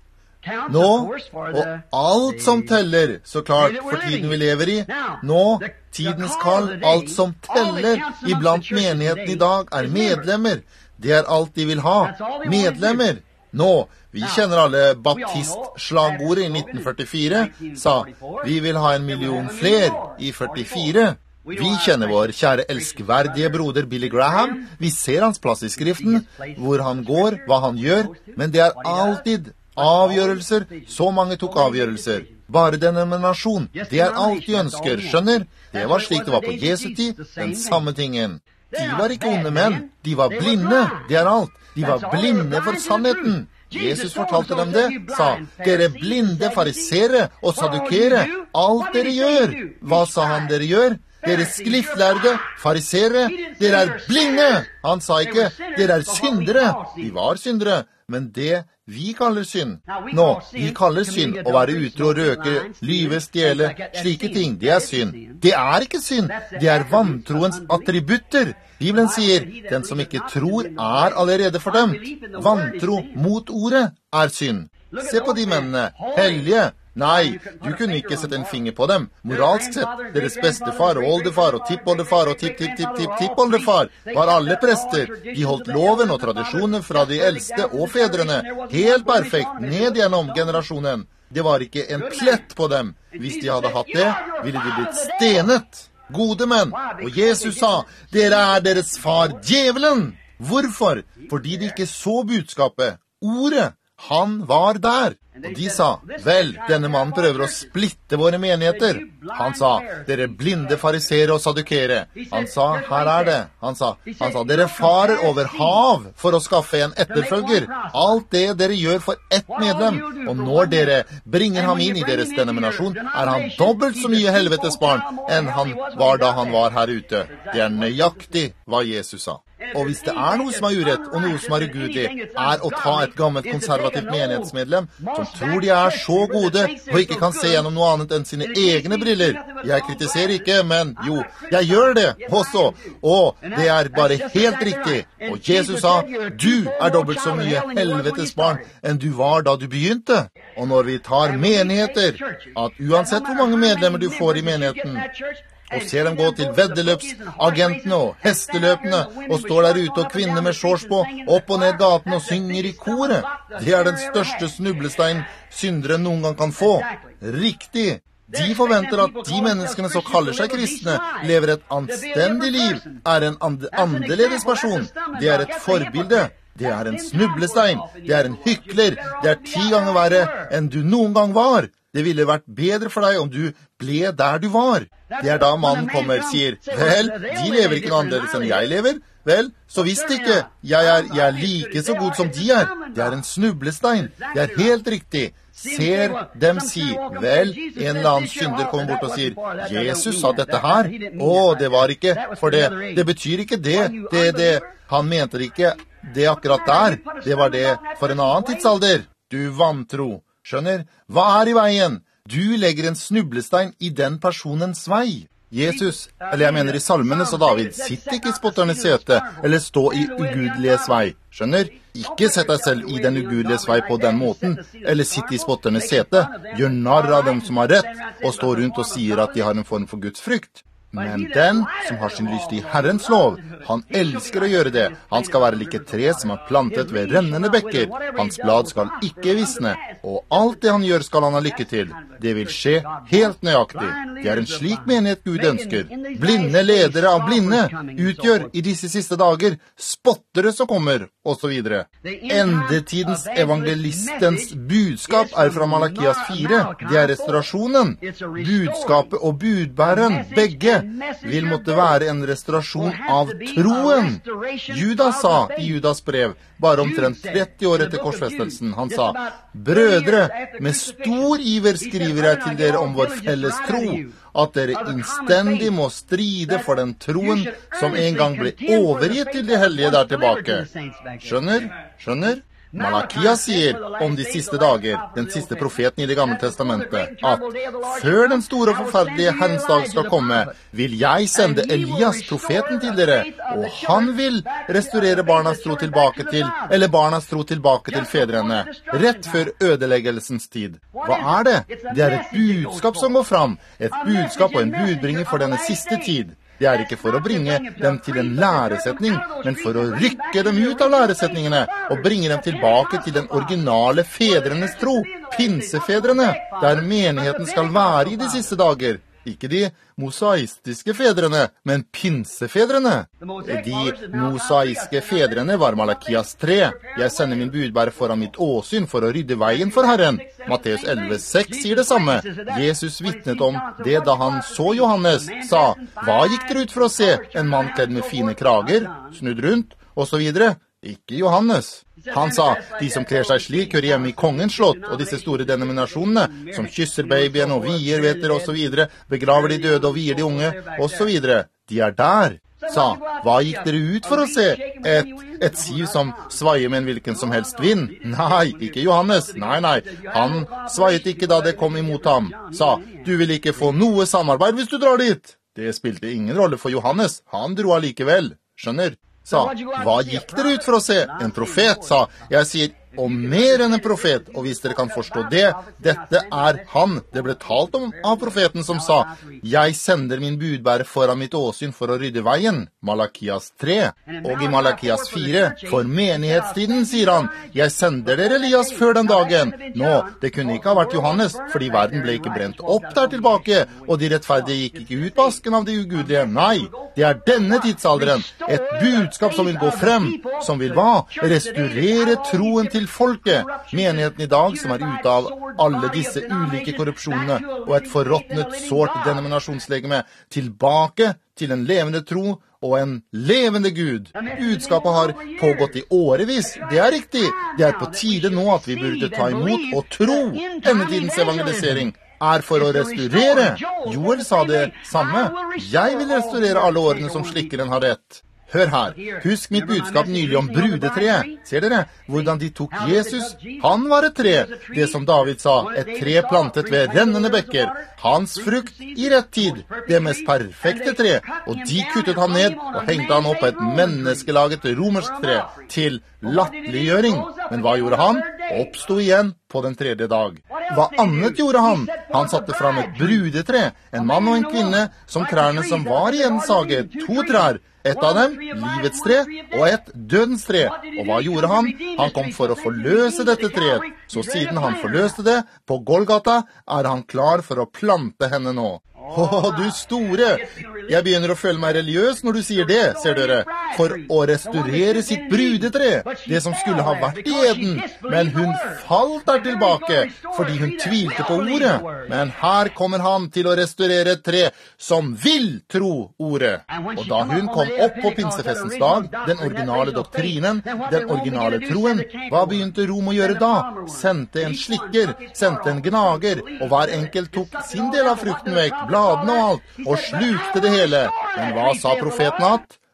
Nå, og alt som teller, så klart, for tiden vi lever i, nå, tidens kall, alt som teller iblant menigheten i dag er medlemmer. Det er alt de vil ha. Medlemmer. Nå, vi kjenner alle baptistslagordet i nitten førtifire, sa, vi vil ha en million fler i førtifire. Vi kjenner vår kjære elskverdige broder Billy Graham. Vi ser hans plass i skriften, hvor han går, hva han gjør, men det er alltid avgjørelser. Så mange tok avgjørelser. Bare denominasjon, det er alt de ønsker, skjønner? Det var slik det var på Jesu tid, den samme tingen. De var ikke onde menn, de var blinde, det er alt. De var blinde for sannheten. Jesus fortalte dem det, sa, dere blinde farisere og sadukere, alt dere gjør. Hva sa han dere gjør? Dere skriftlærde, farisere, dere er blinde. Han sa ikke, dere er syndere. De var syndere, men det vi kaller synd. Nå, vi kaller synd å være utro, røke, lyve, stjele, slike ting. Det er synd. Det er ikke synd. Det er vantroens attributter. Bibelen sier, den som ikke tror er allerede fordømt. Vantro mot ordet er synd. Se på de mennene, hellige. Nei, du kunne ikke sette en finger på dem. Moralsk sett, deres bestefar og oldefar og tippoldefar og tipp-tipp-tipp-tipp-tippoldefar var alle prester. De holdt loven og tradisjonen fra de eldste og fedrene. Helt perfekt, ned gjennom generasjonen. Det var ikke en plett på dem. Hvis de hadde hatt det, ville de blitt stenet. Gode menn. Og Jesus sa, dere er deres far djevelen. Hvorfor? Fordi de ikke så budskapet. Ordet. Han var der. Og de sa, vel, denne mannen prøver å splitte våre menigheter. Han sa, dere blinde farisere og sadukere. Han sa, her er det. Han sa, han sa, dere farer over hav for å skaffe en etterfølger. Alt det dere gjør for ett medlem. Og når dere bringer ham inn i deres denominasjon, er han dobbelt så mye helvetes barn enn han var da han var her ute. Det er nøyaktig hva Jesus sa. Og hvis det er noe som er urett, og noe som er ugudelig, er å ta et gammelt konservativt menighetsmedlem, som tror de er så gode, og ikke kan se gjennom noe annet enn sine egne briller. Jeg kritiserer ikke, men jo, jeg gjør det også. Og det er bare helt riktig. Og Jesus sa, du er dobbelt så mye helvetes barn enn du var da du begynte. Og når vi tar menigheter, at uansett hvor mange medlemmer du får i menigheten, og ser dem gå til veddeløpsagentene og hesteløpene, og står der ute og kvinner med shorts på, opp og ned gaten og synger i koret. Det er den største snublestein syndere noen gang kan få. Riktig. De forventer at de menneskene som kaller seg kristne, lever et anstendig liv, er en and- annerledes person. Det er et forbilde. Det er en snublestein. Det er en hykler. Det er ti ganger verre enn du noen gang var. Det ville vært bedre for deg om du ble der du var. Det er da mannen kommer og sier, vel, de lever ikke noe annerledes enn jeg lever. Vel, så visst ikke. Jeg er, jeg er like så god som de er. Det er en snublestein. Det er helt riktig. Ser dem si, vel, en eller annen synder kommer bort og sier, Jesus sa dette her. Å, det var ikke, for det, det betyr ikke det. Det, det, han mente ikke det akkurat der. Det var det for en annen tidsalder. Du vantro. Skjønner? Hva er i veien? Du legger en snublestein i den personens vei. Jesus, eller jeg mener i salmene, sa David, sitt ikke i spotternes sete, eller stå i ugudeliges vei. Skjønner? Ikke sett deg selv i den ugudeliges vei på den måten, eller sitt i spotternes sete. Gjør narr av dem som har rett, og stå rundt og sier at de har en form for Guds frykt. Men den som har sin lyst i Herrens lov, han elsker å gjøre det. Han skal være like tre som er plantet ved rennende bekker. Hans blad skal ikke visne, og alt det han gjør skal han ha lykke til. Det vil skje helt nøyaktig. Det er en slik menighet Gud ønsker. Blinde ledere av blinde utgjør i disse siste dager spottere som kommer, og så videre. Endetidens evangelistens budskap er fra Malakias fire. Det er restaurasjonen. Budskapet og budbæreren, begge, vil måtte være en restaurasjon av troen. Judas sa i Judas brev, bare omtrent tretti år etter korsfestelsen, han sa, «Brødre, med stor iver skriver jeg til dere om vår felles tro, at dere innstendig må stride for den troen som en gang ble overgitt til de hellige der tilbake.» Skjønner? Skjønner? Malakia sier om de siste dager, den siste profeten i det gamle testamentet, at før den store og forferdelige Herrens dag skal komme, vil jeg sende Elias, profeten, til dere, og han vil restaurere barnas tro tilbake til, eller barnas tro tilbake til fedrene, rett før ødeleggelsens tid. Hva er det? Det er et budskap som går fram, et budskap og en budbringer for denne siste tid. Det er ikke for å bringe dem til en læresetning, men for å rykke dem ut av læresetningene og bringe dem tilbake til den originale fedrenes tro, pinsefedrene, der menigheten skal være i de siste dager. Ikke de mosaistiske fedrene, men pinsefedrene. De mosaiske fedrene var Malakias tre. Jeg sender min budbærer foran mitt åsyn for å rydde veien for Herren. Matteus elleve seks sier det samme. Jesus vittnet om det da han så Johannes, sa, «Hva gikk dere ut for å se? En mann kledd med fine krager, snudd rundt, og så videre?» Ikke Johannes. Han sa, de som kler seg slik hører hjemme i kongens slott, og disse store denominasjonene, som kysser babyen og vier, vet dere, og så videre, begraver de døde og vier de unge, og så videre. De er der. Sa, hva gikk dere ut for å se? Et, et siv som svaier med en hvilken som helst vind? Nei, ikke Johannes. Nei, nei. Han svaiet ikke da det kom imot ham. Sa, du vil ikke få noe samarbeid hvis du drar dit. Det spilte ingen rolle for Johannes. Han dro allikevel. Skjønner? Sa, hva gikk dere ut for å se? En profet, sa, jeg sier, og mer enn en profet, og hvis dere kan forstå det, dette er han. Det ble talt om av profeten som sa, jeg sender min budbærer foran mitt åsyn for å rydde veien, Malakias tre, og i Malakias fire, for menighetstiden, sier han, jeg sender dere Elias før den dagen. Nå, det kunne ikke ha vært Johannes, fordi verden ble ikke brent opp der tilbake, og de rettferdige gikk ikke ut på asken av de ugudelige. Nei, det er denne tidsalderen, et budskap som vil gå frem, som vil hva? Restaurere troen til folket, menigheten i dag som er ute av alle disse ulike korrupsjonene og et forråtnet, sårt denominasjonslegeme, tilbake til en levende tro og en levende Gud. Budskapet har pågått i årevis. Det er riktig. Det er på tide nå at vi burde ta imot og tro. Endetidens evangelisering er for å restaurere. Joel sa det samme. Jeg vil restaurere alle årene som slikkeren har rett. Hør her, husk mitt budskap nylig om brudetreet. Ser dere hvordan de tok Jesus? Han var et tre, det som David sa, et tre plantet ved rennende bekker. Hans frukt i rett tid, det mest perfekte tre. Og de kuttet han ned og hengte han opp på et menneskelaget romersk tre til latterliggjøring. Men hva gjorde han? Oppstod igjen på den tredje dag. Hva annet gjorde han? Han satte fram et brudetre, en mann og en kvinne, som trærne som var igjen saget, to trær. Et av dem, livets tre, og et dødens tre. Og hva gjorde han? Han kom for å forløse dette treet. Så siden han forløste det, på Golgata, er han klar for å plante henne nå. Åh, du store! Jeg begynner å føle meg religiøs når du sier det, ser dere. For å restaurere sitt brudetre, det som skulle ha vært i Eden. Men hun falt der tilbake, fordi hun tvilte på ordet. Men her kommer han til å restaurere et tre som vil tro ordet. Og da hun kom opp på pinsefestens dag, den originale doktrinen, den originale troen, hva begynte Rom å gjøre da? Sendte en slikker, sendte en gnager, og hver enkelt tok sin del av frukten vekk, bladene og alt, og slukte det hele. Men hva sa profeten at?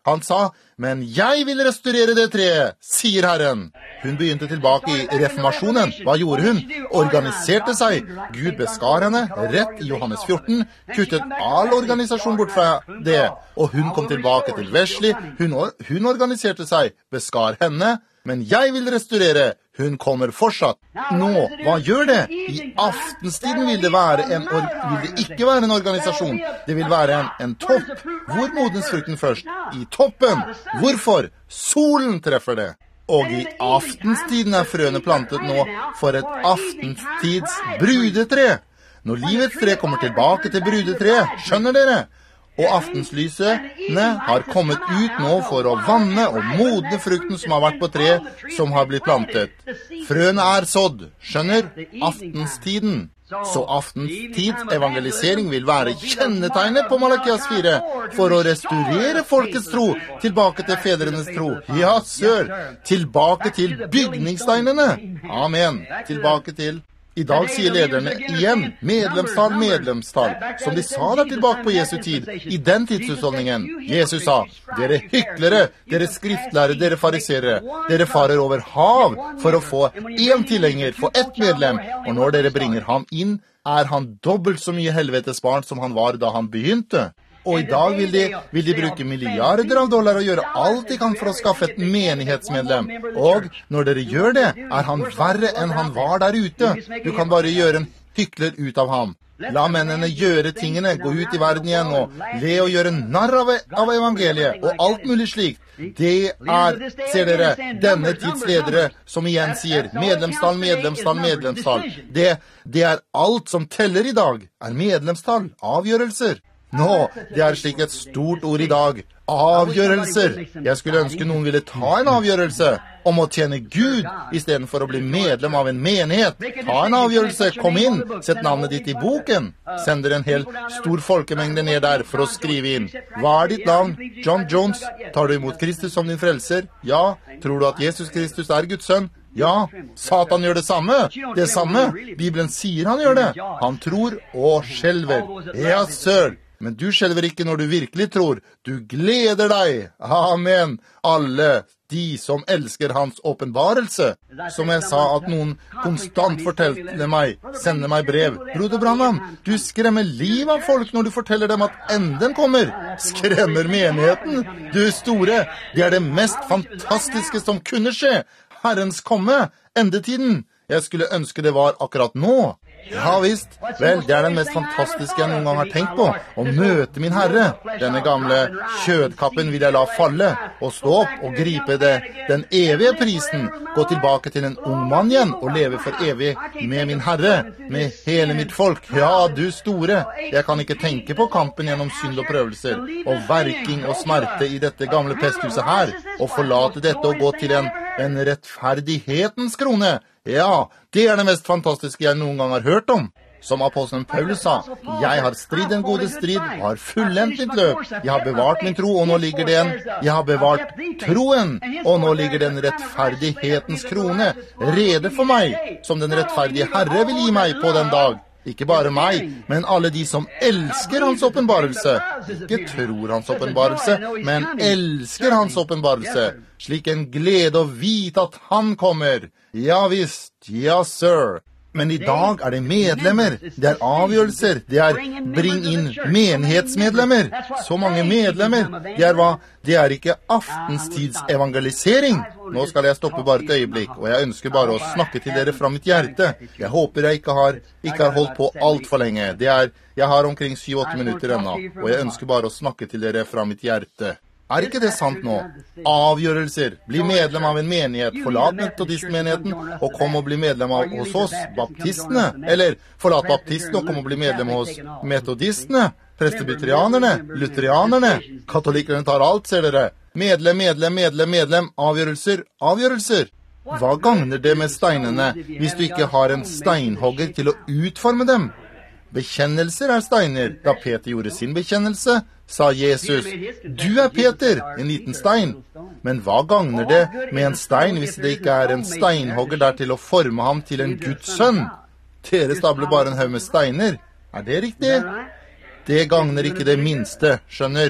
Han sa, men jeg vil restaurere det treet, sier Herren. Hun begynte tilbake i reformasjonen. Hva gjorde hun? Organiserte seg. Gud beskar henne, rett i Johannes fjorten, kuttet all organisasjon bort fra det. Og hun kom tilbake til Wesley. Hun, hun organiserte seg, beskar henne. Men jeg vil restaurere. Hun kommer fortsatt. Nå, hva gjør det? I aftenstiden vil det, være en or vil det ikke være en organisasjon. Det vil være en, en topp. Hvor modnes frukten først? I toppen. Hvorfor? Solen treffer det. Og i aftenstiden er frøene plantet nå for et aftenstids brudetre. Når livets tre kommer tilbake til brudetreet, skjønner dere? Og aftenslysene har kommet ut nå for å vanne og modne frukten som har vært på tre, som har blitt plantet. Frøene er sådd, skjønner? Aftenstiden. Så aftenstids evangelisering vil være kjennetegnet på Malakias fire, for å restaurere folkets tro, tilbake til fedrenes tro. Ja, sør, tilbake til bygningssteinene. Amen. Tilbake til... I dag sier lederne igjen, medlemstall, medlemstall, som de sa der tilbake på Jesu tid, i den tidshusholdningen. Jesus sa, dere hyklere, dere skriftlærere, dere fariserere, dere farer over hav for å få en tilhenger, få ett medlem, og når dere bringer ham inn, er han dobbelt så mye helvetes barn som han var da han begynte. Og i dag vil de, vil de bruke milliarder av dollar og gjøre alt de kan for å skaffe et menighetsmedlem. Og når dere gjør det, er han verre enn han var der ute. Du kan bare gjøre en hykler ut av ham. La mennene gjøre tingene, gå ut i verden igjen og le og gjøre narr av, av evangeliet og alt mulig slikt. Det er, ser dere, denne tidsledere som igjen sier medlemstall, medlemstall, medlemstall. Det, det er alt som teller i dag, er medlemstall, avgjørelser. Nå, det er slik et stort ord i dag. Avgjørelser. Jeg skulle ønske noen ville ta en avgjørelse om å tjene Gud, i stedet for å bli medlem av en menighet. Ta en avgjørelse, kom inn, sett navnet ditt i boken. Send dere en hel stor folkemengde ned der for å skrive inn. Hva er ditt navn? John Jones. Tar du imot Kristus som din frelser? Ja. Tror du at Jesus Kristus er Guds sønn? Ja. Satan gjør det samme. Det samme. Bibelen sier han gjør det. Han tror og skjelver. Ja, sør. Men du skjelver ikke når du virkelig tror. Du gleder deg. Amen. Alle de som elsker hans åpenbarelse. Som jeg sa at noen konstant fortelte meg, sender meg brev. Broder Branham, du skremmer liv av folk når du forteller dem at enden kommer. Skremmer menigheten. Du store, det er det mest fantastiske som kunne skje. Herrens komme, endetiden. Jeg skulle ønske det var akkurat nå. Ja visst, vel, det er den mest fantastiske jeg noen gang har tenkt på, å møte min Herre. Denne gamle kjødkappen vil jeg la falle, og stå opp og gripe det, den evige prisen, gå tilbake til en ung mann igjen, og leve for evig med min Herre, med hele mitt folk. Ja, du store, jeg kan ikke tenke på kampen gjennom synd og prøvelser, og verking og smerte i dette gamle pesthuset her, og forlate dette og gå til en, en rettferdighetens krone. Ja, det er det mest fantastiske jeg noen gang har hørt om. Som apostelen Paulus sa, jeg har stridd en gode strid, og har fullendt mitt løp. Jeg har bevart min tro, og nå ligger det en, jeg har bevart troen, og nå ligger den rettferdighetens krone, rede for meg, som den rettferdige Herre vil gi meg på den dag. Ikke bare meg, men alle de som elsker hans åpenbarelse. Ikke tror hans åpenbarelse, men elsker hans åpenbarelse. Slik en glede å vite at han kommer. Ja visst, ja sir. Men i dag er det medlemmer, det er avgjørelser, det er bring inn menighetsmedlemmer. Så mange medlemmer, det er hva? Det er ikke aftenstids evangelisering. Nå skal jeg stoppe bare et øyeblikk, og jeg ønsker bare å snakke til dere fra mitt hjerte. Jeg håper jeg ikke har, ikke har holdt på alt for lenge. Det er, jeg har omkring syv-åtte minutter ennå, og jeg ønsker bare å snakke til dere fra mitt hjerte. Er ikke det sant nå? Avgjørelser. Bli medlem av en menighet. Forlat metodistmenigheten og kom og bli medlem av hos oss, baptistene. Eller forlat baptistene og kom og bli medlem hos metodistene, presbyterianerne, lutherianerne. Katolikkerne tar alt, ser dere. Medlem, medlem, medlem, medlem. Avgjørelser, avgjørelser. Hva gagner det med steinene hvis du ikke har en steinhogger til å utforme dem? Bekjennelser er steiner. Da Peter gjorde sin bekjennelse, sa Jesus, du er Peter, en liten stein. Men hva gagner det med en stein hvis det ikke er en steinhogger der til å forme ham til en Guds sønn? Dere stabler bare en haug med steiner. Er det riktig? Det gagner ikke det minste, skjønner.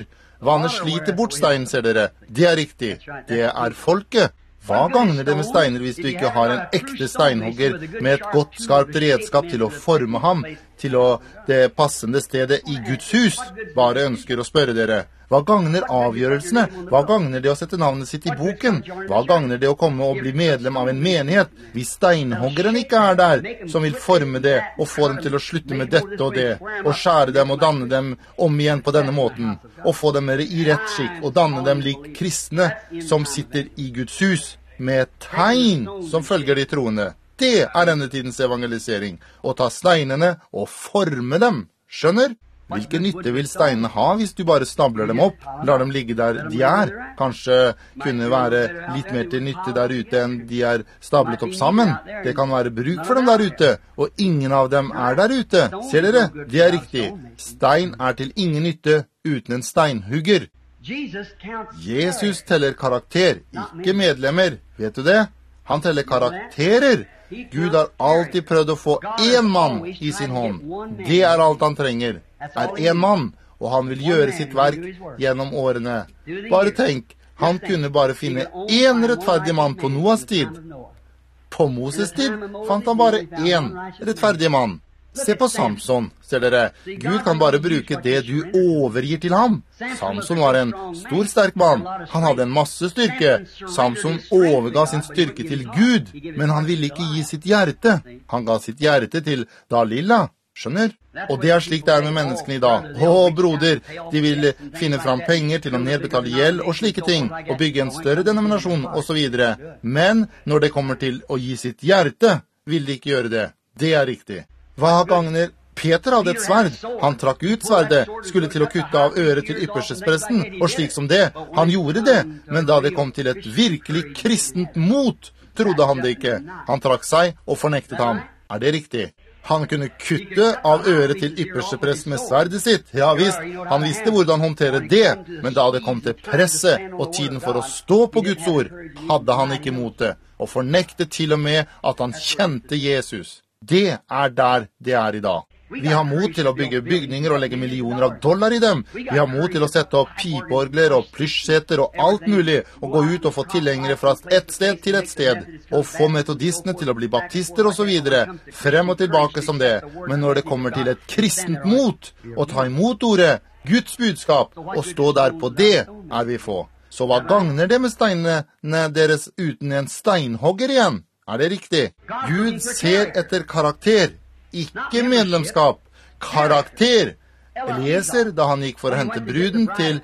Vannet sliter bort steinen, ser dere. Det er riktig. Det er folket. Hva gagner det med steiner hvis du ikke har en ekte steinhogger med et godt skarpt redskap til å forme ham til å det passende stedet i Guds hus? Bare ønsker å spørre dere. Hva gagner avgjørelsene? Hva gagner det å sette navnet sitt i boken? Hva gagner det å komme og bli medlem av en menighet hvis steinhoggeren ikke er der, som vil forme det og få dem til å slutte med dette og det, og skjære dem og danne dem om igjen på denne måten, og få dem mer i rett skikk og danne dem lik kristne som sitter i Guds hus med tegn som følger de troende? Det er endetidens evangelisering, å ta steinene og forme dem. Skjønner? Hvilken nytte vil steinene ha hvis du bare stabler dem opp, lar dem ligge der de er? Kanskje kunne være litt mer til nytte der ute enn de er stablet opp sammen. Det kan være bruk for dem der ute, og ingen av dem er der ute. Ser dere? Det er riktig. Stein er til ingen nytte uten en steinhugger. Jesus teller karakter, ikke medlemmer. Vet du det? Han teller karakterer. Gud har alltid prøvd å få en mann i sin hånd. Det er alt han trenger, er en mann, og han vil gjøre sitt verk gjennom årene. Bare tenk, han kunne bare finne en rettferdig mann på Noas tid. På Moses tid fant han bare en rettferdig mann. Se på Samson, ser dere. Gud kan bare bruke det du overgir til ham. Samson var en stor, sterk mann. Han hadde en masse styrke. Samson overga sin styrke til Gud, men han ville ikke gi sitt hjerte. Han ga sitt hjerte til Dalila. Skjønner? Og det er slik det er med menneskene i dag. Å, broder, de vil finne fram penger til å nedbetale gjeld og slike ting, og bygge en større denominasjon, og så videre. Men når det kommer til å gi sitt hjerte, vil de ikke gjøre det. Det er riktig. Hva gagner? Peter hadde et sverd. Han trakk ut sverdet, skulle til å kutte av øret til ypperstespresten, og slik som det. Han gjorde det, men da det kom til et virkelig kristent mot, trodde han det ikke. Han trakk seg og fornektet ham. Er det riktig? Han kunne kutte av øret til ypperstepresten med sverdet sitt. Ja visst, han visste hvordan håndtere det, men da det kom til presset og tiden for å stå på Guds ord, hadde han ikke motet, og fornektet til og med at han kjente Jesus. Det er der det er i dag. Vi har mot til å bygge bygninger og legge millioner av dollar i dem. Vi har mot til å sette opp pipeorgler og plysjseter og alt mulig, og gå ut og få tilhengere fra et sted til et sted, og få metodistene til å bli baptister og så videre, frem og tilbake som det. Men når det kommer til et kristent mot, å ta imot ordet, Guds budskap, og stå der på det, er vi få. Så hva gagner det med steinene deres uten en steinhogger igjen? Er det riktig? Gud ser etter karakter, ikke medlemskap. Karakter. Elieser, da han gikk for å hente bruden til,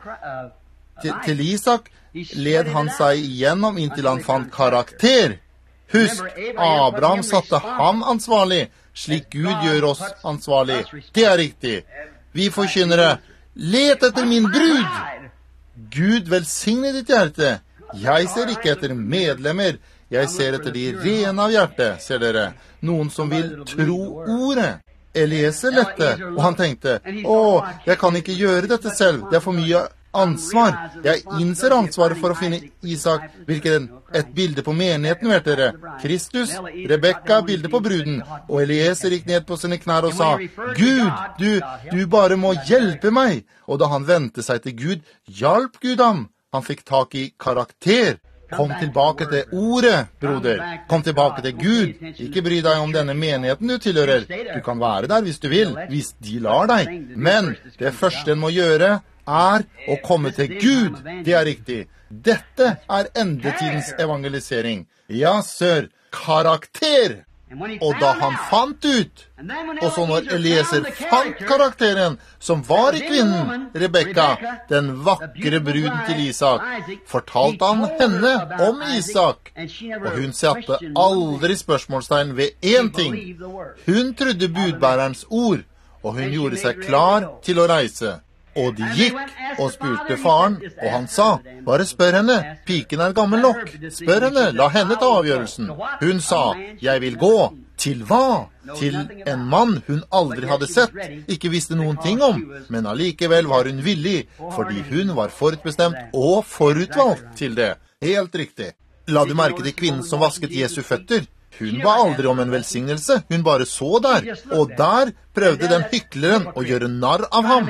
til, til Isak, led han seg igjennom inntil han fant karakter. Husk, Abraham satte ham ansvarlig, slik Gud gjør oss ansvarlig. Det er riktig. Vi forkynnere, let etter min brud. Gud velsigne ditt hjerte. Jeg ser ikke etter medlemmer. Jeg ser etter de rene av hjertet, ser dere. Noen som vil tro ordet. Elieser lette, og han tenkte, å, jeg kan ikke gjøre dette selv. Det er for mye ansvar. Jeg innser ansvaret for å finne Isak, hvilket et bilde på menigheten, vet dere. Kristus, Rebekka, bilde på bruden, og Elieser gikk ned på sine knær og sa, Gud, du, du bare må hjelpe meg. Og da han vendte seg til Gud, hjalp Gud ham. Han fikk tak i karakter. Kom tilbake til ordet, broder. Kom tilbake til Gud. Ikke bry deg om denne menigheten du tilhører. Du kan være der hvis du vil, hvis de lar deg. Men det første en må gjøre er å komme til Gud. Det er riktig. Dette er endetidens evangelisering. Ja, sør. Karakter. Og da han fant ut, og så når Elieser fant karakteren, som var i kvinnen, Rebekka, den vakre bruden til Isak, fortalte han henne om Isak, og hun satte aldri spørsmålstegn ved en ting. Hun trodde budbærerens ord, og hun gjorde seg klar til å reise. Og de gikk og spurte faren, og han sa, bare spør henne, piken er gammel nok. Spør henne, la henne ta avgjørelsen. Hun sa, jeg vil gå. Til hva? Til en mann hun aldri hadde sett, ikke visste noen ting om, men allikevel var hun villig, fordi hun var forutbestemt og forutvalgt til det. Helt riktig. La du merke til kvinnen som vasket Jesu føtter? Hun ba aldri om en velsignelse, hun bare så der, og der prøvde den hykleren å gjøre narr av ham,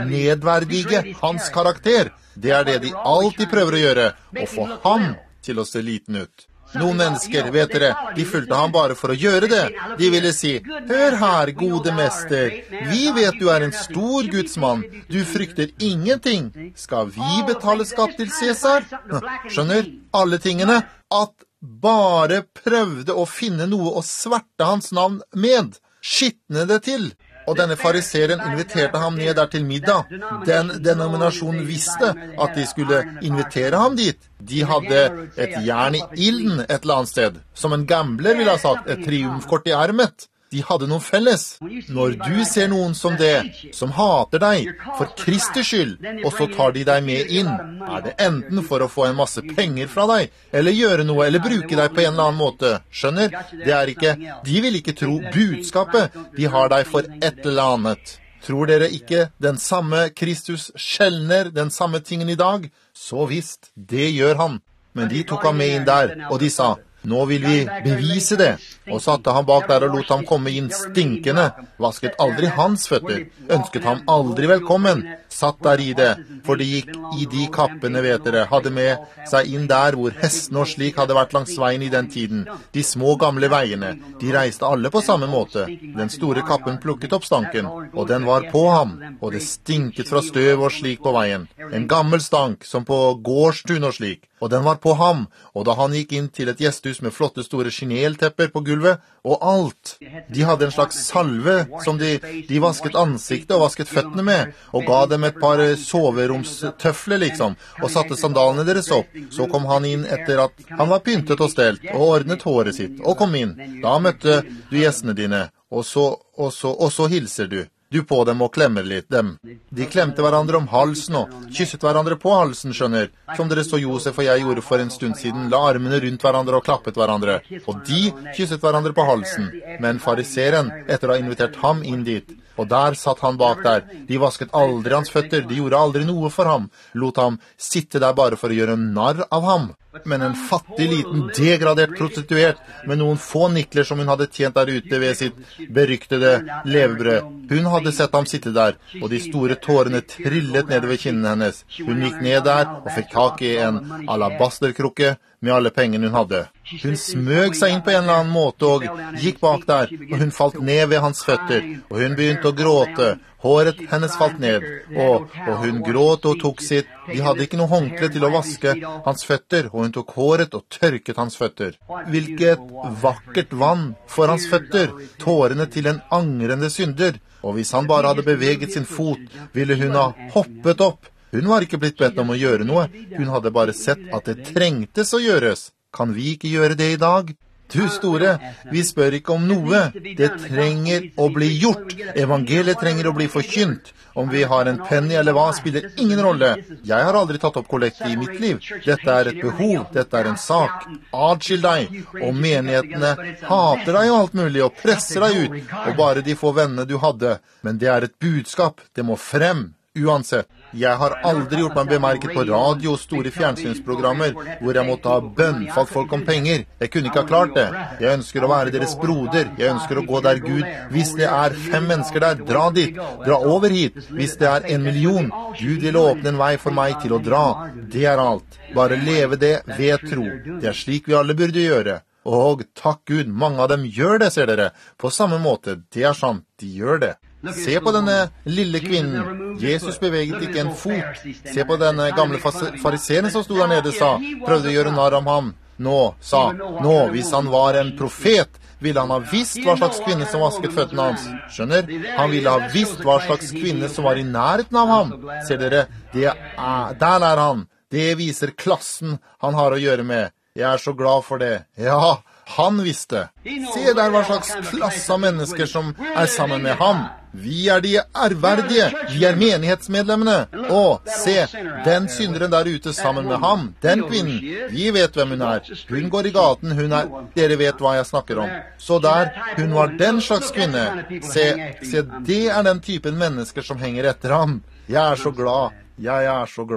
nedverdige hans karakter. Det er det de alltid prøver å gjøre, å få ham til å se liten ut. Noen mennesker, vet dere, de fulgte ham bare for å gjøre det. De ville si, hør her, gode mester, vi vet du er en stor gudsmann, du frykter ingenting. Skal vi betale skatt til Cæsar? Skjønner, alle tingene, at bare prøvde å finne noe å sverte hans navn med, skittne det til. Og denne fariseren inviterte ham ned der til middag. Den denominasjonen visste at de skulle invitere ham dit. De hadde et jern i ilden et eller annet sted. Som en gambler ville ha sagt, et triumfkort i ermet. De hadde noe felles. Når du ser noen som det, som hater deg, for Kristi skyld, og så tar de deg med inn, er det enten for å få en masse penger fra deg, eller gjøre noe, eller bruke deg på en eller annen måte. Skjønner? Det er ikke, de vil ikke tro budskapet, de har deg for et eller annet. Tror dere ikke den samme Kristus skjelner den samme tingen i dag? Så visst, det gjør han. Men de tok ham med inn der, og de sa, nå vil vi bevise det, og satte ham bak der og lot ham komme inn stinkende, vasket aldri hans føtter, ønsket ham aldri velkommen, satt der i det, for de gikk i de kappene, vet dere, hadde med seg inn der hvor hesten og slik hadde vært langs veien i den tiden, de små gamle veiene, de reiste alle på samme måte, den store kappen plukket opp stanken, og den var på ham, og det stinket fra støv og slik på veien, en gammel stank som på gårdstun og slik, og den var på ham, og da han gikk inn til et gjesthus med flotte store chineltepper på gulvet, og alt. De hadde en slags salve som de, de vasket ansiktet og vasket føttene med, og ga dem et par soveromstøfler liksom, og satte sandalene deres opp. Så kom han inn etter at han var pyntet og stelt, og ordnet håret sitt, og kom inn. Da møtte du gjestene dine, og så, og så, og så hilser du. Du på dem og klemmer litt dem. De klemte hverandre om halsen og kysset hverandre på halsen, skjønner. Som dere så Josef og jeg gjorde for en stund siden, la armene rundt hverandre og klappet hverandre. Og de kysset hverandre på halsen. Men fariseren, etter å ha invitert ham inn dit, og der satt han bak der. De vasket aldri hans føtter, de gjorde aldri noe for ham. Lot ham sitte der bare for å gjøre narr av ham. Men en fattig, liten, degradert prostituert med noen få nikler som hun hadde tjent der ute ved sitt beryktede levebrød. Hun hadde sett ham sitte der, og de store tårene trillet ned ved kinnene hennes. Hun gikk ned der og fikk tak i en alabasterkrukke med alle pengene hun hadde. Hun smøg seg inn på en eller annen måte og gikk bak der, og hun falt ned ved hans føtter, og hun begynte å gråte. Håret hennes falt ned, og, og hun gråt og tok sitt. De hadde ikke noe håndkle til å vaske hans føtter, og hun tok håret og tørket hans føtter. Hvilket vakkert vann for hans føtter, tårene til en angrende synder. Og hvis han bare hadde beveget sin fot, ville hun ha hoppet opp. Hun var ikke blitt bedt om å gjøre noe, hun hadde bare sett at det trengtes å gjøres. Kan vi ikke gjøre det i dag? Du store, vi spør ikke om noe. Det trenger å bli gjort. Evangeliet trenger å bli forkynt. Om vi har en penny eller hva, spiller ingen rolle. Jeg har aldri tatt opp kollekt i mitt liv. Dette er et behov, dette er en sak. Adskill deg, og menighetene hater deg og alt mulig, og presser deg ut, og bare de få vennene du hadde. Men det er et budskap, det må frem. Uansett, jeg har aldri gjort meg bemerket på radio og store fjernsynsprogrammer hvor jeg måtte ha bønnfalt folk om penger. Jeg kunne ikke ha klart det. Jeg ønsker å være deres broder. Jeg ønsker å gå der Gud. Hvis det er fem mennesker der, dra dit. Dra over hit. Hvis det er en million, Gud vil åpne en vei for meg til å dra. Det er alt. Bare leve det ved tro. Det er slik vi alle burde gjøre. Og takk Gud, mange av dem gjør det, ser dere. På samme måte, det er sant, de gjør det. Se på denne lille kvinnen. Jesus beveget ikke en fot. Se på denne gamle fariseren som stod der nede, sa, prøvde å gjøre narr om ham. Nå, sa, nå, hvis han var en profet, ville han ha visst hva slags kvinne som vasket føttene hans. Skjønner? Han ville ha visst hva slags kvinne som var i nærheten av ham. Ser dere, det er, der er han. Det viser klassen han har å gjøre med. Jeg er så glad for det. Ja, han visste. Se der hva slags klasse av mennesker som er sammen med ham. Vi er de ærverdige. Vi er menighetsmedlemmene. Og se, den synderen der ute sammen med ham, den kvinnen, vi vet hvem hun er. Hun går i gaten, hun er, dere vet hva jeg snakker om. Så der, hun var den slags kvinne. Se, se, det er den typen mennesker som henger etter ham. Jeg er så glad. Jeg er så glad.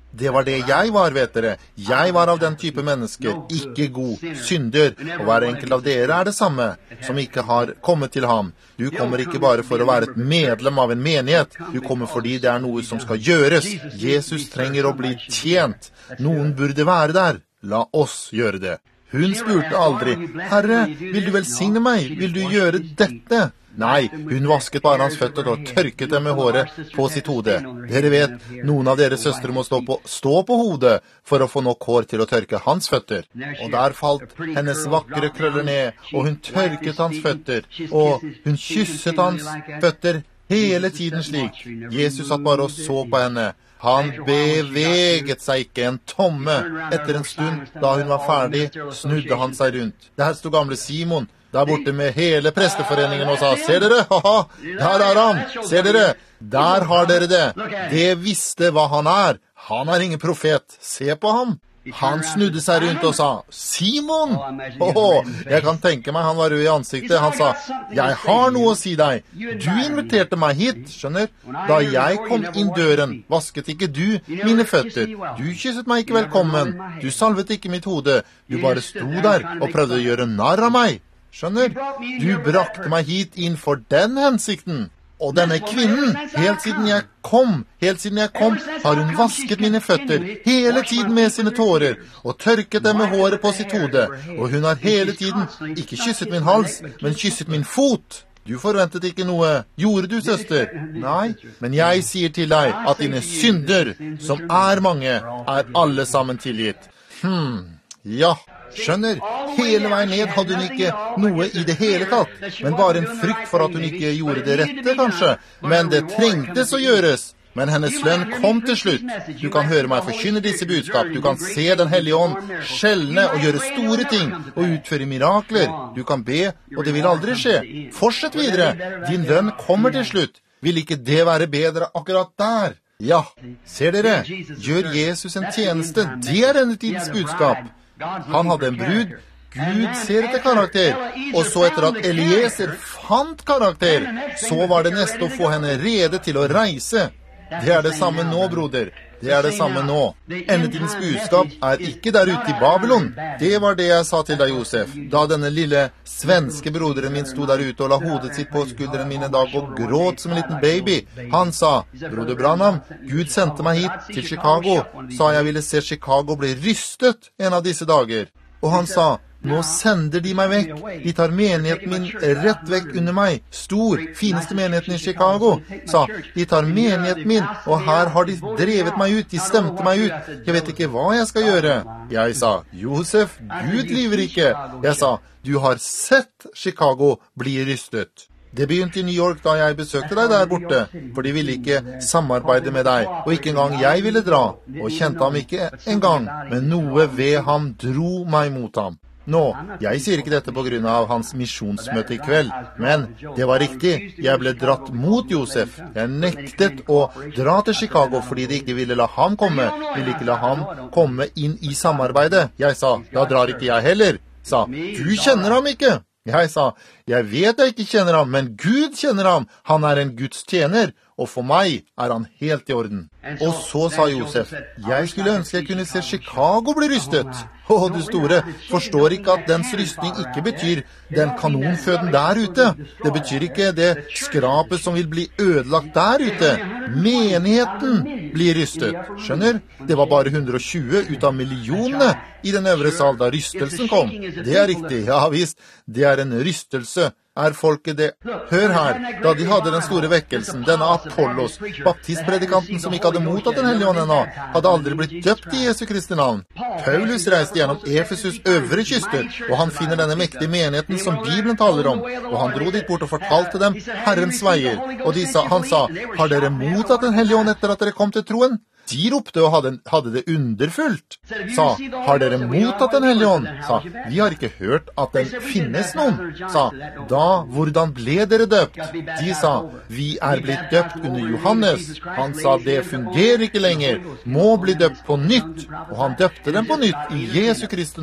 Det var det jeg var, vet dere. Jeg var av den type mennesker, ikke god, synder, og hver enkelt av dere er det samme, som ikke har kommet til ham. Du kommer ikke bare for å være et medlem av en menighet, du kommer fordi det er noe som skal gjøres. Jesus trenger å bli tjent. Noen burde være der. La oss gjøre det. Hun spurte aldri, «Herre, vil du velsigne meg? Vil du gjøre dette?» Nei, hun vasket bare hans føtter og tørket dem med håret på sitt hode. Dere vet, noen av deres søstre må stå på, stå på hodet for å få nok hår til å tørke hans føtter. Og der falt hennes vakre krøller ned, og hun tørket hans føtter, og hun kysset hans føtter hele tiden slik. Jesus satt bare og så på henne. Han beveget seg ikke en tomme. Etter en stund, da hun var ferdig, snudde han seg rundt. Der stod gamle Simon, der borte med hele presteforeningen og sa, «Ser dere? Haha, der er han! Ser dere? Der har dere det! Det visste hva han er. Han er ingen profet. Se på ham!» Han snudde seg rundt og sa, «Simon!» Åh, jeg kan tenke meg han var rød i ansiktet. Han sa, «Jeg har noe å si deg. Du inviterte meg hit, skjønner? Da jeg kom inn døren, vasket ikke du mine føtter. Du kysset meg ikke velkommen. Du salvet ikke mitt hode. Du bare sto der og prøvde å gjøre narr av meg. Skjønner? Du brakte meg hit inn for den hensikten. Og denne kvinnen, helt siden jeg kom, helt siden jeg kom, har hun vasket mine føtter hele tiden med sine tårer, og tørket dem med håret på sitt hode. Og hun har hele tiden ikke kysset min hals, men kysset min fot. Du forventet ikke noe. Gjorde du, søster? Nei, men jeg sier til deg at dine synder, som er mange, er alle sammen tilgitt. Hm, ja. Skjønner, hele veien ned hadde hun ikke noe i det hele tatt, men bare en frykt for at hun ikke gjorde det rette, kanskje. Men det trengtes å gjøres. Men hennes lønn kom til slutt. Du kan høre meg forkynne disse budskap. Du kan se den hellige ånd skjelne og gjøre store ting og utføre mirakler. Du kan be, og det vil aldri skje. Fortsett videre. Din lønn kommer til slutt. Vil ikke det være bedre akkurat der? Ja, ser dere, gjør Jesus en tjeneste. Det er denne tidens budskap. Han hadde en brud. Gud ser etter karakter. Og så etter at Eliezer fant karakter, så var det neste å få henne rede til å reise. Det er det samme nå, broder. Det er det samme nå. Endetidens budskap er ikke der ute i Babylon. Det var det jeg sa til deg, Josef, da denne lille svenske broderen min stod der ute og la hodet sitt på skulderen min en dag og gråt som en liten baby. Han sa, broder Branham, Gud sendte meg hit til Chicago, sa jeg ville se Chicago bli rystet en av disse dager. Og han sa, nå sender de meg vekk. De tar menigheten min rett vekk under meg. Stor, fineste menigheten i Chicago. Sa, de tar menigheten min, og her har de drevet meg ut. De stemte meg ut. Jeg vet ikke hva jeg skal gjøre. Jeg sa, Josef, Gud lyver ikke. Jeg sa, du har sett Chicago bli rystet. Det begynte i New York da jeg besøkte deg der borte, for de ville ikke samarbeide med deg, og ikke engang jeg ville dra, og kjente ham ikke engang, men noe ved ham dro meg mot ham. Nå, jeg sier ikke dette på grunn av hans misjonsmøte i kveld, men det var riktig. Jeg ble dratt mot Josef. Jeg nektet å dra til Chicago fordi de ikke ville la ham komme. Ville ikke la ham komme inn i samarbeidet. Jeg sa, da drar ikke jeg heller. Sa, du kjenner ham ikke. Jeg sa, jeg vet jeg ikke kjenner ham, men Gud kjenner ham. Han er en Guds tjener, og for meg er han helt i orden. Og så sa Josef, jeg skulle ønske jeg kunne se Chicago bli rystet. Å, du store, forstår ikke at dens rystning ikke betyr den kanonføden der ute. Det betyr ikke det skrapet som vil bli ødelagt der ute. Menigheten blir rystet. Skjønner? Det var bare hundre og tjue ut av millionene i den øvre sal da rystelsen kom. Det er riktig, ja visst. Det er en rystelse. Er folket det? Hør her, da de hadde den store vekkelsen, denne Apollos, baptistpredikanten som ikke hadde mottatt den hellige ånd ennå, hadde aldri blitt døpt i Jesu Kristi navn. Paulus reiste gjennom Efesus øvre kyster, og han finner denne mektige menigheten som Bibelen taler om, og han dro dit bort og fortalte dem Herrens veier, og de sa, han sa, har dere mottatt den hellige ånd etter at dere kom til troen? De ropte og hadde, hadde det underfullt. Sa, har dere mottatt den hellige ånd? Sa, vi har ikke hørt at den finnes noen. Sa, da, hvordan ble dere døpt? De sa, vi er blitt døpt under Johannes. Han sa, det fungerer ikke lenger. Må bli døpt på nytt. Og han døpte dem på nytt i Jesu Kristi navn.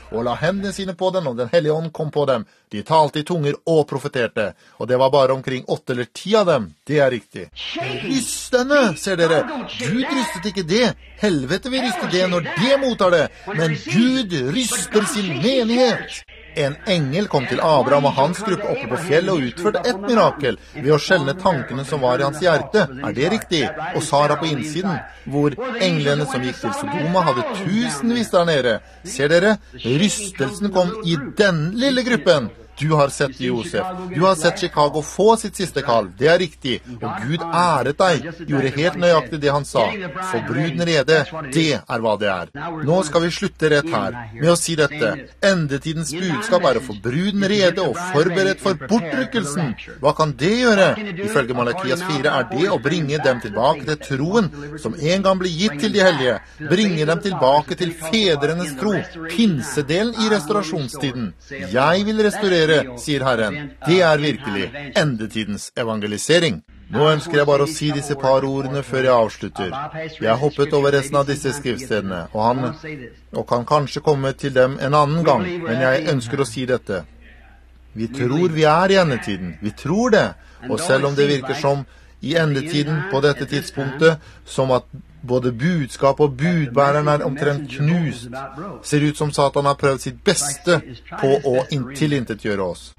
og la hendene sine på dem, og den hellige ånd kom på dem. De talte i tunger og profeterte, og det var bare omkring åtte eller ti av dem. Det er riktig. Rystende, ser dere. Gud rystet ikke det. Helvete vil ryste det når det mottar det, men Gud ryster sin menighet. En engel kom til Abraham og hans gruppe oppe på fjellet og utførte et mirakel ved å skjelne tankene som var i hans hjerte. Er det riktig? Og Sara på innsiden, hvor englene som gikk til Sodoma hadde tusenvis der nede. Ser dere? Rystelsen kom i den lille gruppen. Du har sett Josef. Du har sett Chicago få sitt siste kall. Det er riktig. Og Gud æret deg. Gjorde helt nøyaktig det han sa. For bruden rede, det er hva det er. Nå skal vi slutte rett her med å si dette. Endetidens budskap er å få bruden rede og forberedt for bortrykkelsen. Hva kan det gjøre? Ifølge Malakias fire er det å bringe dem tilbake til troen som en gang ble gitt til de hellige. Bringe dem tilbake til fedrenes tro. Pinsedelen i restaurasjonstiden. Jeg vil restaurere, sier Herren. Det er virkelig endetidens evangelisering. Nå ønsker jeg bare å si disse par ordene før jeg avslutter. Jeg har hoppet over resten av disse skriftstedene, og han og kan kanskje komme til dem en annen gang, men jeg ønsker å si dette. Vi tror vi er i endetiden. Vi tror det. Og selv om det virker som i endetiden på dette tidspunktet, som at både budskap og budbæreren er omtrent knust, ser ut som Satan har prøvd sitt beste på å tilintetgjøre oss.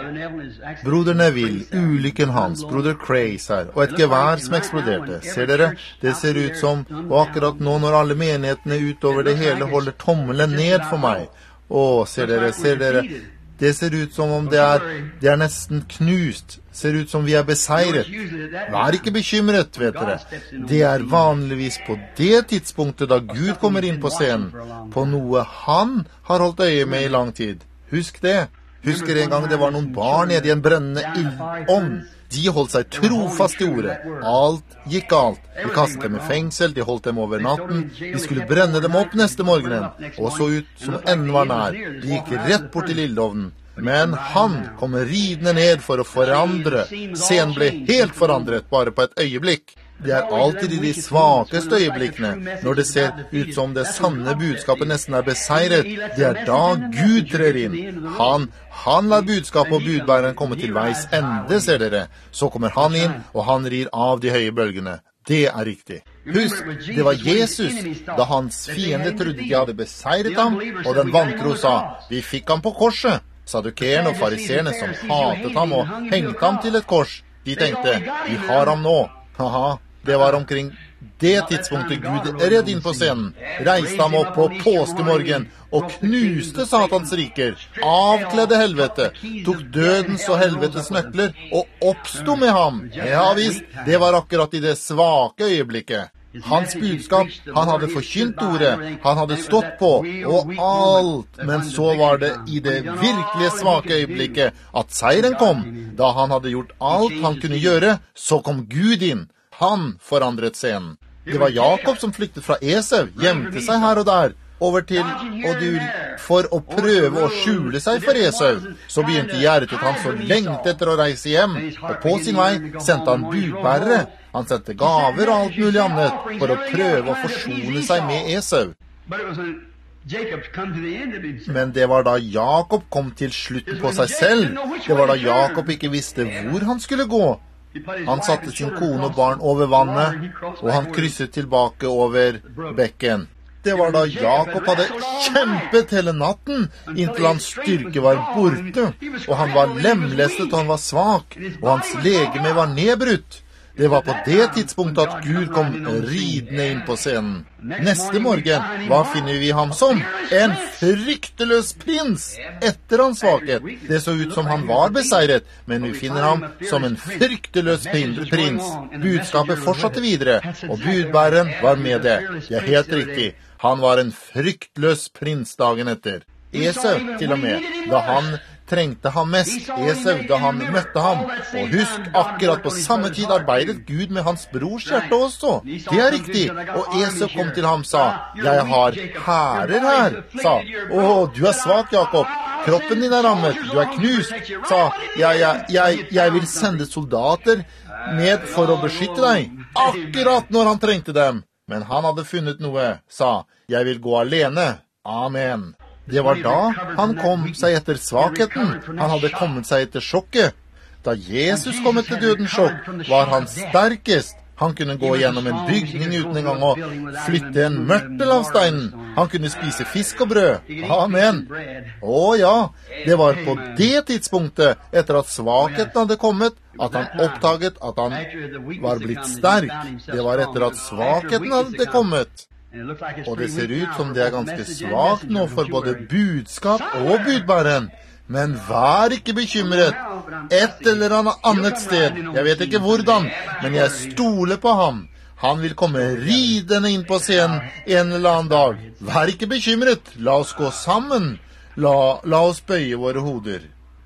Broder Neville, ulykken hans, broder Craze her, og et gevær som eksploderte. Ser dere? Det ser ut som, og akkurat nå når alle menighetene utover det hele holder tommelen ned for meg. Å, ser dere, ser dere, det ser ut som om det er, det er nesten knust. Ser ut som vi er beseiret. Vær ikke bekymret, vet dere. Det er vanligvis på det tidspunktet da Gud kommer inn på scenen, på noe han har holdt øye med i lang tid. Husk det. Husker en gang det var noen barn nede i en brennende ildovn. De holdt seg trofast i ordet. Alt gikk galt. De kastet dem i fengsel, de holdt dem over natten. De skulle brenne dem opp neste morgenen, og så ut som enden var nær. De gikk rett bort til ildovnen. Men han kom ridende ned for å forandre. Scenen ble helt forandret bare på et øyeblikk. Det er alltid i de svakeste øyeblikkene, når det ser ut som det sanne budskapet nesten er beseiret. Det er da Gud trer inn. Han, han lar budskapet og budbæreren komme til veis ende, ser dere. Så kommer han inn, og han rir av de høye bølgene. Det er riktig. Husk, det var Jesus, da hans fiende trodde de hadde beseiret ham, og den vantro sa, vi fikk ham på korset. Saddukeerne og fariseerne som hatet ham og hengte ham til et kors, de tenkte, vi har ham nå. Haha, det var omkring det tidspunktet Gud red inn på scenen, reiste ham opp på påskemorgen og knuste Satans riker, avkledde helvete, tok dødens og helvetes nøkler og oppstod med ham. Ja visst, det var akkurat i det svake øyeblikket. Hans budskap, han hadde forkynt ordet, han hadde stått på, og alt, men så var det i det virkelige svake øyeblikket at seieren kom. Da han hadde gjort alt han kunne gjøre, så kom Gud inn. Han forandret scenen. Det var Jakob som flyktet fra Esau, gjemte seg her og der, over til Odur, for å prøve å skjule seg for Esau. Så begynte hjertet hans å lengte etter å reise hjem, og på sin vei sendte han budbærere. Han sendte gaver og alt mulig annet, for å prøve å forsone seg med Esau. Men det var da Jakob kom til slutten på seg selv. Det var da Jakob ikke visste hvor han skulle gå. Han satte sin kone og barn over vannet, og han krysset tilbake over bekken. Det var da Jakob hadde kjempet hele natten, inntil hans styrke var borte, og han var lemlestet og han var svak, og hans legeme var nedbrutt. Det var på det tidspunktet at Gud kom ridende inn på scenen. Neste morgen, hva finner vi ham som? En frykteløs prins, etter hans svakhet. Det så ut som han var beseiret, men vi finner ham som en frykteløs prins. Budskapet fortsatte videre, og budbæreren var med det. Det er helt riktig. Han var en fryktløs prins dagen etter. Esau til og med, da han trengte ham mest, Esau, da han møtte ham. Og husk, akkurat på samme tid arbeidet Gud med hans brors hjerte også. Det er riktig. Og Esau kom til ham, sa, jeg har hærer her, sa. Å, du er svak, Jakob. Kroppen din er rammet, du er knust, sa. Jeg, jeg, jeg, jeg vil sende soldater ned for å beskytte deg. Akkurat når han trengte dem. Men han hadde funnet noe, sa, jeg vil gå alene. Amen. Det var da han kom seg etter svakheten. Han hadde kommet seg etter sjokket. Da Jesus kom etter dødens sjokk, var han sterkest. Han kunne gå gjennom en bygning uten en gang å flytte en mørtel av steinen. Han kunne spise fisk og brød. Amen. Å ja, det var på det tidspunktet, etter at svakheten hadde kommet, at han oppdaget at han var blitt sterk. Det var etter at svakheten hadde kommet. Og det ser ut som det er ganske svakt nå for både budskap og budbæren. Men vær ikke bekymret. Et eller annet sted, jeg vet ikke hvordan, men jeg stoler på ham. Han vil komme ridende inn på scenen en eller annen dag. Vær ikke bekymret. La oss gå sammen. La, la oss bøye våre hoder.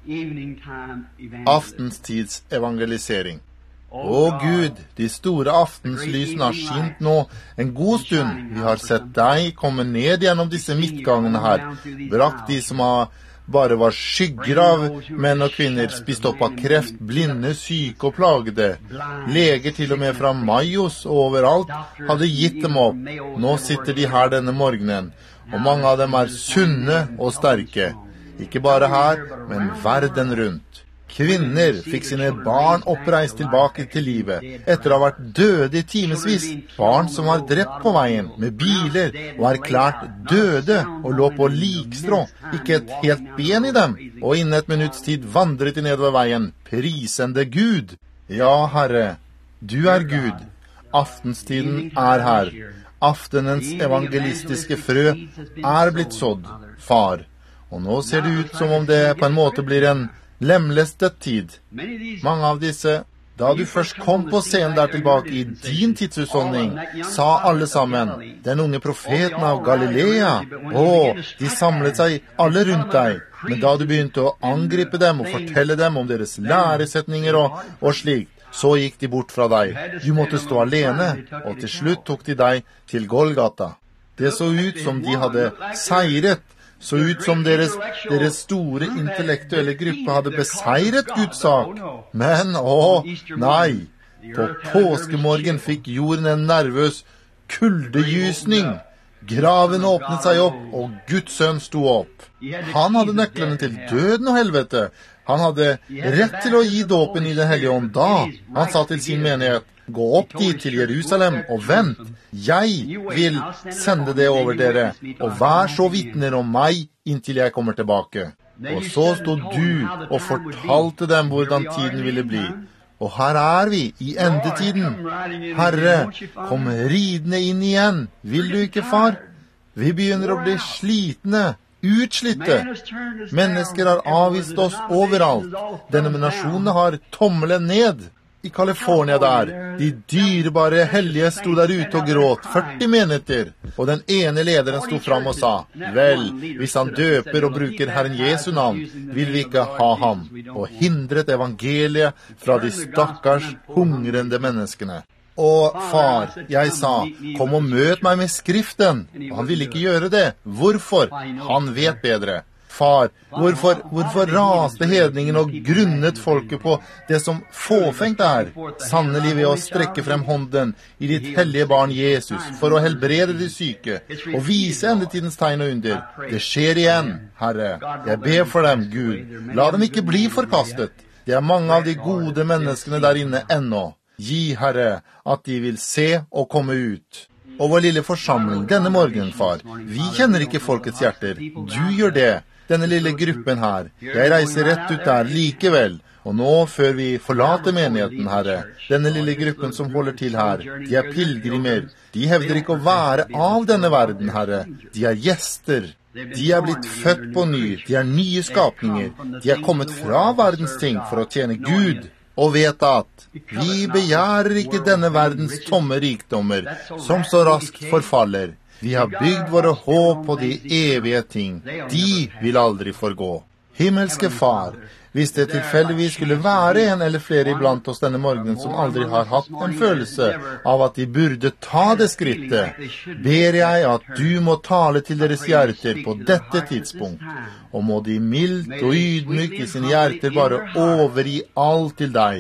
Aftenstids evangelisering. Å Gud, de store aftenslysene har skint nå en god stund. Vi har sett deg komme ned gjennom disse midtgangene her, brakt de som har bare var skygger av menn og kvinner, spist opp av kreft, blinde, syke og plagede. Leger til og med fra Majos og overalt hadde gitt dem opp. Nå sitter de her denne morgenen, og mange av dem er sunne og sterke. Ikke bare her, men verden rundt. Kvinner fikk sine barn oppreist tilbake til livet, etter å ha vært døde i timesvis. Barn som var drept på veien med biler og erklært døde og lå på likstrå, ikke et helt ben i dem. Og innen et minutts tid vandret de nedover veien, prisende Gud. Ja, Herre, du er Gud. Aftenstiden er her. Aftenens evangelistiske frø er blitt sådd, far. Og nå ser det ut som om det på en måte blir en lemlestet tid. Mange av disse, da du først kom på scenen der tilbake i din tidshusholdning, sa alle sammen, den unge profeten av Galilea. Å, de samlet seg alle rundt deg. Men da du begynte å angripe dem og fortelle dem om deres læresetninger og, og slikt, så gikk de bort fra deg. Du måtte stå alene, og til slutt tok de deg til Golgata. Det så ut som de hadde seiret, så ut som deres, deres store intellektuelle gruppe hadde beseiret Guds sak. Men, å, nei, på påskemorgen fikk jorden en nervøs kuldegysning. Graven åpnet seg opp, og Guds sønn sto opp. Han hadde nøklene til døden og helvete. Han hadde rett til å gi dåpen i den hellige ånd da. Han sa til sin menighet, gå opp dit til Jerusalem og vent. Jeg vil sende det over dere, og vær så vitner om meg inntil jeg kommer tilbake. Og så stod du og fortalte dem hvordan tiden ville bli. Og her er vi, i endetiden. Herre, kom ridende inn igjen. Vil du ikke, far? Vi begynner å bli slitne, utslitte. Mennesker har avvist oss overalt. Denominasjonene har tommelen ned. I California der, de dyrebare hellige sto der ute og gråt, førti menigheter, og den ene lederen sto fram og sa, vel, hvis han døper og bruker Herren Jesu navn, vil vi ikke ha ham, og hindret evangeliet fra de stakkars hungrende menneskene. Og far, jeg sa, kom og møt meg med skriften, og han ville ikke gjøre det. Hvorfor? Han vet bedre. Far, hvorfor, hvorfor raste hedningen og grunnet folket på det som fåfengt er? Sannelig ved å strekke frem hånden i ditt hellige barn Jesus for å helbrede de syke og vise endetidens tegn og under. Det skjer igjen, Herre. Jeg ber for dem, Gud. La dem ikke bli forkastet. Det er mange av de gode menneskene der inne ennå. Gi, Herre, at de vil se og komme ut. Og vår lille forsamling denne morgenen, far, vi kjenner ikke folkets hjerter. Du gjør det. Denne lille gruppen her. Jeg reiser rett ut der likevel. Og nå, før vi forlater menigheten, Herre, denne lille gruppen som holder til her, de er pilgrimer. De hevder ikke å være av denne verden, Herre. De er gjester. De er blitt født på ny. De er nye skapninger. De er kommet fra verdens ting for å tjene Gud. Og vet at vi begjærer ikke denne verdens tomme rikdommer, som så raskt forfaller. Vi har bygd våre håp på de evige ting. De vil aldri forgå. Himmelske Far, hvis det tilfeldigvis skulle være en eller flere iblant oss denne morgenen som aldri har hatt en følelse av at de burde ta det skrittet, ber jeg at du må tale til deres hjerter på dette tidspunkt, og må de mildt og ydmykt i sine hjerter bare overgi alt til deg,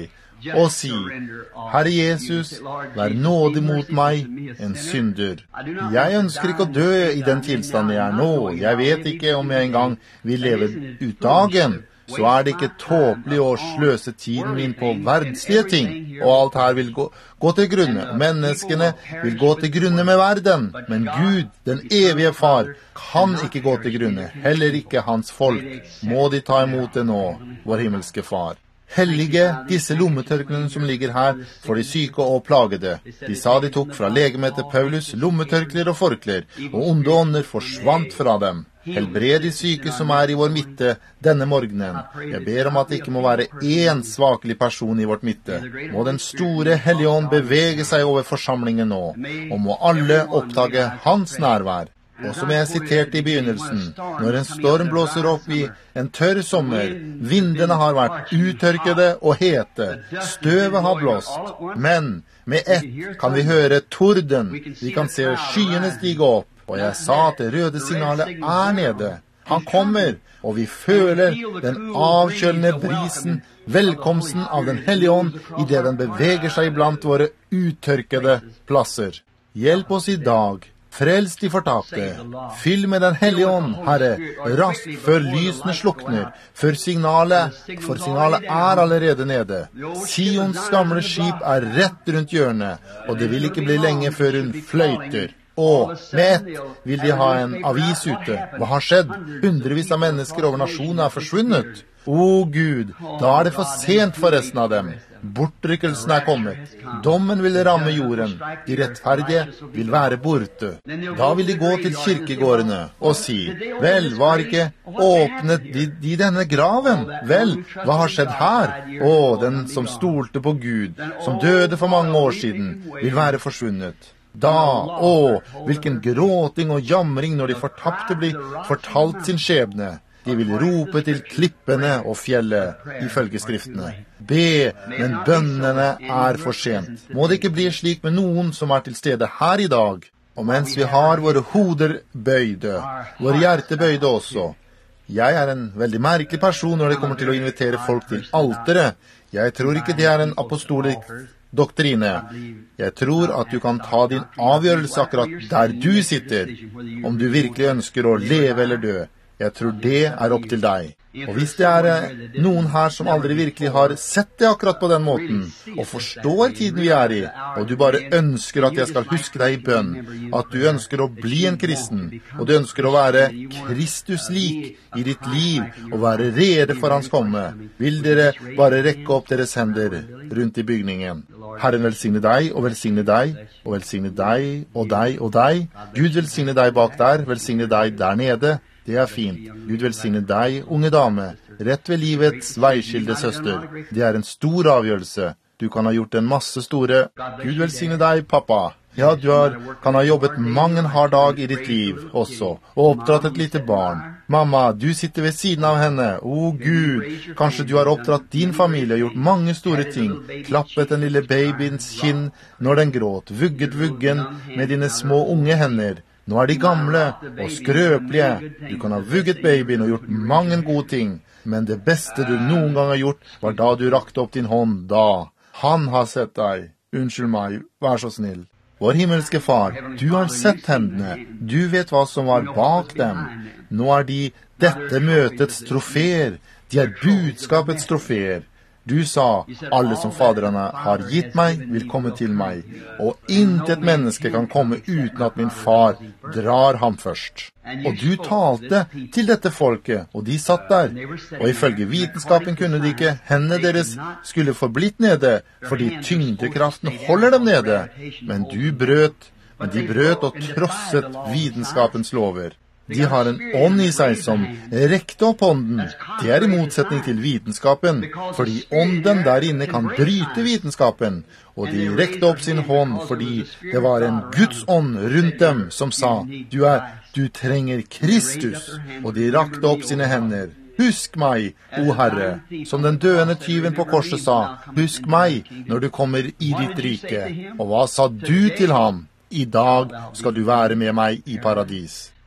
og si, Herre Jesus, vær nådig mot meg, en synder. Jeg ønsker ikke å dø i den tilstanden jeg er nå. Jeg vet ikke om jeg engang vil leve ut dagen. Så er det ikke tåpelig å sløse tiden min på verdslige ting, og alt her vil gå, gå til grunne. Menneskene vil gå til grunne med verden, men Gud, den evige far, kan ikke gå til grunne, heller ikke hans folk. Må de ta imot det nå, vår himmelske far. Hellige disse lommetørklene som ligger her for de syke og plagede. De sa de tok fra legemet til Paulus lommetørkler og forkler, og onde ånder forsvant fra dem. Helbred de syke som er i vår midte denne morgenen. Jeg ber om at det ikke må være én svakelig person i vårt midte. Må den store Hellige Ånd bevege seg over forsamlingen nå, og må alle oppdage hans nærvær. Og som jeg siterte i begynnelsen, når en storm blåser opp i en tørr sommer, vindene har vært uttørkede og hete, støvet har blåst, men med ett kan vi høre torden, vi kan se skyene stige opp, og jeg sa at det røde signalet er nede. Han kommer, og vi føler den avkjølende brisen, velkomsten av den Hellige Ånd, i det den beveger seg blant våre uttørkede plasser. Hjelp oss i dag. Frels de fortapte. Fyll med den Hellige Ånd, Herre, raskt før lysene slukner, før signalet, for signalet er allerede nede. Sions gamle skip er rett rundt hjørnet, og det vil ikke bli lenge før hun fløyter. Og med ett vil de ha en avis ute. Hva har skjedd? Hundrevis av mennesker over nasjonen er forsvunnet. Å Gud, da er det for sent for resten av dem. Bortrykkelsen er kommet. Dommen vil ramme jorden. De rettferdige vil være borte. Da vil de gå til kirkegårdene og si, vel, var ikke åpnet de, de denne graven? Vel, hva har skjedd her? Å, den som stolte på Gud, som døde for mange år siden, vil være forsvunnet. Da, å, hvilken gråting og jamring når de fortapte blir fortalt sin skjebne. De vil rope til klippene og fjellet, ifølge skriftene. Be, men bønnene er for sent. Må det ikke bli slik med noen som er til stede her i dag? Og mens vi har våre hoder bøyde, våre hjerte bøyde også. Jeg er en veldig merkelig person når det kommer til å invitere folk til alteret. Jeg tror ikke det er en apostolisk doktrine. Jeg tror at du kan ta din avgjørelse akkurat der du sitter, om du virkelig ønsker å leve eller dø. Jeg tror det er opp til deg. Og hvis det er noen her som aldri virkelig har sett det akkurat på den måten, og forstår tiden vi er i, og du bare ønsker at jeg skal huske deg i bønn, at du ønsker å bli en kristen, og du ønsker å være Kristus-lik i ditt liv, og være rede for hans komme, vil dere bare rekke opp deres hender rundt i bygningen. Herren velsigne deg, og velsigne deg, og velsigne deg, og deg, og deg. Gud velsigne deg bak der, velsigne deg der nede. Det er fint. Gud velsigne deg, unge dame, rett ved livets veiskilde søster. Det er en stor avgjørelse. Du kan ha gjort en masse store. Gud velsigne deg, pappa. Ja, du har, kan ha jobbet mange hard dag i ditt liv også, og oppdratt et lite barn. Mamma, du sitter ved siden av henne. Å, Gud, kanskje du har oppdratt din familie og gjort mange store ting. Klappet den lille babyens kinn når den gråt, vugget vuggen med dine små unge hender. Nå er de gamle og skrøpelige. Du kan ha vugget babyen og gjort mange gode ting, men det beste du noen gang har gjort, var da du rakte opp din hånd da. Han har sett deg. Unnskyld meg, vær så snill. Vår himmelske far, du har sett hendene. Du vet hva som var bak dem. Nå er de dette møtets trofeer. De er budskapets trofeer. Du sa, alle som faderne har gitt meg, vil komme til meg, og intet menneske kan komme uten at min far drar ham først. Og du talte til dette folket, og de satt der, og ifølge vitenskapen kunne de ikke, hendene deres skulle forblitt nede, fordi tyngdekraften holder dem nede. Men du brøt, men de brøt og trosset vitenskapens lover. De har en ånd i seg som rekte opp ånden. Det er i motsetning til vitenskapen, fordi ånden der inne kan bryte vitenskapen. Og de rekte opp sin hånd fordi det var en Guds ånd rundt dem som sa, du, er, du trenger Kristus. Og de rakte opp sine hender. Husk meg, o Herre, som den døende tyven på korset sa, husk meg når du kommer i ditt rike. Og hva sa du til ham? I dag skal du være med meg i paradis.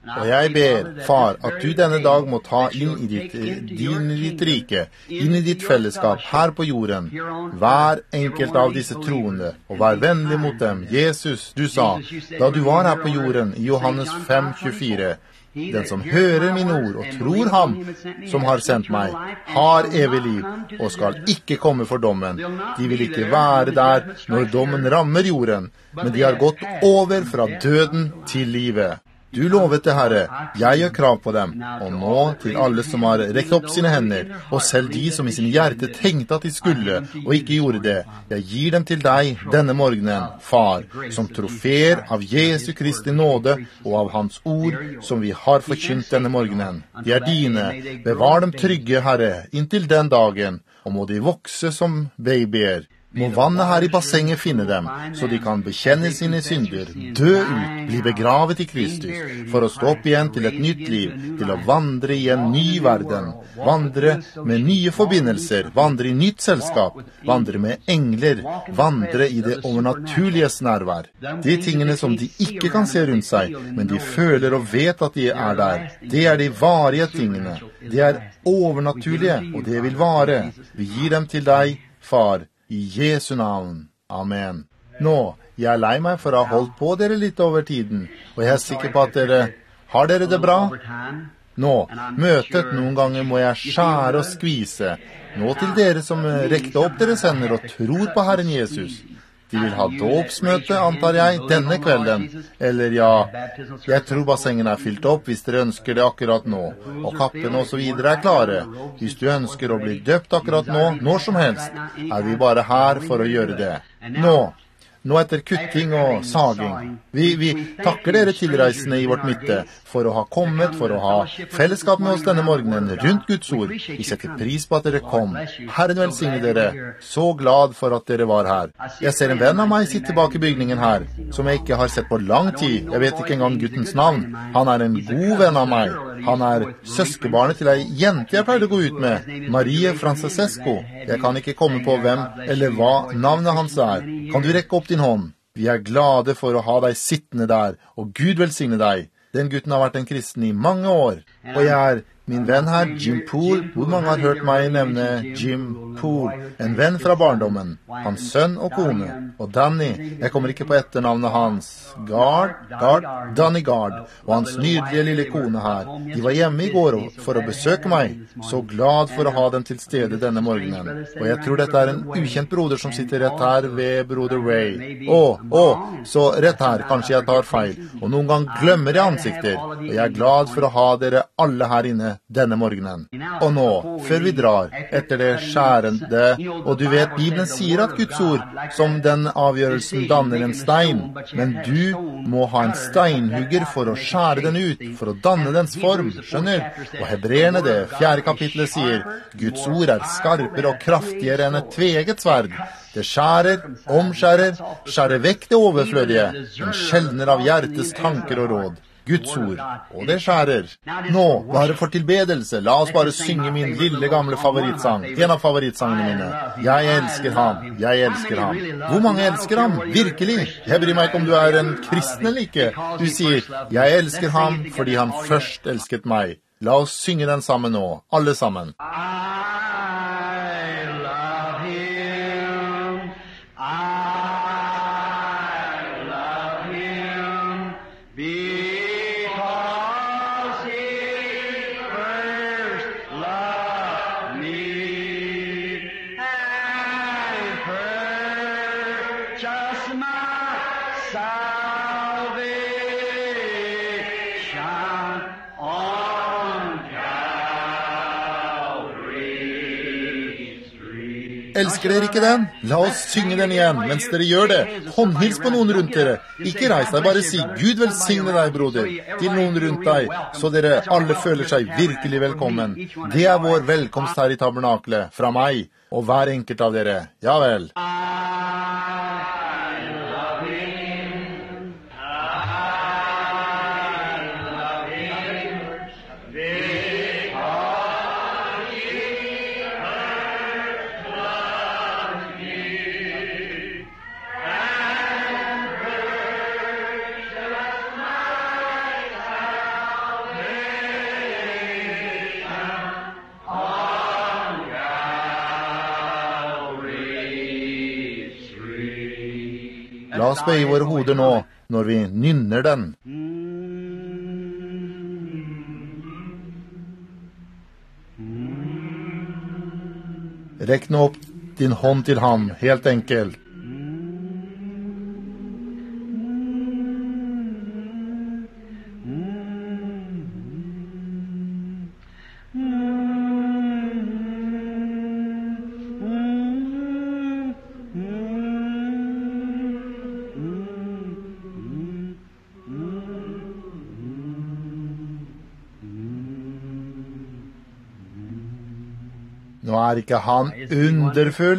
Og jeg ber, far, at du denne dag må ta inn i ditt, din, i ditt rike, inn i ditt fellesskap her på jorden, hver enkelt av disse troende, og vær vennlig mot dem. Jesus, du sa, da du var her på jorden, i Johannes fem tjuefire, den som hører mine ord og tror ham som har sendt meg, har evig liv og skal ikke komme for dommen. De vil ikke være der når dommen rammer jorden, men de har gått over fra døden til livet. Du lovet det, Herre, jeg gjør krav på dem, og nå til alle som har rekt opp sine hender, og selv de som i sin hjerte tenkte at de skulle, og ikke gjorde det. Jeg gir dem til deg denne morgenen, far, som trofeer av Jesu Kristi nåde og av hans ord, som vi har forkynt denne morgenen. De er dine, bevar dem trygge, Herre, inntil den dagen, og må de vokse som babyer. Må vannet her i bassenget finne dem, så de kan bekjenne sine synder, dø ut, bli begravet i Kristus, for å stå opp igjen til et nytt liv, til å vandre i en ny verden, vandre med nye forbindelser, vandre i nytt selskap, vandre med engler, vandre i det overnaturliges nærvær. De tingene som de ikke kan se rundt seg, men de føler og vet at de er der, det er de varige tingene. De er overnaturlige, og det vil vare. Vi gir dem til deg, far, i Jesu navn. Amen. Nå, jeg er lei meg for å ha holdt på dere litt over tiden, og jeg er sikker på at dere har dere det bra. Nå, møtet noen ganger må jeg skjære og skvise. Nå til dere som rekte opp deres hender og tror på Herren Jesus. De vil ha dåpsmøte, antar jeg, denne kvelden. Eller ja, jeg tror bassengen er fylt opp hvis dere ønsker det akkurat nå. Og kappene og så videre er klare. Hvis du ønsker å bli døpt akkurat nå, når som helst, er vi bare her for å gjøre det. Nå, nå etter kutting og saging. Vi, vi takker dere tilreisende i vårt midte for å ha kommet, for å ha fellesskap med oss denne morgenen rundt Guds ord. Vi setter pris på at dere kom. Herren velsigne dere. Så glad for at dere var her. Jeg ser en venn av meg sitte bak i bygningen her, som jeg ikke har sett på lang tid. Jeg vet ikke engang guttens navn. Han er en god venn av meg. Han er søskebarnet til ei jente jeg pleide å gå ut med, Marie Francesco. Jeg kan ikke komme på hvem eller hva navnet hans er. Kan du rekke opp din hånd? Vi er glade for å ha deg sittende der, og Gud velsigne deg. Den gutten har vært en kristen i mange år, og jeg er min venn her, Jim Poole. Hvor mange har hørt meg nevne Jim Poole? En venn fra barndommen, hans sønn og kone. Og Danny, jeg kommer ikke på etternavnet hans. Gard, Gard, Danny Gard, og hans nydelige lille kone her. De var hjemme i går for å besøke meg. Så glad for å ha dem til stede denne morgenen. Og jeg tror dette er en ukjent broder som sitter rett her ved broder Ray. Å, å, så rett her, kanskje jeg tar feil. Og noen gang glemmer jeg ansikter. Og jeg er glad for å ha dere alle her inne denne morgenen. Og nå, før vi drar, etter det skjærende, og du vet, Bibelen sier at Guds ord, som den avgjørelsen danner en stein, men du må ha en steinhugger for å skjære den ut, for å danne dens form, skjønner? Og Hebreerne, det fjerde kapitlet sier, Guds ord er skarpere og kraftigere enn et tveegget sverd. Det skjærer, omskjærer, skjærer vekk det overflødige, men skjelner av hjertets tanker og råd. Guds ord, og det skjærer. Nå, bare for tilbedelse, la oss bare synge min lille gamle favorittsang, en av favorittsangene mine. Jeg elsker ham, jeg elsker ham. Hvor mange elsker ham? Virkelig? Jeg bryr meg ikke om du er en kristen eller ikke. Du sier, jeg elsker ham fordi han først elsket meg. La oss synge den sammen nå, alle sammen. Elsker dere ikke den? La oss synge den igjen mens dere gjør det. Håndhils på noen rundt dere. Ikke reis deg, bare si Gud velsigne deg, broder, til noen rundt deg, så dere alle føler seg virkelig velkommen. Det er vår velkomst her i tabernaklet, fra meg og hver enkelt av dere. Ja vel. La oss bøye våre hoder nå, når vi nynner den. Rekk nå opp din hånd til ham, helt enkelt. Nå er ikke han underfull?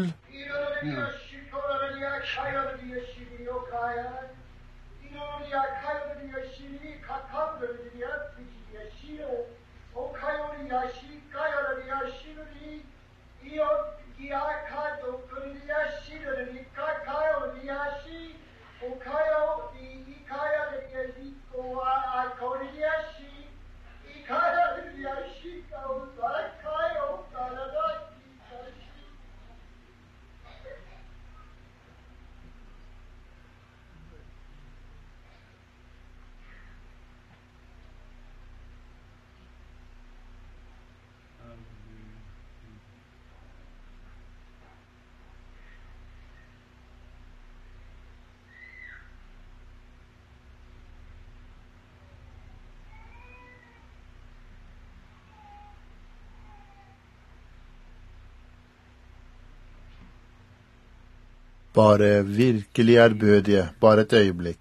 Bare virkelig ærbødige, bare et øyeblikk.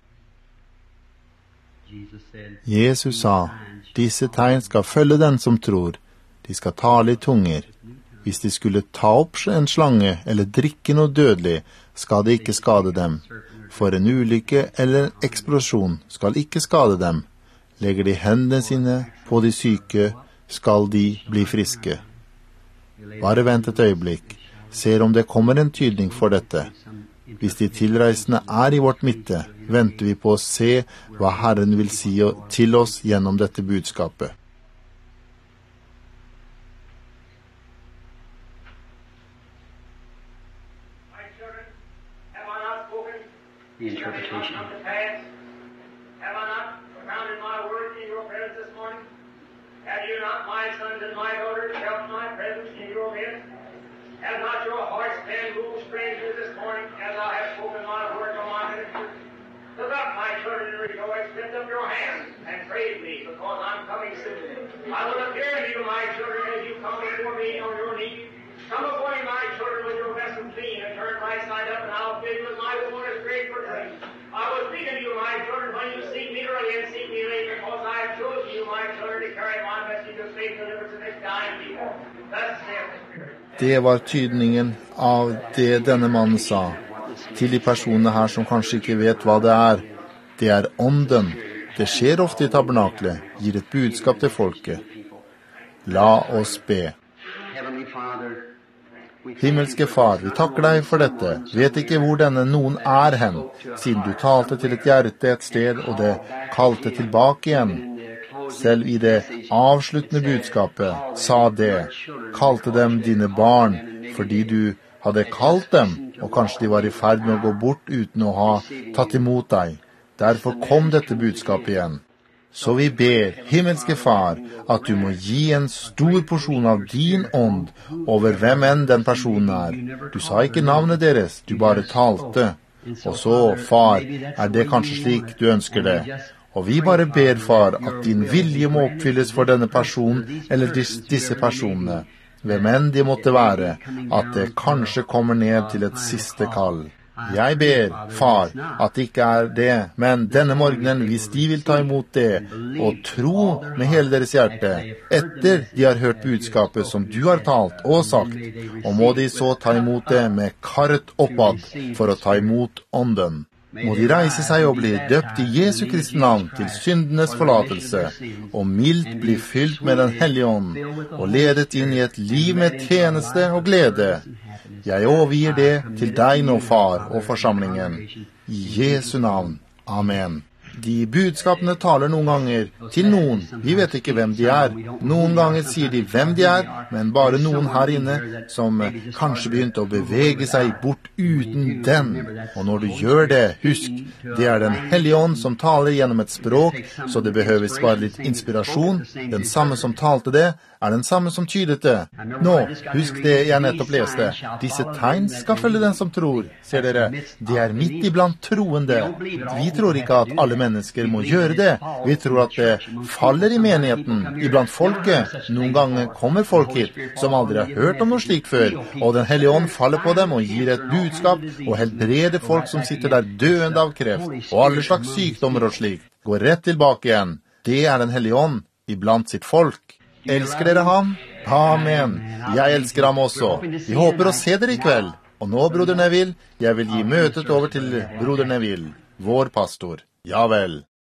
Jesus sa, disse tegn skal følge den som tror. De skal tale i tunger. Hvis de skulle ta opp en slange eller drikke noe dødelig, skal det ikke skade dem. For en ulykke eller en eksplosjon skal ikke skade dem. Legger de hendene sine på de syke, skal de bli friske. Bare vent et øyeblikk. Ser om det kommer en tydning for dette. Hvis de tilreisende er i vårt midte, venter vi på å se hva Herren vil si til oss gjennom dette budskapet. The interpretation. Have I not propounded my word in your presence this morning? Have you not, my sons and my daughters, felt my presence in your midst? Has not your hearts been moved strangely this morning as I have spoken my word on my ministry? Look up, my children, and rejoice. Lift up your hands and praise me, because I'm coming soon. I will appear to you, my children, as you come before me on your knees. Come before me, my children, with your vessel clean, and turn right side up, and I'll fill you with my wondrous grace for grace. I will speak unto you, my children, when you seek me early and seek me late, because I have chosen you, my children, to carry my message of faith and deliverance to this dying people. Thus saith the Spirit. Det var tydningen av det denne mannen sa. Til de personene her som kanskje ikke vet hva det er. Det er ånden. Det skjer ofte i tabernaklet. Gir et budskap til folket. La oss be. Himmelske Far, vi takker deg for dette. Vet ikke hvor denne noen er hen, siden du talte til et hjerte et sted, og det kalte tilbake igjen. Selv i det avsluttende budskapet sa det, kalte dem dine barn, fordi du hadde kalt dem, og kanskje de var i ferd med å gå bort uten å ha tatt imot deg. Derfor kom dette budskapet igjen. Så vi ber, himmelske Far, at du må gi en stor porsjon av din ånd over hvem enn den personen er. Du sa ikke navnet deres, du bare talte. Og så, Far, er det kanskje slik du ønsker det. Og vi bare ber, Far, at din vilje må oppfylles for denne personen, eller dis- disse personene, hvem enn de måtte være, at det kanskje kommer ned til et siste kall. Jeg ber, Far, at det ikke er det, men denne morgenen, hvis de vil ta imot det, og tro med hele deres hjerte, etter de har hørt budskapet som du har talt og sagt, og må de så ta imot det med karret oppad for å ta imot ånden. Må de reise seg og bli døpt i Jesu Kristi navn til syndenes forlatelse, og mildt bli fylt med den hellige ånd, og ledet inn i et liv med tjeneste og glede. Jeg overgir det til deg nå, Far, og forsamlingen. I Jesu navn. Amen. De budskapene taler noen ganger til noen. Vi vet ikke hvem de er. Noen ganger sier de hvem de er, men bare noen her inne som kanskje begynte å bevege seg bort uten den. Og når du gjør det, husk, det er Den Hellige Ånd som taler gjennom et språk, så det behøves bare litt inspirasjon. Den samme som talte det, er den samme som tydet det. Nå, husk det jeg nettopp leste. Disse tegn skal følge den som tror. Ser dere, det er midt iblant troende. Vi tror ikke at alle mennesker må gjøre det. Vi tror at det faller i menigheten, iblant folket. Noen ganger kommer folk hit som aldri har hørt om noe slikt før, og Den Hellige Ånd faller på dem og gir et budskap og helbreder folk som sitter der døende av kreft og alle slags sykdommer og slikt. Gå rett tilbake igjen. Det er Den Hellige Ånd iblant sitt folk. Elsker dere ham? Amen. Jeg elsker ham også. Vi håper å se dere i kveld. Og nå, broder Neville, jeg vil gi møtet over til broder Neville, vår pastor. Ja vel.